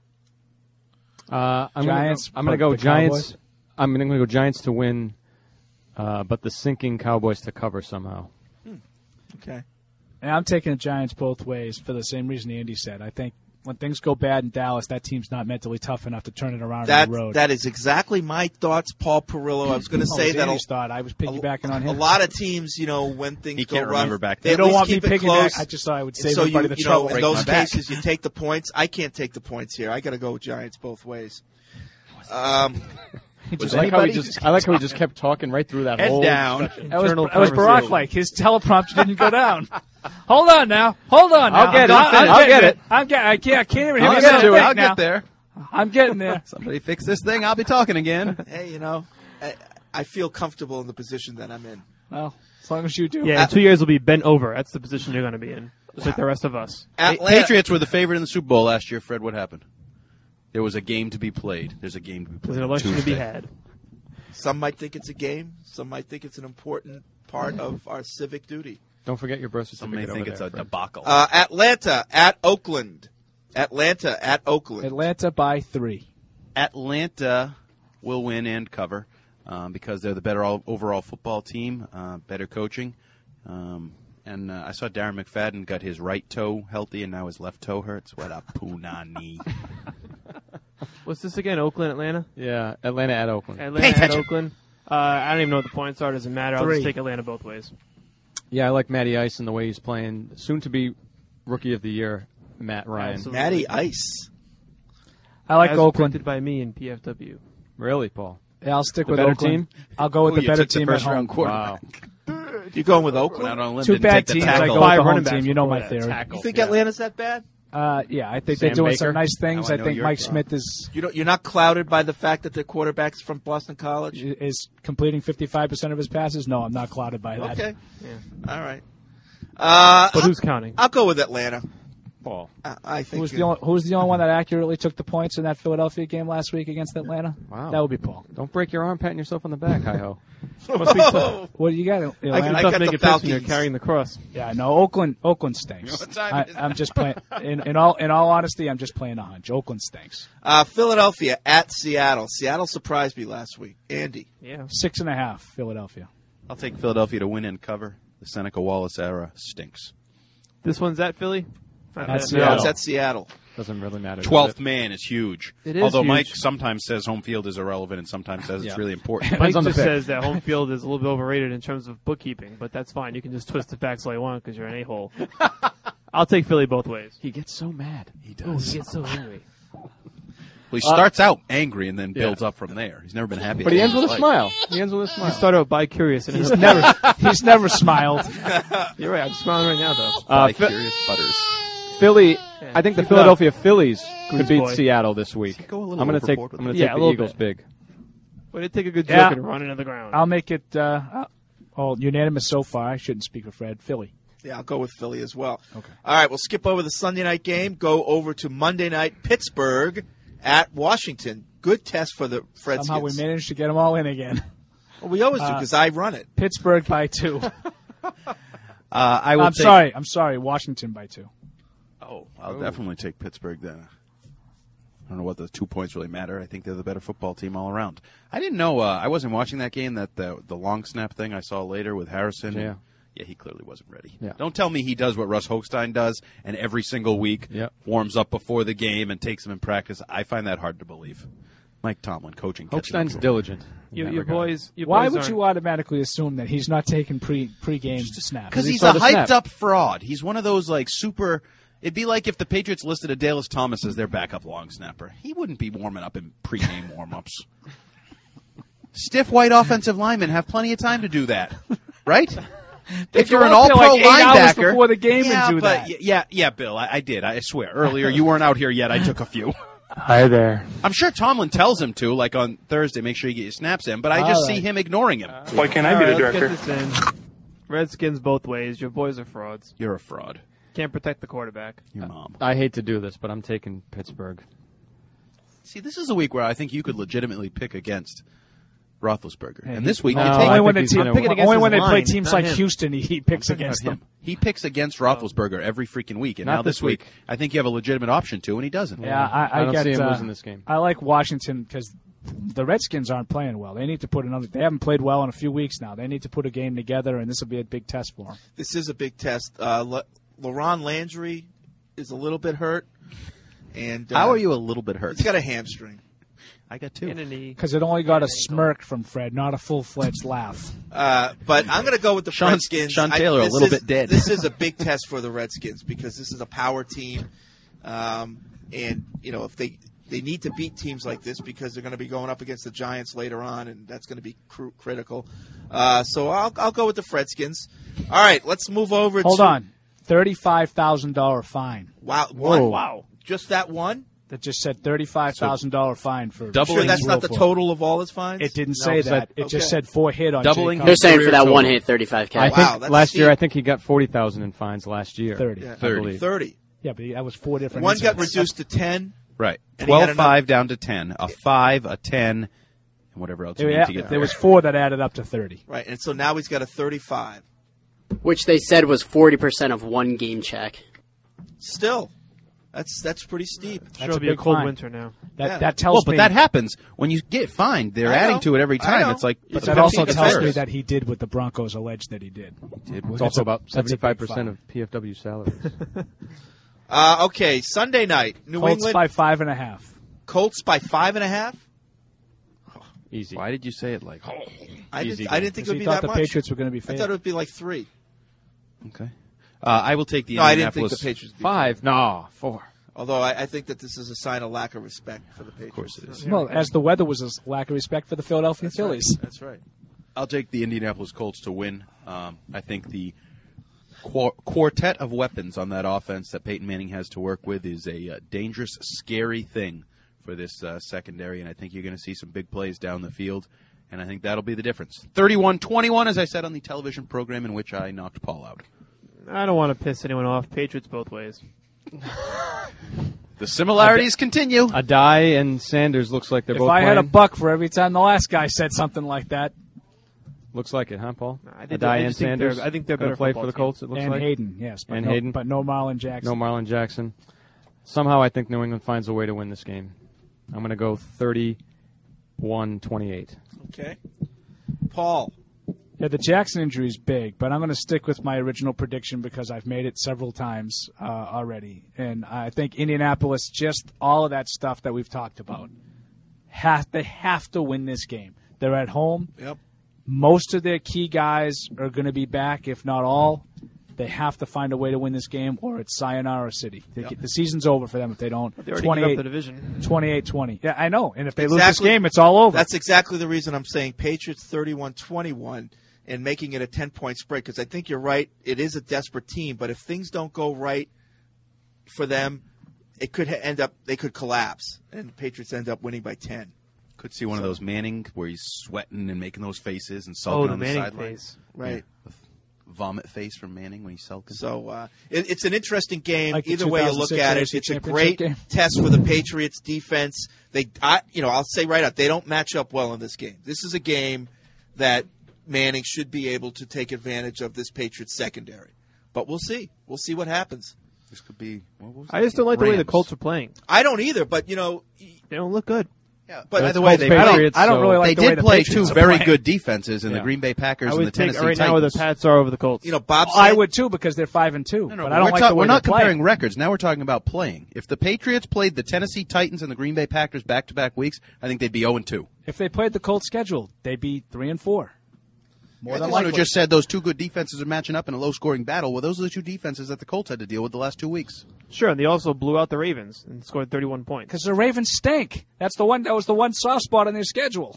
Uh, I'm Giants, Gonna, I'm going to but go the Giants. Cowboys? I'm going to go Giants to win, uh, but the sinking Cowboys to cover somehow. Okay. And I'm taking the Giants both ways for the same reason Andy said. I think when things go bad in Dallas, that team's not mentally tough enough to turn it around That on the road. that is exactly my thoughts, Paul Perillo. I was going to Oh, say it was that Andy's thought. I was piggybacking on him. a lot of teams, you know, when things He go can't rough, remember back they then. at You don't least want me keep it picking close. back. I just thought I would And save so everybody you, the you trouble. know, in Break those my back. cases, you take the points. I can't take the points here. I got to go with Giants both ways. Um, I like, how he just, I like how he just kept talking right through that Head whole down. discussion. That was, Internal that was Barack conversation. like. His teleprompter didn't go down. Hold on now. Hold on now. I'll get it. I'm, I'm I'll getting get it. I'm get, I can't. I can't even hear I'll myself get to it. think I'll now. get there. I'm getting there. Somebody fix this thing. I'll be talking again. hey, you know, I, I feel comfortable in the position that I'm in. Well, as long as you do. Yeah, in two years will be bent over. That's the position you're going to be in, just like the rest of us. Hey, Atlanta- Patriots were the favorite in the Super Bowl last year. Fred, what happened? There was a game to be played. There's a game to be played. There's an on election to be Tuesday. had. Some might think it's a game. Some might think it's an important part of our civic duty. Don't forget your birth Some may certificate. think over it's there, a Fred. debacle. Uh, Atlanta at Oakland. Atlanta at Oakland. Atlanta by three. Atlanta will win and cover um, because they're the better all, overall football team, uh, better coaching. Um, and uh, I saw Darren McFadden got his right toe healthy, and now his left toe hurts. What a punani. What's this again? Oakland, Atlanta? Yeah, Atlanta at Oakland. Atlanta at Oakland. Uh, I don't even know what the points are. Doesn't matter. I'll Three. just take Atlanta both ways. Yeah, I like Matty Ice and the way he's playing. Soon to be Rookie of the Year, Matt Ryan. Absolutely. Matty Ice. I like As Oakland. printed by me in P F W. Really, Paul? Yeah, I'll stick The with better Oakland. team? I'll go with Ooh, the you better took the team first at home. round quarterback. Wow. You going with Went Oakland? out on a limb, Two didn't bad take the teams. I tackle. go with Five the home running backs team. You know before my that. theory. Tackle. You think Yeah. Atlanta's that bad? Uh, yeah, I think Sam they're doing Baker? some nice things. Now I I know think your Mike thought. Smith is You don't, you're not clouded by the fact that their quarterback's from Boston College? is completing fifty-five percent of his passes. No, I'm not clouded by that. Okay. All right. Uh, But who's counting? I'll go with Atlanta. Paul. I, I think. Who's the only, who's the only one that accurately took the points in that Philadelphia game last week against Atlanta? Wow. That would be Paul. Don't break your arm patting yourself on the back, hi-ho. Must be tough. What do you got? I Atlanta? can- Tough got making the picks when you're Falcons. carrying the cross. Yeah, no, Oakland. Oakland stinks. What time I, is it? I'm just playing. In, in all in all honesty, I'm just playing a hunch. Oakland stinks. Uh, Philadelphia at Seattle. Seattle surprised me last week. Andy. Yeah. Six and a half. Philadelphia. I'll take Philadelphia to win and cover. The Seneca Wallace era stinks. This one's at Philly? At Uh, No, Seattle. it's at Seattle. Doesn't really matter. does Twelfth it? man is huge. It is Although huge. Mike sometimes says home field is irrelevant and sometimes says Yeah. it's really important. Mike on the just pick. says that home field is a little bit overrated in terms of bookkeeping, but that's fine. You can just twist the facts all you want because you're an a-hole. I'll take Philly both ways. He gets so mad. He Oh, does. he gets so angry. Well, he starts out angry and then builds up from there. He's never been happy. But he all ends with his a life. smile. He ends with a You smile. start out bi-curious. And He's he's never he's never smiled. You're right. I'm smiling right now, though. Uh, By Phil- Curious Butters. Philly I think the Keep it Philadelphia up. Phillies could Goose beat boy. Seattle this week. Go a little I'm going to take. I'm overboard with going to it. Yeah, take a the little Eagles bit. big. But it'd take a good Yeah. joke and run into the ground. I'll make it. Uh, uh, oh, unanimous so far. I shouldn't speak for Fred. Philly. Yeah, I'll go with Philly as well. Okay. All right, we'll skip over the Sunday night game. Go over to Monday night, Pittsburgh at Washington. Good test for the Redskins. Somehow we managed to get them all in again. Well, we always do Uh, because I run it. Pittsburgh by two. Uh, I will I'm take, sorry. I'm sorry. Washington by two. Oh, I'll definitely take Pittsburgh then. I don't know what the two points really matter. I think they're the better football team all around. I didn't know. Uh, I wasn't watching that game. That the the long snap thing I saw later with Harrison. Yeah. Yeah, he clearly wasn't ready. Yeah. Don't tell me he does what Russ Hochstein does and every single week Yep. warms up before the game and takes them in practice. I find that hard to believe. Mike Tomlin coaching. catching Hochstein's up. diligent. in You, that your regard. boys. Your Why boys would aren't- you automatically assume that he's not taking pre pre-game snaps? Because he he's saw a the hyped snap. up fraud. He's one of those like super. It'd be like if the Patriots listed Adalys Thomas as their backup long snapper. He wouldn't be warming up in pregame warm-ups. Stiff white offensive linemen have plenty of time to do that, right? They If you're go an out there all-pro like eight hours linebacker before the game yeah, and do but that. y- Yeah, yeah, Bill, I, I did. I swear. Earlier, you weren't out here yet. I took a few. Hi there. I'm sure Tomlin tells him to, like on Thursday, make sure you get your snaps in. But I All just right. see him ignoring him. Why can't I All be right, the let's director? get this in. Redskins both ways. Your boys are frauds. You're a fraud. Can't protect the quarterback. Your mom. I hate to do this, but I'm taking Pittsburgh. See, this is a week where I think you could legitimately pick against Roethlisberger. Hey, and this week no, you I take only think when, the he's team, gonna- picking against only his when they play line, teams not like him. Houston, he, he picks I'm talking against about them. him. He picks against Roethlisberger every freaking week, and Not now this this week, week. I think you have a legitimate option to, and he doesn't. Yeah, I, I, I don't get, see him uh, losing this game. I like Washington because the Redskins aren't playing well. They need to put another. They haven't played well in a few weeks now. They need to put a game together, and this will be a big test for them. This is a big test. Uh, Le- LaRon Landry is a little bit hurt. And uh, How are you a little bit hurt? He's got a hamstring. I got two. In a knee. Because it only got a smirk from Fred, not a full fledged laugh. Uh, but I'm going to go with the Sean- Redskins. Sean I- Taylor, a this little is- bit dead. This is a big test for the Redskins because this is a power team, um, and you know if they they need to beat teams like this because they're going to be going up against the Giants later on, and that's going to be cr- critical. Uh, so I'll I'll go with the Redskins. All right, let's move over. Hold to, on, thirty-five thousand dollar fine. Wow, Whoa. one, wow, just that one. That just said thirty-five thousand dollar fine for Doubling Sure, that's James not the Wilford. total of all his fines. It didn't No, say it said- that. It just okay. said four hit on Doubling Jay They're Cutler. saying for that Career one total. hit, thirty-five K. I Wow, think that's last year steep. I think he got forty thousand in fines last year. thirty. Yeah. I thirty. believe. thirty. Yeah, but that was four different. One got incidents. reduced to ten. Right. And he had twelve five down to ten. A five, a ten, and whatever else you Yeah, need to get there was four that added up to thirty. Right, and so now he's got a thirty-five. Which they said was forty percent of one game check. Still, that's that's pretty steep. That's Sure, a be a big cold fine. winter now. That Yeah. that tells Well, but me. that happens when you get fined. They're I adding know. to it every I time. know. It's like But but It's that a also fifteen tells me affairs. that he did what the Broncos alleged that he did. did It's what? also about That's a big seventy-five percent fine. of P F W salaries. Uh, okay, Sunday night, New Colts England by five and a half. Colts by five and a half. Easy. Why did you say it like? I Easy didn't, I game. didn't think it Because would he be thought that the much. Patriots were going to be I thought it favored. would be like three. Okay. Uh, I will take the No, I didn't think Indianapolis. the Patriots. Would be Five? No, four. Although I, I think that this is a sign of lack of respect for the Patriots. Of course it is. Well, as the weather was a lack of respect for the Philadelphia That's Phillies. Right. That's right. I'll take the Indianapolis Colts to win. Um, I think the qu- quartet of weapons on that offense that Peyton Manning has to work with is a uh, dangerous, scary thing for this uh, secondary, and I think you're going to see some big plays down the field, and I think that'll be the difference. thirty-one twenty-one, as I said on the television program in which I knocked Paul out. I don't want to piss anyone off. Patriots both ways. The similarities continue. Adai and Sanders looks like they're If both I playing. had a buck for every time the last guy said something like that, Looks like it, huh, Paul? I think- Adai I and just think Sanders. they're- I think they're gonna better play football for the team. Colts. It looks and like Hayden, yes, but and no, Hayden, but no Marlon Jackson. no Marlon Jackson. Somehow, I think New England finds a way to win this game. I'm going to go thirty-one twenty-eight. Okay. Paul. Yeah, the Jackson injury is big, but I'm going to stick with my original prediction because I've made it several times uh, already. And I think Indianapolis, just all of that stuff that we've talked about, have, they have to win this game. They're at home. Yep. Most of their key guys are going to be back, if not all. They have to find a way to win this game, or it's sayonara city. They, Yep. The season's over for them if they don't. They already gave up the division. twenty-eight twenty. Yeah, I know. And if they lose this Exactly. game, it's all over. That's exactly the reason I'm saying Patriots thirty-one twenty-one and making it a ten-point spread because I think you're right. It is a desperate team, but if things don't go right for them it could ha- end up they could collapse, and the Patriots end up winning by ten. Could see one So- of those Manning where he's sweating and making those faces and Oh, sulking the on the Manning sideline. face. Right. Yeah. Vomit face from Manning when he's sulking. So uh, it, it's an interesting game. Like the Either way you look two thousand six at A it, F C it's a Championship great game. test for the Patriots defense. They, I, you know, I'll say right out, they don't match up well in this game. This is a game that Manning should be able to take advantage of this Patriots secondary. But we'll see. We'll see what happens. This could be. What was I just don't like the way the Rams. Colts are playing. I don't either, but you know, They don't look good. yeah. But But by the way, they Colts played- Patriots, I don't so- really like they the way did the play Patriots two are very playing. good defenses in Yeah. the Green Bay Packers I and the would take Tennessee right Titans. now where the Pats are over the Colts. you know, Bob. I said- would too because they're five and two. No, no, but but I don't we're, like ta- the way we're not they're playing. comparing records. Now we're talking about playing. If the Patriots played the Tennessee Titans and the Green Bay Packers back-to-back weeks, I think they'd be zero and two. If they played the Colts schedule, they'd be three and four. More than than one who likely. just said those two good defenses are matching up in a low-scoring battle. Well, those are the two defenses that the Colts had to deal with the last two weeks. Sure, and they also blew out the Ravens and scored thirty-one points. Because the Ravens stink. That's the one. That was the one soft spot on their schedule.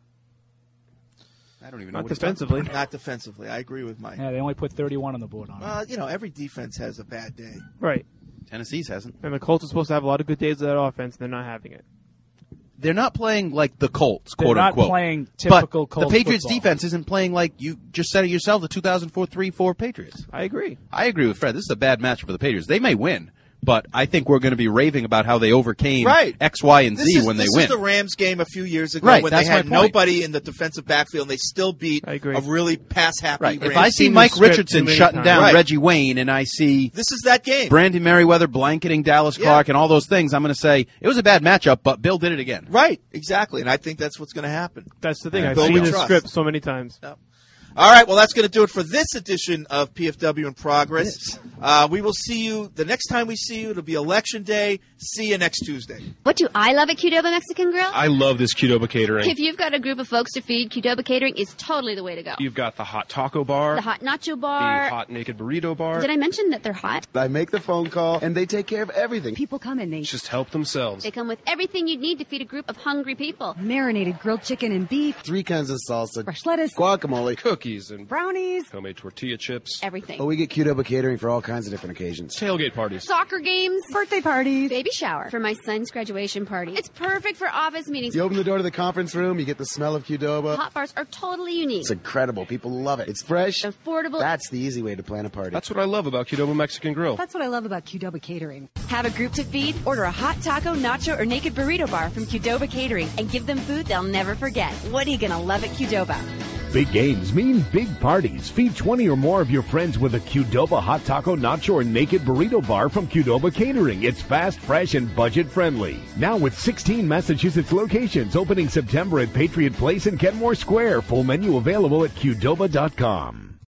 I don't even know Not what he's talking defensively. Not defensively. I agree with Mike. Yeah, they only put thirty-one on the board on it. Uh, you know, every defense has a bad day. Right. Tennessee's hasn't. And the Colts are supposed to have a lot of good days of that offense, and they're not having it. They're not playing like the Colts, They're quote not unquote. playing typical but Colts the Patriots football. defense isn't playing like you just said it yourself, the two thousand four three four Patriots. I agree. I agree with Fred. This is a bad match for the Patriots. They may win, but I think we're going to be raving about how they overcame Right. X, Y, and This Z is, when they this win. is the Rams game a few years ago Right, when that's they had my point. nobody in the defensive backfield and they still beat I agree. a really pass-happy Right. Rams If I see team. Mike script Richardson too many shutting times. down Right. Reggie Wayne and I see This is that game. Brandon Merriweather blanketing Dallas Yeah. Clark and all those things, I'm going to say it was a bad matchup, but Bill did it again. Right, exactly. And I think that's what's going to happen. That's the thing. And I've Bill seen we the trust. script so many times. Yep. All right, well, that's going to do it for this edition of P F W in Progress. Uh, we will see you the next time we see you. It'll be Election Day. See you next Tuesday. What do I love at Qdoba Mexican Grill? I love this Qdoba catering. If you've got a group of folks to feed, Qdoba Catering is totally the way to go. You've got the hot taco bar, The hot nacho the bar. hot naked burrito bar. Did I mention that they're hot? I make the phone call, and they take care of everything. People come and they Just help themselves. They come with everything you'd need to feed a group of hungry people. marinated grilled chicken and beef, Three kinds of salsa, fresh lettuce, guacamole. Cookies and brownies. homemade tortilla chips. Everything. Oh, we get Qdoba catering for all kinds of different occasions. Tailgate parties. Soccer games. Birthday parties. Baby shower. For my son's graduation party. It's perfect for office meetings. You open the door to the conference room, you get the smell of Qdoba. Hot bars are totally unique. It's incredible. People love it. It's fresh. Affordable. That's the easy way to plan a party. That's what I love about Qdoba Mexican Grill. That's what I love about Qdoba Catering. Have a group to feed? Order a hot taco, nacho, or naked burrito bar from Qdoba Catering and give them food they'll never forget. What are you going to love at Qdoba? Big games mean big parties. Feed twenty or more of your friends with a Qdoba hot taco, nacho, or naked burrito bar from Qdoba Catering. It's fast, fresh, and budget friendly. Now with sixteen Massachusetts locations opening September at Patriot Place and Kenmore Square. Full menu available at Qdoba dot com.